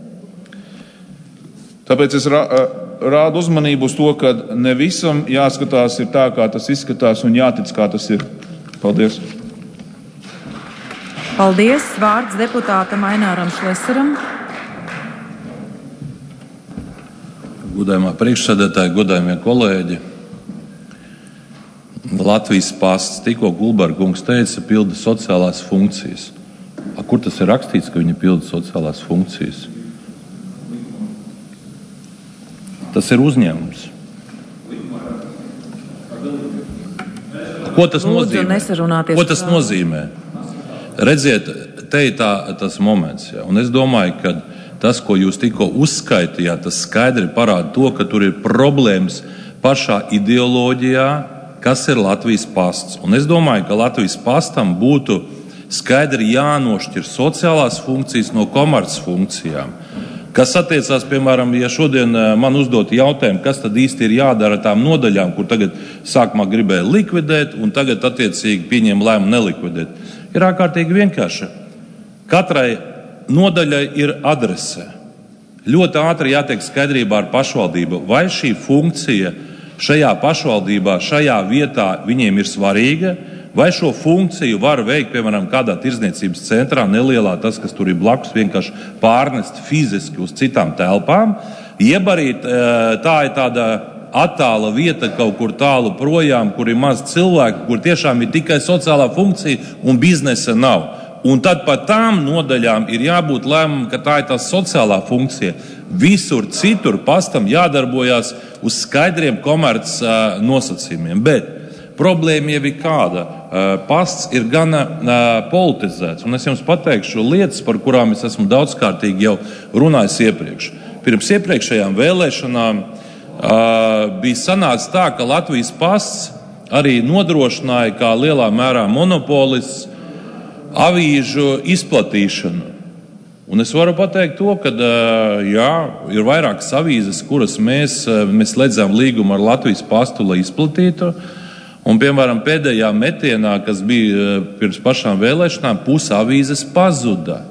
Tāpēc es rā, rādu uzmanību uz to, ka ne visam jāskatās ir tā, kā tas izskatās, un jātic, kā tas ir. Paldies! Paldies. Vārds deputātam Aināram Šlesaram. Godājumā priekšsēdētāji, godājumie kolēģi. Latvijas pasts, tikko Gulberga kungs teica, pilda sociālās funkcijas. A, kur tas ir rakstīts, ka viņi pilda sociālās funkcijas? Tas ir uzņēmums. Ko tas Lūdzu, nozīmē? Ko tas nozīmē? Redziet, te ir tā, tas moments. Ja? Un es domāju, ka tas, ko jūs tikko uzskaitījāt, tas skaidri parāda to, ka tur ir problēmas pašā ideoloģijā, kas ir Latvijas pasts. Un es domāju, ka Latvijas pastam būtu skaidri jānošķir sociālās funkcijas no komerces funkcijām. Kas attiecās, piemēram, ja šodien man uzdot jautājumu, kas tad īsti ir jādara tām nodaļām, kur tagad sākumā gribēja likvidēt un tagad attiecīgi pieņem lēmumu nelikvidēt. Ir ārkārtīgi vienkārši. Katrai nodaļai ir adrese. Ļoti ātri jātiek skaidrībā ar pašvaldību, vai šī funkcija šajā pašvaldībā, šajā vietā viņiem ir svarīga, vai šo funkciju var veikt, piemēram, kādā tirdzniecības centrā, nelielā, tas, kas tur ir blakus, vienkārši pārnest fiziski uz citām telpām, jeb arī tā ir tāda attāla vieta kaut kur tālu projām, kur ir maz cilvēku, kur tiešām ir tikai sociālā funkcija un biznesa nav. Un tad par tām nodaļām ir jābūt lēmumam, ka tā ir tā sociālā funkcija. Visur citur pastam jādarbojās uz skaidriem komerces uh, nosacījumiem. Bet problēma jau ir kāda. Uh, pasts ir gana uh, politizēts. Un es jums pateikšu lietas, par kurām es esmu daudzkārtīgi jau runājis iepriekš. Pirms iepriekšējām vēlēšanām uh, bija sanācis tā, ka Latvijas pasts arī nodrošināja kā lielā mērā monopolists avīžu izplatīšanu. Un es varu pateikt to, ka jā, ir vairākas avīzes, kuras mēs, mēs slēdzām līgumu ar Latvijas pastu, lai izplatītu. Un, piemēram, pēdējā metienā, kas bija pirms pašām vēlēšanām, puse avīzes pazuda.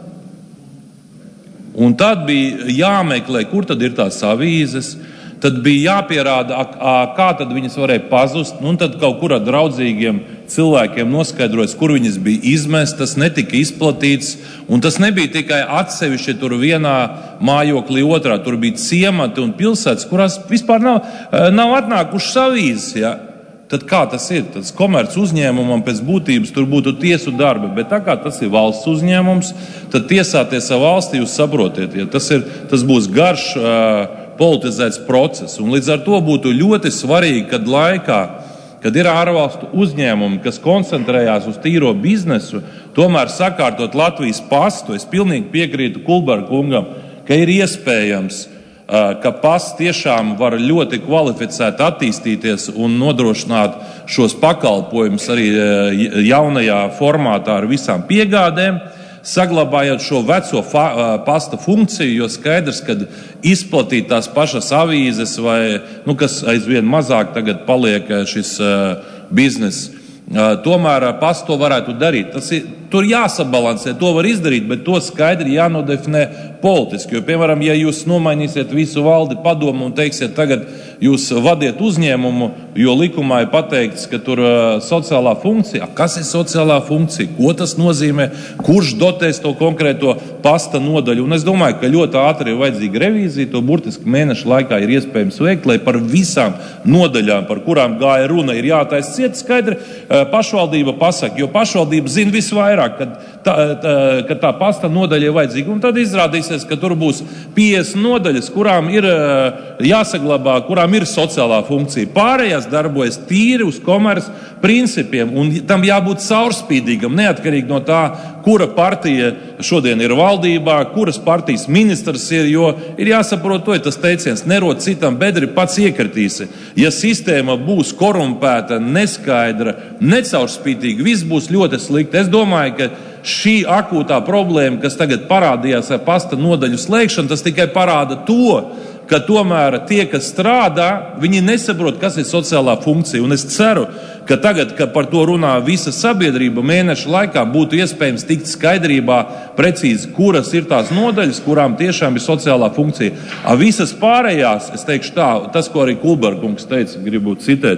Un tad bija jāmeklē, kur tad ir tās avīzes. Tad bija jāpierāda, kā tad viņas varēja pazust, un tad kaut kur ar draudzīgiem cilvēkiem noskaidrojas, kur viņas bija izmestas, netika izplatīts, un tas nebija tikai atsevišķi tur vienā mājoklī otrā, tur bija ciemati un pilsētas, kurās vispār nav, nav atnākušas avīzes, ja? Tad kā tas ir? Tas komerces uzņēmumam pēc būtības tur būtu tiesu darbi, bet tā kā tas ir valsts uzņēmums, tad tiesāties ar valsti, jūs saprotiet, ja? tas, ir, tas būs garš uh, politizēts process. Un līdz ar to būtu ļoti svarīgi, kad laikā, kad ir ārvalstu uzņēmumi, kas koncentrējās uz tīro biznesu, tomēr sakārtot Latvijas pastu. Es pilnīgi piekrītu Gulberga kungam, ka ir iespējams, ka pasts tiešām var ļoti kvalificēti attīstīties un nodrošināt šos pakalpojumus arī jaunajā formātā ar visām piegādēm, saglabājot šo veco fa- pasta funkciju, jo skaidrs, ka izplatīt tās pašas avīzes vai, nu, kas aizvien mazāk tagad paliek šis uh, biznes, uh, tomēr uh, pasts to varētu darīt. Tas ir, tur jāsabalansē, to var izdarīt, bet to skaidri jānodefinē politiski, jo, piemēram, ja jūs nomainīsiet visu valdi padomu un teiksiet, tagad jūs vadiet uzņēmumu, jo likumā ir pateikts, ka tur uh, sociālā funkcija. Kas ir sociālā funkcija? Ko tas nozīmē? Kurš dotēs to konkrēto pasta nodaļu? Un es domāju, ka ļoti ātri ir vajadzīga revīzija, to burtiski mēnešu laikā ir iespējams veikt, lai par visām nodaļām, par kurām gāja runa, ir jātaisa cieta skaidri uh, pašvaldība pasaka, jo pašvaldība zina visvairāk, kad tā, tā, kad tā pasta nodaļa ir vajadzīga. Un tad izrādīsies, ka tur būs piecdesmit nodaļas, kurām ir uh, jāsaglabā, kurām ir sociālā funkcija. Pārējās darbojas tīri uz komerces principiem, un tam jābūt caurspīdīgam, neatkarīgi no tā, kura partija šodien ir valdībā, kuras partijas ministrs ir, jo ir jāsaprot to, ja tas teiciens nerod citam bedri, pats iekritīsi. Ja sistēma būs korumpēta, neskaidra, necaurspīdīga, viss būs ļoti slikti. Es domāju, ka šī akūtā problēma, kas tagad parādījās ar pasta nodaļu slēgšanu, tas tikai parāda to, ka tomēr tie, kas strādā, viņi nesaprot, kas ir sociālā funkcija. Un es ceru, ka tagad, kad par to runā visa sabiedrība, mēneša laikā būtu iespējams tikt skaidrībā precīzi, kuras ir tās nodaļas, kurām tiešām ir sociālā funkcija. A visas pārējās, es teikšu tā, tas, ko arī Gulberga kungs teica, gribu citēt,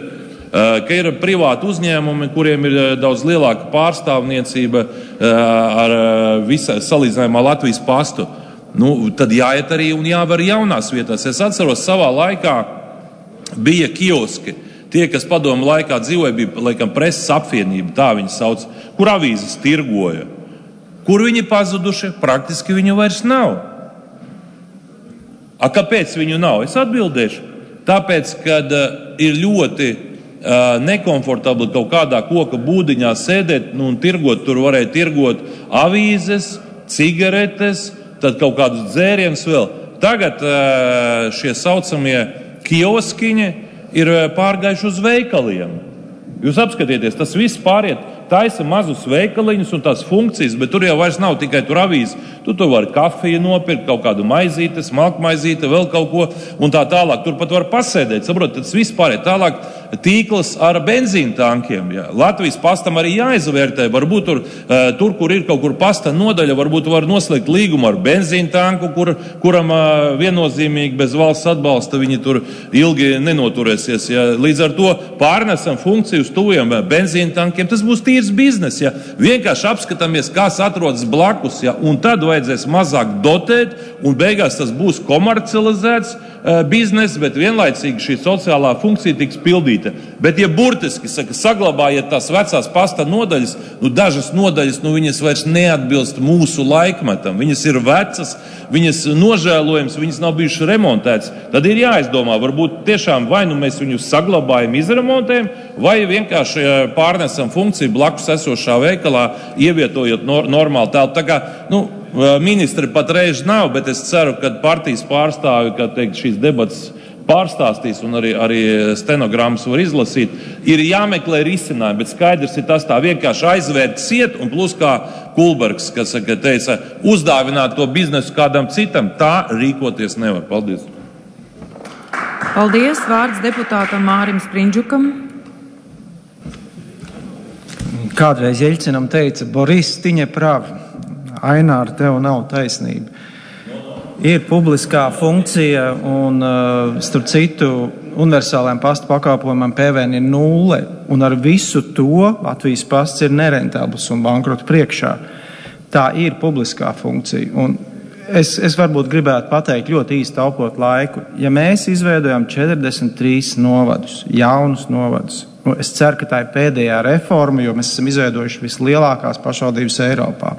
ka ir privāti uzņēmumi, kuriem ir daudz lielāka pārstāvniecība ar visā salīdzinājumā Latvijas pastu. Nu, tad jāiet arī un jāvar jaunās vietās. Es atceros, savā laikā bija kioski. Tie, kas padomu laikā dzīvoja, bija laikam preses apvienība, tā viņi sauc, kur avīzes tirgoja. Kur viņi pazuduši? Praktiski viņu vairs nav. A, kāpēc viņu nav? Es atbildēšu. Tāpēc, kad uh, ir ļoti uh, nekomfortabli kaut kādā koka būdiņā sēdēt, nu, un tirgot, tur varēja tirgot avīzes, cigaretes, tad kaut kādus dzērienus vēl. Tagad uh, šie saucamie kioskiņi ir pārgājuši uz veikaliem. Jūs apskatieties, tas viss pāriet, taisa mazus veikaliņus un tās funkcijas, bet tur jau vairs nav tikai tur avīze. Tu tur vari kafiju nopirkt, kaut kādu maizīti, smalkmaizīti, vēl kaut ko un tā tālāk. Tur pat var pasēdēt, saprot, tas viss pāriet. Tālāk tīkls ar benzīna tankiem. Jā. Latvijas pastam arī jāizvērtē. Varbūt tur, tur, kur ir kaut kur pasta nodaļa, varbūt var noslēgt līgumu ar benzīna tanku, kur, kuram viennozīmīgi bez valsts atbalsta viņi tur ilgi nenoturēsies. Jā. Līdz ar to pārnesam funkciju uz tuviem benzīna tankiem. Tas būs tīrs biznes. Jā. Vienkārši apskatāmies, kas atrodas blakus, jā. Un tad vajadzēs mazāk dotēt, un beigās tas būs komercializēts uh, biznes, bet vienlaicīgi šī sociālā funkcija tiks pildīta. Bet, ja burtiski saka, saglabājiet tās vecās pasta nodaļas, nu dažas nodaļas, nu viņas vairs neatbilst mūsu laikmetam. Viņas ir vecas, viņas nožēlojams, viņas nav bijušas remontētas. Tad ir jāizdomā, varbūt tiešām vai nu mēs viņus saglabājam, izremontējam, vai vienkārši pārnesam funkciju blakus esošā veikalā, ievietojot no, normālu telpu. Tā kā, nu, ministri patreiz nav, bet es ceru, ka partijas pārstāvi, kā teikt, šīs debatas pārstāstīs un arī, arī stenogrammas var izlasīt, ir jāmeklē risinājumi, bet skaidrs ir tas tā vienkārši aizvērt ciet un plus kā Kulbergs, kas teica, uzdāvināt to biznesu kādam citam, tā rīkoties nevar. Paldies. Paldies. Vārds deputātam Mārim Sprindžukam. Kādreiz Jeļcinam teica, Boris, tiņe pravi. Ainār, tev nav taisnība. Ir publiskā funkcija un, starp citu, universālajiem pasta pakalpojumam P V N ir nulle, un ar visu to Latvijas pasts ir nerentabls un bankrota priekšā. Tā ir publiskā funkcija. Un es, es varbūt gribētu pateikt ļoti īsti taupot laiku. Ja mēs izveidojam četrdesmit trīs novadus, jaunus novadus, nu, es ceru, ka tā ir pēdējā reforma, jo mēs esam izveidojuši vislielākās pašvaldības Eiropā.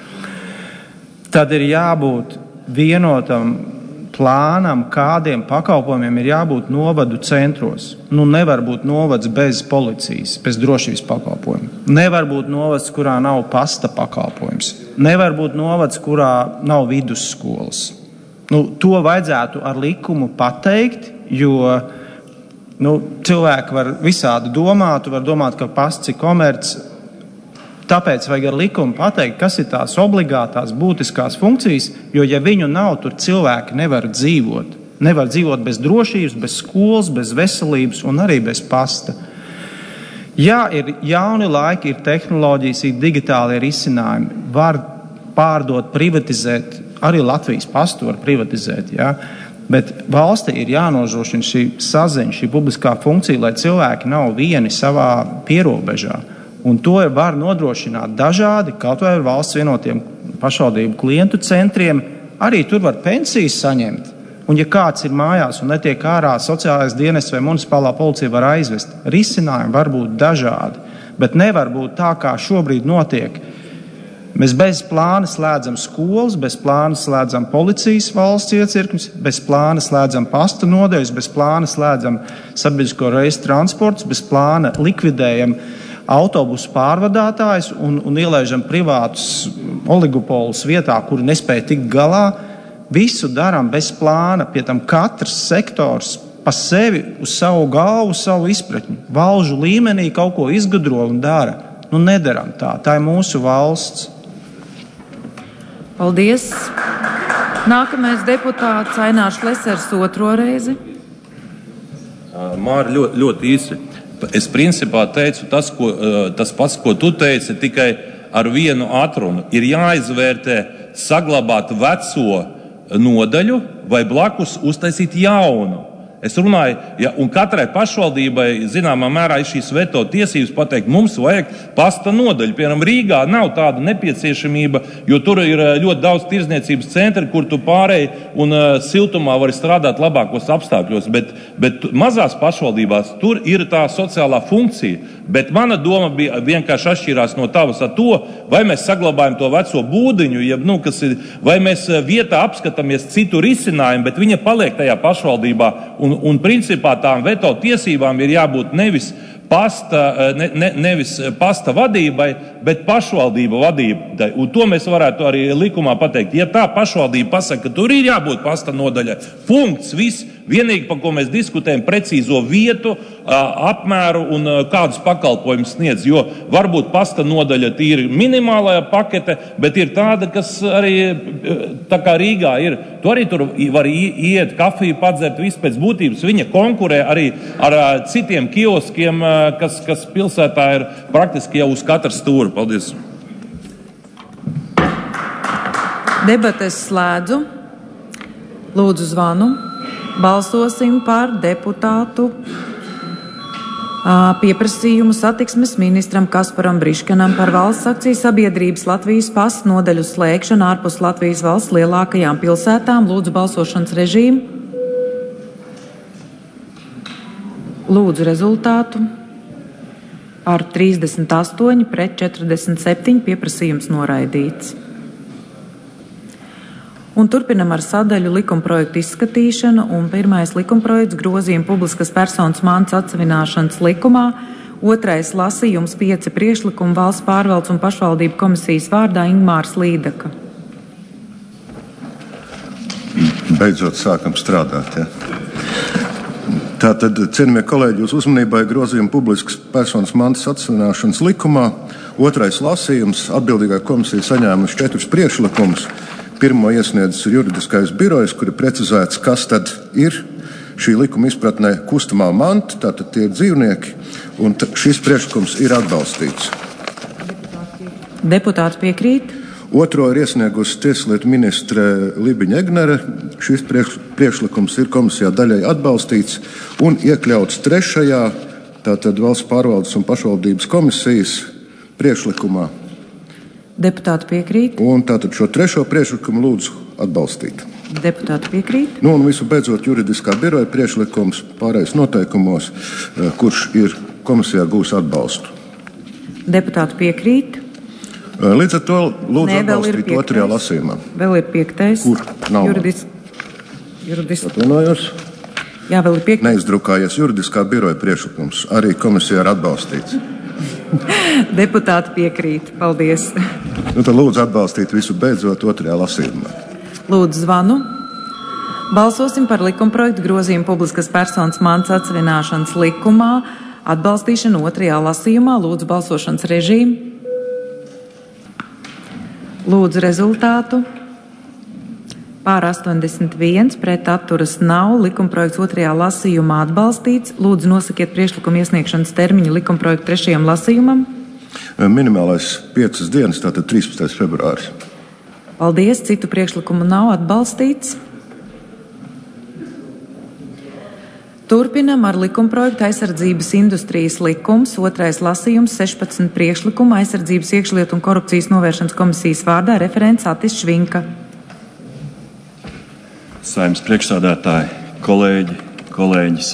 Tad ir jābūt vienotam plānam, kādiem pakalpojumiem ir jābūt novadu centros. Nu, nevar būt novads bez policijas, bez drošības pakalpojumu. Nevar būt novads, kurā nav pasta pakalpojums. Nevar būt novads, kurā nav vidusskolas. Nu, to vajadzētu ar likumu pateikt, jo nu, cilvēki var visādi domāt, var domāt, ka pasts ir komercs. Tāpēc vajag ar likumu pateikt, kas ir tās obligātās būtiskās funkcijas, jo ja viņu nav, tur cilvēki nevar dzīvot. Nevar dzīvot bez drošības, bez skolas, bez veselības un arī bez pasta. Jā, ir jauni laiki, ir tehnoloģijas, ir digitālie risinājumi. Var pārdot, privatizēt, arī Latvijas pastu var privatizēt, jā. Bet valstī ir jānožošina šī saziņa, šī publiskā funkcija, lai cilvēki nav vieni savā pierobežā. Un to var nodrošināt dažādi, kaut vai ar valsts vienotiem pašvaldību klientu centriem. Arī tur var pensijas saņemt. Un ja kāds ir mājās un netiek ārā, sociālais dienests vai municipālā policija var aizvest. Risinājumi var būt dažādi, bet nevar būt tā, kā šobrīd notiek. Mēs bez plāna slēdzam skolas, bez plāna slēdzam policijas valsts iecirkņus, bez plāna slēdzam pasta nodeļus, bez plāna slēdzam sabiedrisko reisu transports, bez plāna likvidējam autobusu pārvadātājs un, un ielaižam privātus oligopolus vietā, kuri nespēja tikt galā. Visu darām bez plāna, pie tam katrs sektors pa sevi uz savu galvu, savu izpratņu. Valžu līmenī kaut ko izgudro un dara. Nu, nedaram tā. Tā ir mūsu valsts. Paldies. Nākamais deputāts Ainārs Lesers otro reizi. Māri, ļoti, ļoti īsi. Es principā teicu tas, ko, tas pats, ko tu teici, tikai ar vienu atrunu. Ir jāizvērtē saglabāt veco nodaļu vai blakus uztaisīt jaunu. Es runāju, ja, un katrai pašvaldībai zināmā mērā ir šīs veto tiesības pateikt, mums vajag pasta nodaļu. Piemēram, Rīgā nav tāda nepieciešamība, jo tur ir ļoti daudz tirzniecības centri, kur tu pārēji un uh, siltumā vari strādāt labākos apstākļos, bet, bet mazās pašvaldībās tur ir tā sociālā funkcija. Bet mana doma bija vienkārši atšķirās no tavas ar to, vai mēs saglabājam to veco būdiņu, ja, nu, kas ir, vai mēs vietā apskatāmies citu risinājumu, bet viņa paliek tajā pašvaldībā. Un, un principā tām veto tiesībām ir jābūt nevis pasta, ne, ne, nevis pasta vadībai, bet pašvaldība vadībai. Un to mēs varētu arī likumā pateikt. Ja tā pašvaldība pasaka, ka tur ir jābūt pasta nodaļai, punkts, viss, vienīgi, par ko mēs diskutējam, precīzo vietu, apmēru un kādus pakalpojumus sniedz. Jo varbūt pasta nodaļa tīri minimālajā pakete, bet ir tāda, kas arī tā kā Rīgā ir. Tu arī tur var iet kafiju padzert, viss pēc būtības. Viņa konkurē arī ar citiem kioskiem, kas, kas pilsētā ir praktiski jau uz katra stūra. Paldies! Debates slēdzu. Lūdzu zvanu. Balsosim par deputātu pieprasījumu satiksmes ministram Kasparam Briškanam par valsts akciju sabiedrības Latvijas pasta nodaļu slēgšanu ārpus Latvijas valsts lielākajām pilsētām. Lūdzu balsošanas režīmu. Lūdzu rezultātu. Ar trīsdesmit astoņi pret četrdesmit septiņi pieprasījums noraidīts. Un turpinam ar sadaļu likumprojektu izskatīšanu, un pirmais likumprojekts grozījuma publiskas personas mantas atsevināšanas likumā, otrais lasījums pieci priekšlikumi valsts pārvaldes un pašvaldību komisijas vārdā Ingmārs Līdaka. Beidzot sākam strādāt, ja. Tātad, cienījamie kolēģi, jūs uzmanībai grozījuma publiskas personas mantas atsevināšanas likumā, otrais lasījums, atbildīgā komisija saņēmuši četrus priekšlikumus. Pirmo iesniedzis juridiskais birojs, kur ir precizēts, kas tad ir šī likuma izpratnē kustamā manta, tātad tie ir dzīvnieki, un šis priekšlikums ir atbalstīts. Deputāti piekrīt. Otro ir iesniegusi tieslietu ministre Libiņa Egnere. Šis priekš, priekšlikums ir komisijā daļai atbalstīts un iekļauts trešajā, tātad valsts pārvaldes un pašvaldības komisijas priekšlikumā. Deputāti piekrīt. Un tātad šo trešo priekšlikumu lūdzu atbalstīt. Deputāti piekrīt. Nu, un visu beidzot juridiskā biroja priekšlikums pārējais noteikumos, kurš ir komisijā gūs atbalstu. Deputāti piekrīt. Līdz ar to lūdzu Nē, atbalstīt otrajā lasījumā. Vēl ir piektais. Kur nav? Juridis... Juridis... Atvainojos. Jā, vēl ir piektais. Neizdrukājies juridiskā biroja priekšlikums. Arī komisijā ir atbalstīts. Deputāti piekrīt. Paldies. Nu, tad lūdzu atbalstīt visu beidzot otrajā lasījumā. Lūdzu zvanu. Balsosim par likumprojektu grozījumu publiskas personas mantas atsevināšanas likumā. Atbalstīšanu otrajā lasījumā. Lūdzu balsošanas režīmu. Lūdzu rezultātu. Pār astoņdesmit viens, pret atturas nav. Likumprojekts otrajā lasījumā atbalstīts. Lūdzu nosakiet priekšlikumu iesniegšanas termiņu likumprojektu trešajam lasījumam. Minimālais piecas dienas, tātad trīspadsmitais februāris. Paldies, citu priekšlikumu nav atbalstīts. Turpinam ar likumprojektu aizsardzības industrijas likums, otrais lasījums, sešpadsmit priekšlikuma aizsardzības iekšlietu un korupcijas novēršanas komisijas vārdā referents Atis Švinka. Saeimas priekšsādātāji, kolēģi, kolēģis.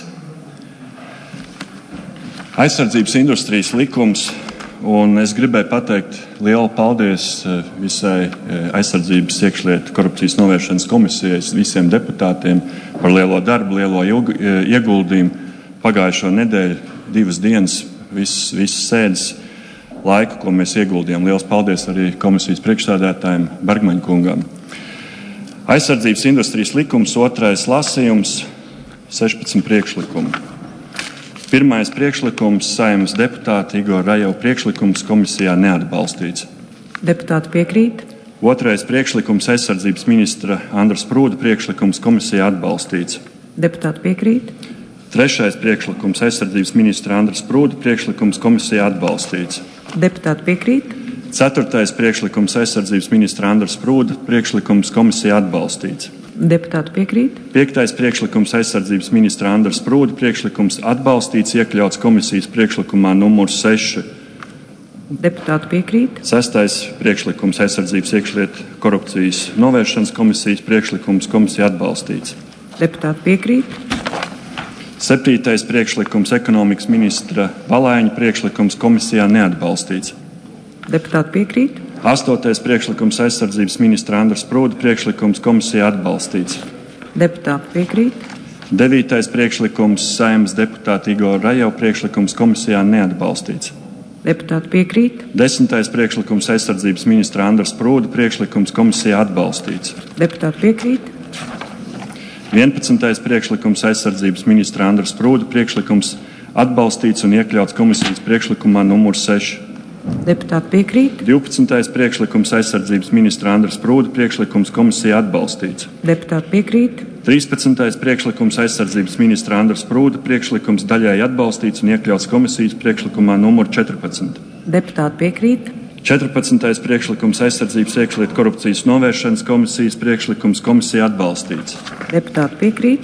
Aizsardzības industrijas likums, un es gribēju pateikt lielu paldies visai aizsardzības iekšlietu korupcijas novēršanas komisijai, visiem deputātiem par lielo darbu, lielo ieguldījumu. Pagājušo nedēļu, divas dienas, visas, visas sēdes laiku, ko mēs ieguldījām. Liels paldies arī komisijas priekšsādātājiem Bergmaņa kungam. Aizsardzības industrijas likums, otrais lasījums, sešpadsmit priekšlikumi. Pirmais priekšlikums, Saeimas deputāta Igora Rajeva priekšlikums, komisijā neatbalstīts. Deputāti piekrīt. Otrais priekšlikums, aizsardzības ministra Andra Sprūda priekšlikums, komisijā atbalstīts. Deputāti piekrīt. Trešais priekšlikums, aizsardzības ministra Andra Sprūda priekšlikums, komisijā atbalstīts. Deputāti piekrīt. Ceturtais priekšlikums, aizsardzības ministra Andra Sprūda priekšlikums, komisijā atbalstīts. Deputāti piekrīt. Piektais priekšlikums aizsardzības ministra Andra Sprūda priekšlikums atbalstīts, iekļauts komisijas priekšlikumā numur seši. Deputāti piekrīt. Sestais priekšlikums aizsardzības iekšlietu korupcijas novēršanas komisijas priekšlikums komisija atbalstīts. Deputāti piekrīt. Septītais priekšlikums ekonomikas ministra Valaiņa priekšlikums komisijā neatbalstīts. Deputāti piekrīt. Astotais priekšlikums aizsardzības ministra Andra Sprūda priekšlikums komisijā atbalstīts. Deputāti piekrīt. Devītais priekšlikums Saeimas deputāta Igora Rajeva priekšlikums komisijā neatbalstīts. Deputāti piekrīt. Desmitais priekšlikums aizsardzības ministra Andra Sprūda priekšlikums komisijā atbalstīts. Deputāti piekrīt. Vienpadsmitais priekšlikums aizsardzības ministra Andra Sprūda priekšlikums atbalstīts un iekļauts komisijas priekšlikumā numur seši. Deputāti piekrīt. divpadsmitais priekšlikums aizsardzības ministra Andra Sprūda priekšlikums komisijā atbalstīts. Deputāti piekrīt. trīspadsmitais priekšlikums aizsardzības ministra Andra Sprūda priekšlikums daļēji atbalstīts un iekļauts komisijas priekšlikumā numur četrpadsmit. Deputāti piekrīt. četrpadsmitais priekšlikums aizsardzības iekšlietu korupcijas novēršanas komisijas priekšlikums komisijā atbalstīts. Deputāti piekrīt.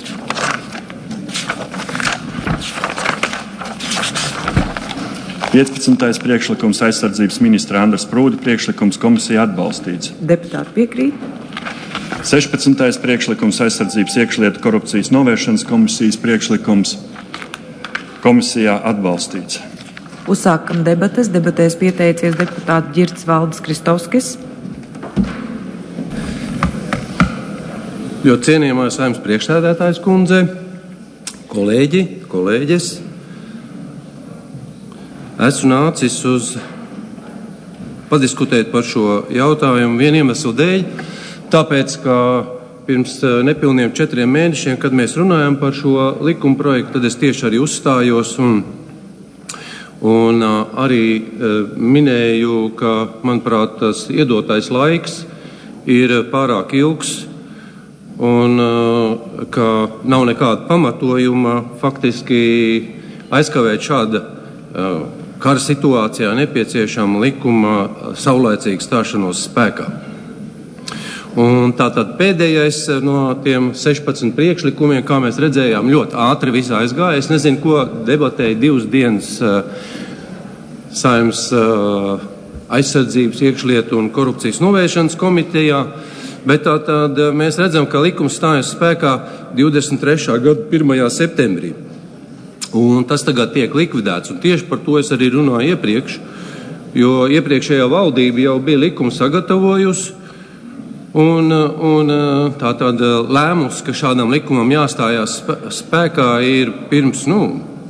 piecpadsmitais priekšlikums aizsardzības ministra Andra Sprūda priekšlikums komisijā atbalstīts. Deputāti piekrīt. sešpadsmitais priekšlikums aizsardzības iekšlietu korupcijas novēršanas komisijas priekšlikums komisijā atbalstīts. Uzsākam debates. Debatēs pieteicies deputāti Ģirds Valdis Kristovskis. Ļoti cienījamā Saeimas priekšsēdētājas kundze, kolēģi, kolēģis. Esmu nācis uz padiskutēt par šo jautājumu vienu iemeslu dēļ, tāpēc, ka pirms nepilniem četriem mēnešiem, kad mēs runājam par šo likuma projektu, tad es tieši arī uzstājos un, un arī minēju, ka, manuprāt, tas iedotais laiks ir pārāk ilgs un ka nav nekāda pamatojuma faktiski aizkavēt šāda kara situācijā nepieciešama likuma saulaicīga stāšanos spēkā. Un tātad pēdējais no tiem sešpadsmit priekšlikumiem, kā mēs redzējām, ļoti ātri viss aizgāja. Es nezinu, ko debatēja divas dienas uh, Saeimas uh, aizsardzības iekšlietu un korupcijas novēršanas komitejā, bet tātad mēs redzam, ka likums stājas spēkā divdesmit trešā gada pirmajā septembrī. Un tas tagad tiek likvidēts, un tieši par to es arī runāju iepriekš, jo iepriekšējā valdība jau bija likumu sagatavojusi, un, un tā tad lēmums, ka šādam likumam jāstājās spēkā ir pirms, nu,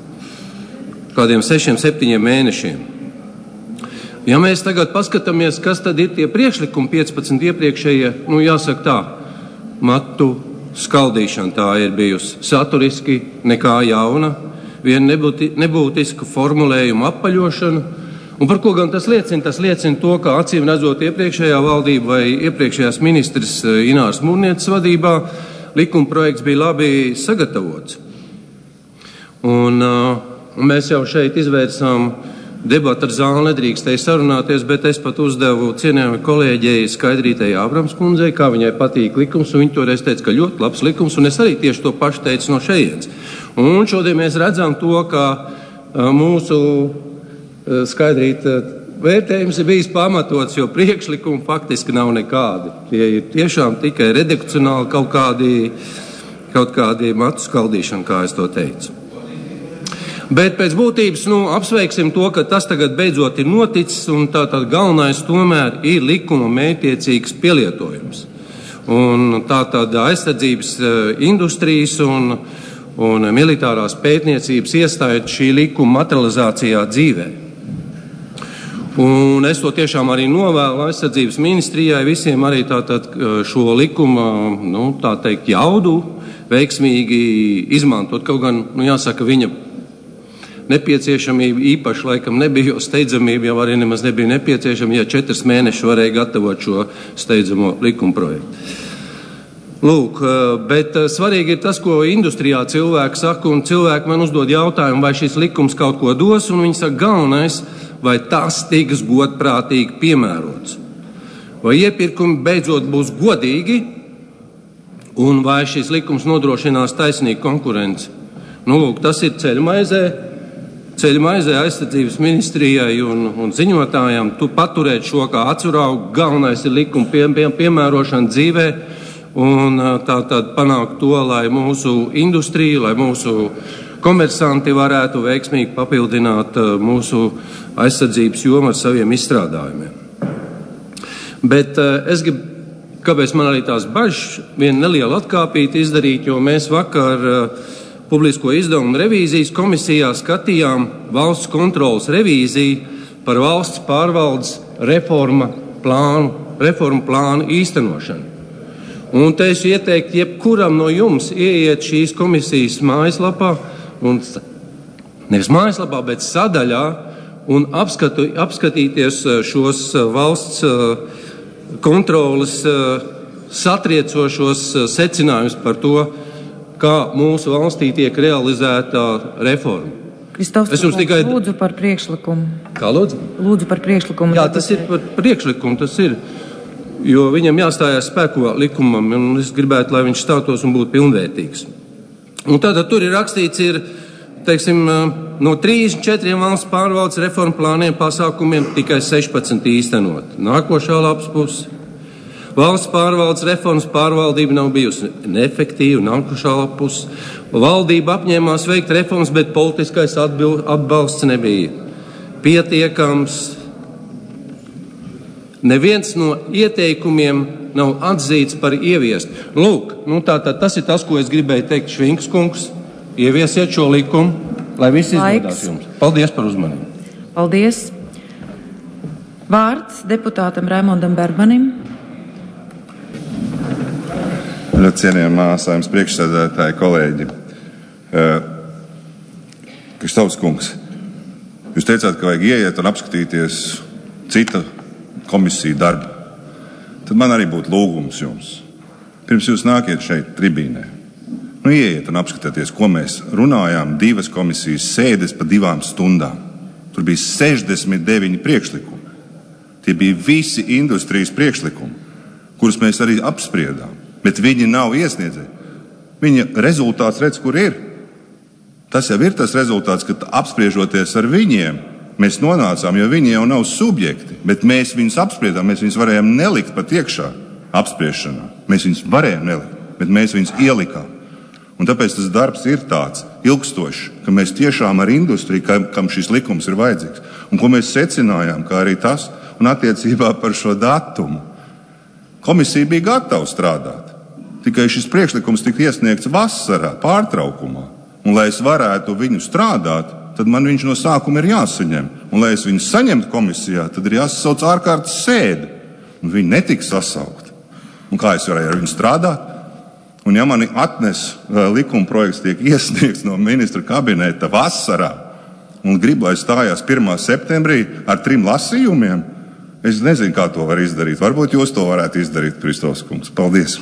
kādiem sešiem, septiņiem mēnešiem. Ja mēs tagad paskatāmies, kas tad ir tie priekšlikumi piecpadsmit iepriekšējie, nu, jāsaka tā, matu skaldīšana tā ir bijusi saturiski, nekā jauna, viena nebūti, nebūtiska formulējuma apaļošana. Un par ko gan tas liecina? Tas liecina to, ka acīm redzot iepriekšējā valdība vai iepriekšējās ministrs Ināras Mūrnietes vadībā likuma projekts bija labi sagatavots. Un uh, mēs jau šeit izvērsām debatu ar zāli, nedrīkstēja sarunāties, bet es pat uzdevu cienījami kolēģei Skaidrītei Ābrams kundzei, kā viņai patīk likums, un viņa toreiz teica, ka ļoti labs likums, un es arī tieši to pašu teicu no šejienes. Un šodien mēs redzam to, ka uh, mūsu uh, Skaidrīta vērtējums ir bijis pamatots, jo priekšlikumi faktiski nav nekādi. Tie ir tiešām tikai redakcionāli kaut kādi, kaut kādi matu skaldīšana, kā es to teicu. Bet pēc būtības, nu, apsveiksim to, ka tas tagad beidzot ir noticis, un tātad galvenais tomēr ir likuma mērķtiecīgs pielietojums. Un tātad aizsardzības industrijas un, un militārās pētniecības iestāja šī likuma materializācijā dzīvē. Un es to tiešām arī novēlu aizsardzības ministrijai, visiem arī tātad šo likuma, nu, tā teikt, jaudu veiksmīgi izmantot. Kaut gan, nu, jāsaka, viņa nepieciešamība īpaši laikam nebija, jo steidzamība jau arī nemaz nebija nepieciešama, ja četras mēnešus varēja gatavot šo steidzamo likuma projektu. Lūk, bet svarīgi ir tas, ko industrijā cilvēki saka, un cilvēki man uzdod jautājumu, vai šis likums kaut ko dos, un viņi saka, galvenais, vai tas tiks godprātīgi piemērots. Vai iepirkumi beidzot būs godīgi, un vai šis likums nodrošinās taisnīgu konkurenci. Nu, lūk, tas ir ceļmaizē, ceļmaizē aizsardzības ministrijai un, un ziņotājām. Tu paturēt šo kā atsuraugu, galvenais ir likuma pie, pie, piemērošana dzīvē, un tā tad panākt to, lai mūsu industrija, lai mūsu komersanti varētu veiksmīgi papildināt mūsu aizsardzības jomu ar saviem izstrādājumiem. Bet es gribu, kāpēc man arī tās bažas, viena neliela atkāpīta izdarīt, jo mēs vakar publisko izdevumu revīzijas komisijā skatījām valsts kontrolas revīziju par valsts pārvaldes reforma plānu, reformu plānu īstenošanu. Un te es ieteiktu jebkuram no jums ieiet šīs komisijas mājaslapā, un nevis mājaslapā, bet sadaļā, un apskatu, apskatīties šos valsts kontrolas satriecošos secinājumus par to, kā mūsu valstī tiek realizēta reforma. Kristofs, es jums tikai lūdzu par priekšlikumu. Kā lūdzu? Lūdzu par priekšlikumu. Jā, tas ir par priekšlikumu, tas ir, jo viņam jāstājās spēkā likumam, un es gribētu, lai viņš stātos un būtu pilnvērtīgs. Un tātad tur ir rakstīts, ir, teiksim, no trīsdesmit četriem valsts pārvaldes reformu plāniem pasākumiem tikai sešpadsmit īstenot. Nākošā lapas puse. Valsts pārvaldes reformas pārvaldība nav bijusi neefektīva, nākošā lapas puse. Valdība apņēmās veikt reformas, bet politiskais atbil, atbalsts nebija pietiekams. Neviens no ieteikumiem nav atzīts par ieviest. Lūk, nu tātad tas ir tas, ko es gribēju teikt, Švinkas kungs. Ieviesiet šo likumu, lai viss izdodas jums. Paldies par uzmanību. Paldies. Vārds deputātam Raimondam Bergmanim. Cienījamā Saeimas priekšsēdētāji, kolēģi. Kristofs kungs, jūs teicāt, ka vajag ieiet un apskatīties cita komisija darbu. Tad man arī būtu lūgums jums. Pirms jūs nākiet šeit tribīnē, nu ieiet un apskatieties, ko mēs runājām divas komisijas sēdes pa divām stundām. Tur bija sešdesmit deviņi priekšlikumi. Tie bija visi industrijas priekšlikumi, kurus mēs arī apspriedām. Bet viņi nav iesniedzēji. Viņa rezultāts redz, kur ir. Tas jau ir tas rezultāts, ka apspriežoties ar viņiem, mēs nonācām, jo viņi jau nav subjekti, bet mēs viņus apspriedām, mēs viņus varējām nelikt pat iekšā apspriešanā. Mēs viņus varējām nelikt, bet mēs viņus ielikām. Un tāpēc tas darbs ir tāds ilgstošs, ka mēs tiešām ar industriju, kam, kam šis likums ir vajadzīgs, un ko mēs secinājām, kā arī tas, un attiecībā par šo datumu. Komisija bija gatava strādāt. Tikai šis priekšlikums tika iesniegts vasarā, pārtraukumā. Un, lai es varētu viņu strādāt, tad man viņš no sākuma ir jāsaņem. Un, lai es viņu saņemtu komisijā, tad ir jāsasauc ārkārtas sēde. Un viņi netika sasaukti. Un kā es varēju ar viņu strādāt? Un, ja mani atnes uh, likuma projekts tiek iesniegts no ministra kabineta vasarā un gribu, lai stājās pirmā septembrī ar trim lasījumiem, es nezinu, kā to var izdarīt. Varbūt jūs to varētu izdarīt, Kristofs kungs. Paldies!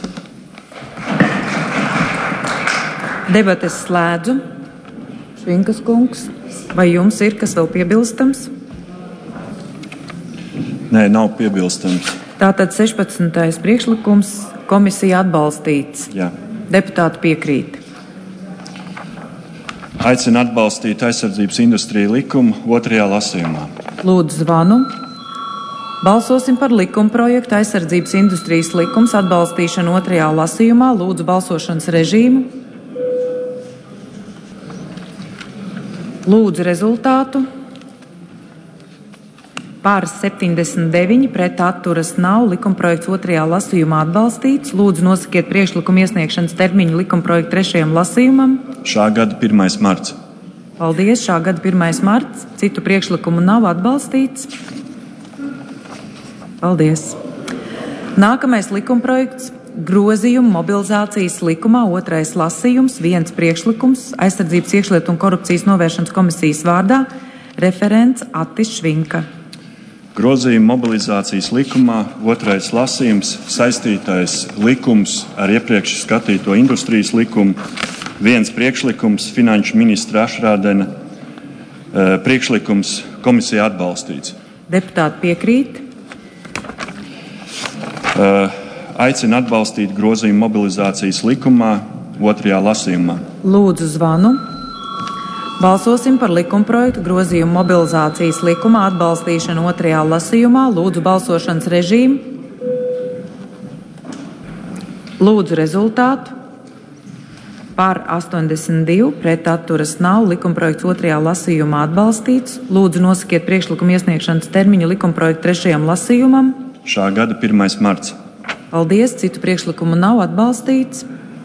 Debates slēdzu. Švinkas kungs, vai jums ir kas vēl piebilstams? Nē, nav piebilstams. Tātad sešpadsmitais priekšlikums komisija atbalstīts. Jā. Deputāti piekrīt. Aicinu atbalstīt aizsardzības industriju likumu otrajā lasījumā. Lūdzu zvanu. Balsosim par likuma projektu aizsardzības industrijas likums atbalstīšanu otrajā lasījumā. Lūdzu balsošanas režīmu. Lūdzu rezultātu. Pār septiņdesmit deviņi, pret atturas nav. Likumprojekts otrajā lasījumā atbalstīts. Lūdzu nosakiet priekšlikumu iesniegšanas termiņu likumprojektu trešajam lasījumam. Šā gada pirmais marts. Paldies, šā gada pirmais marts. Citu priekšlikumu nav atbalstīts. Paldies. Nākamais likumprojekts. Grozījumu mobilizācijas likumā otrais lasījums, viens priekšlikums, aizsardzības iekšlietu un korupcijas novēršanas komisijas vārdā, referents Attis Švinka. Grozījumu mobilizācijas likumā otrais lasījums, saistītais likums ar iepriekš skatīto industrijas likumu, viens priekšlikums, finanšu ministra Ašrādena priekšlikums komisija atbalstīts. Deputāti piekrīt. Uh, aicina atbalstīt grozījumu mobilizācijas likumā otrajā lasījumā. Lūdzu zvanu. Balsosim par likumprojektu grozījumu mobilizācijas likumā atbalstīšanu otrajā lasījumā. Lūdzu balsošanas režīmu. Lūdzu rezultātu. Par astoņdesmit divi, pret atturas nav. Likumprojekts otrajā lasījumā atbalstīts. Lūdzu nosakiet priekšlikumu iesniegšanas termiņu likumprojektu trešajam lasījumam. Šā gada pirmais marts. Paldies, citu priekšlikumu nav atbalstīts.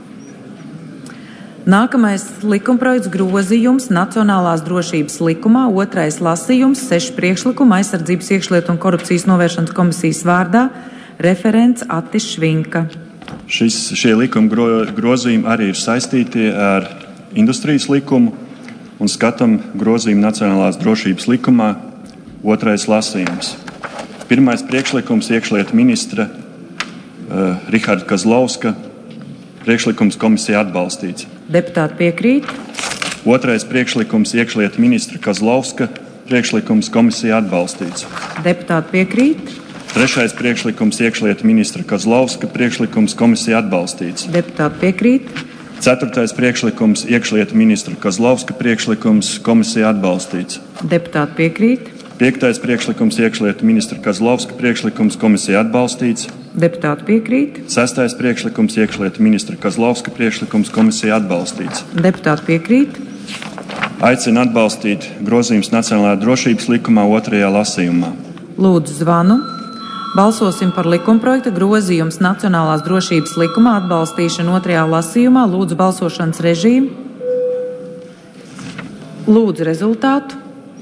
Nākamais likumprojekts grozījums Nacionālās drošības likumā, otrais lasījums, seši priekšlikumi aizsardzības iekšlietu un korupcijas novēršanas komisijas vārdā. Referents Atis Švinka. Šis, šie likuma gro, grozījumi arī ir saistīti ar industrijas likumu un skatām grozījumu Nacionālās drošības likumā, otrais lasījums. Pirmais priekšlikums iekšlietu ministra uh, Riharda Kazlovska. Priekšlikums komisija atbalstīts. Deputāti piekrīt. Otrais priekšlikums iekšlietu ministra Kazlovska. Priekšlikums komisija atbalstīts. Deputāti piekrīt. Trešais priekšlikums iekšlietu ministra Kazlovska. Priekšlikums komisija atbalstīts. Deputāti piekrīt. Ceturtais priekšlikums iekšlietu ministra Kazlovska. Priekšlikums komisija atbalstīts. Deputāti piekrīt. Piektais priekšlikums iekšlietu ministra Kazlovska. Priekšlikums komisija atbalstīts. Deputāti piekrīt. Sestais priekšlikums iekšlietu ministra Kazlovska. Priekšlikums komisija atbalstīts. Deputāti piekrīt. Aicina atbalstīt grozījums Nacionālajā drošības likumā otrajā lasījumā. Lūdzu zvanu. Balsosim par likumprojekta grozījums Nacionālās drošības likumā atbalstīšanu otrajā lasījumā. Lūdzu balsošanas režīmu. Lūdzu rezultātu.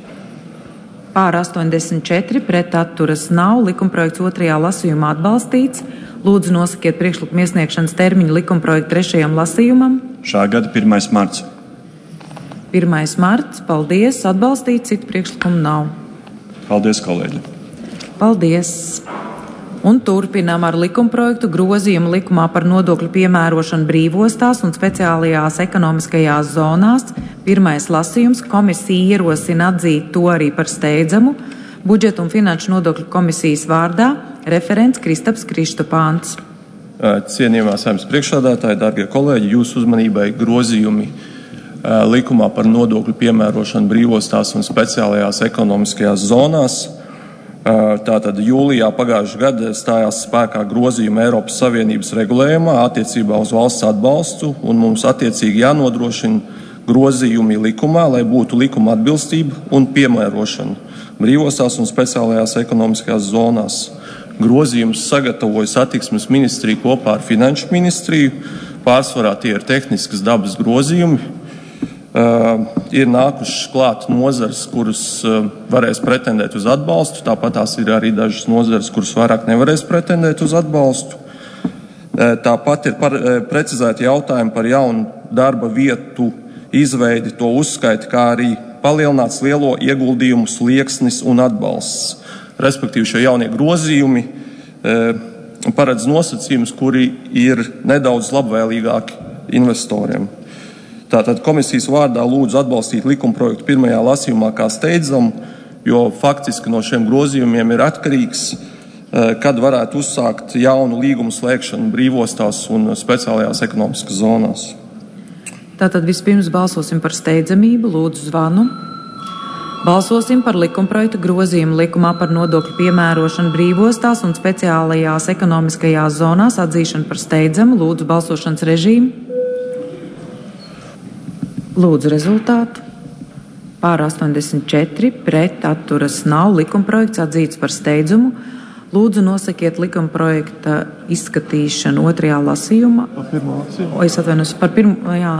Pār astoņdesmit četri, pret atturas nav. Likumprojekts otrajā lasījumā atbalstīts. Lūdzu nosakiet priekšlikumu iesniegšanas termiņu likumprojekta trešajam lasījumam. Šā gada pirmais marts. pirmais marts. Paldies. Atbalstīt. Citu priekšlikumu nav. Paldies, kolēģi. Paldies. Un turpinām ar likumprojektu grozījumu likumā par nodokļu piemērošanu brīvostās un speciālajās ekonomiskajās zonās. Pirmais lasījums. Komisija ierosina atzīt to arī par steidzamu. Budžeta un finanšu nodokļu komisijas vārdā referents Kristaps Kristopāns. Cienījamā Saeimas priekšsēdētāji, darbie kolēģi, jūsu uzmanībai grozījumi likumā par nodokļu piemērošanu brīvostās un speciālajās ekonomiskajās zonās. Tātad jūlijā pagājušajā gadā stājās spēkā grozījuma Eiropas Savienības regulējumā attiecībā uz valsts atbalstu, un mums attiecīgi jānodrošina grozījumi likumā, lai būtu likuma atbilstība un piemērošana brīvostās un speciālajās ekonomiskajās zonās. Grozījums sagatavoja satiksmes ministrija kopā ar finanšu ministriju. Pārsvarā tie ir tehniskas dabas grozījumi. Uh, ir nākušas klāt nozares, kuras uh, varēs pretendēt uz atbalstu, tāpat tās ir arī dažas nozares, kuras vairāk nevarēs pretendēt uz atbalstu. Uh, tāpat ir par, uh, precizēti jautājumi par jaunu darba vietu izveidi, to uzskaiti, kā arī palielināts lielo ieguldījumu slieksnis un atbalsts. Respektīvi šie jaunie grozījumi uh, paredz nosacījumus, kuri ir nedaudz labvēlīgāki investoriem. Tātad komisijas vārdā lūdzu atbalstīt likumprojektu pirmajā lasījumā kā steidzamu, jo faktiski no šiem grozījumiem ir atkarīgs, kad varētu uzsākt jaunu līgumu slēgšanu brīvostās un speciālajās ekonomiskas zonās. Tātad vispirms balsosim par steidzamību. Lūdzu zvanu. Balsosim par likumprojektu grozījumu likumā par nodokļu piemērošanu brīvostās un speciālajās ekonomiskajās zonās atzīšanu par steidzamu. Lūdzu balsošanas režīmu. Lūdzu rezultātu. Pār astoņdesmit četri, pret atturas nav. Likumprojekts atzīts par steidzumu. Lūdzu nosakiet likumprojekta izskatīšanu otrajā lasījumā. Par pirmo lasījumu. O, es atvainojos par pirmo, jā.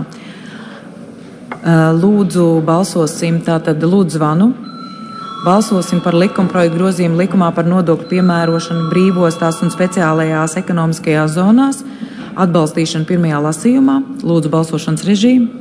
Lūdzu balsosim, tātad lūdzu zvanu. Balsosim par likumprojektu grozījumu likumā par nodokļu piemērošanu brīvostās un speciālajās ekonomiskajās zonās. Atbalstīšanu pirmajā lasījumā. Lūdzu balsošanas režīmu.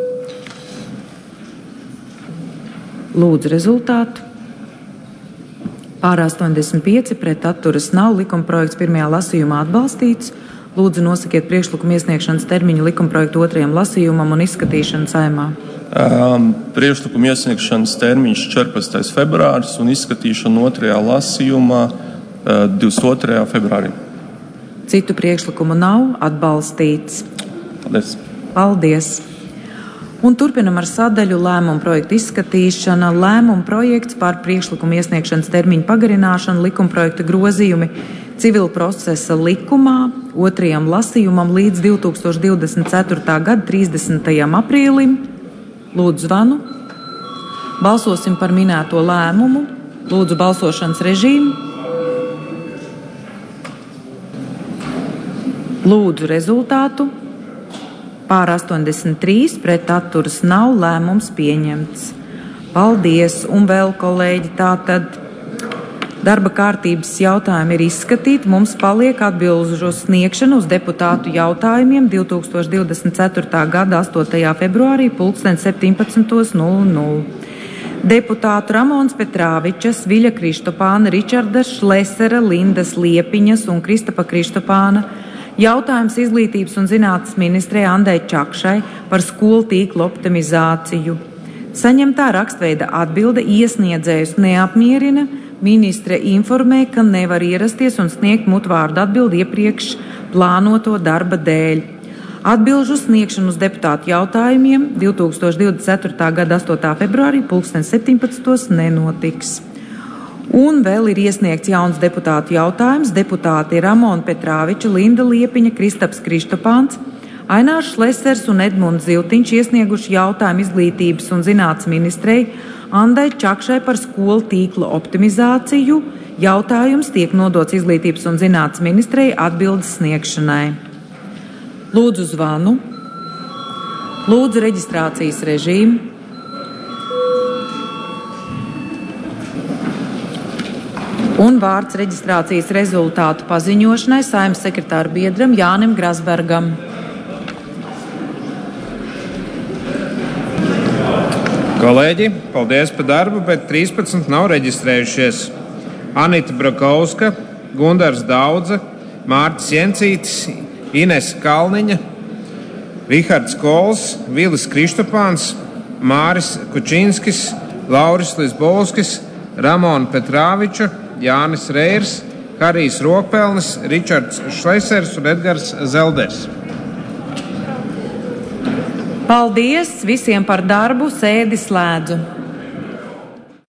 Lūdzu rezultātu. Pār astoņdesmit pieci, pret atturas nav. Likumprojekts pirmajā lasījumā atbalstīts. Lūdzu nosakiet priekšlikumu iesniegšanas termiņu likumprojektu otrajam lasījumam un izskatīšanu Saeimā. Um, priekšlikumu iesniegšanas termiņš četrpadsmitais februāris un izskatīšana otrajā lasījumā uh, divdesmit otrajā februārī. Citu priekšlikumu nav, atbalstīts. Paldies. Paldies. Un turpinam ar sadaļu lēmumu projektu izskatīšana. Lēmumu projekts par priekšlikumu iesniegšanas termiņu pagarināšanu, likumprojekta grozījumi civila procesa likumā otrajam lasījumam līdz divi tūkstoši divdesmit ceturtā gada trīsdesmitajam aprīlim. Lūdzu zvanu. Balsosim par minēto lēmumu. Lūdzu balsošanas režīmu. Lūdzu rezultātu. Pār astoņdesmit trīs, pret atturas nav, lēmums pieņemts. Paldies! Un vēl, kolēģi, tātad darba kārtības jautājumi ir izskatīti. Mums paliek atbilžu sniegšana uz deputātu jautājumiem divi tūkstoši divdesmit ceturtā gada astotajā februārī pulksten septiņpadsmit nulle nulle. Deputātu Ramons Petrāvičas, Viļa Kristopāna, Ričarda Šlesera, Lindas Liepiņas un Kristapa Kristopāna jautājums izglītības un zinātnes ministrei Andai Čakšai par skolu tīklu optimizāciju. Saņemtā rakstveida atbilde iesniedzējus neapmierina. Ministre informē, ka nevar ierasties un sniegt mutvārdu atbildi iepriekš plānoto darba dēļ. Atbilžu sniegšanu uz deputātu jautājumiem divi tūkstoši divdesmit ceturtā gada astotā februārī pulksten septiņpadsmitos nenotiks. Un vēl ir iesniegts jauns deputātu jautājums. Deputāti Ramona Petrāviča, Linda Liepiņa, Kristaps Kristopāns, Ainārs Šlesers un Edmunds Ziltiņš iesnieguši jautājumu izglītības un zinātnes ministrei Andai Čakšai par skolu tīkla optimizāciju. Jautājums tiek nodots izglītības un zinātnes ministrei atbildes sniegšanai. Lūdzu zvanu. Lūdzu reģistrācijas režīmu. Un vārds reģistrācijas rezultātu paziņošanai Saeimas sekretāra biedram Jānim Grasbergam. Kolēģi, paldies par darbu, bet trīspadsmit nav reģistrējušies. Anita Brakovska, Gundars Daudze, Mārtis Jencītis, Ines Kalniņa, Rihards Kols, Vilis Kristopāns, Māris Kučinskis, Lauris Lisbolskis, Ramona Petrāviča, Jānis Reirs, Harijs Rokpelnis, Ričards Šlesers un Edgars Zelders. Paldies visiem par darbu, sēdi slēdzu.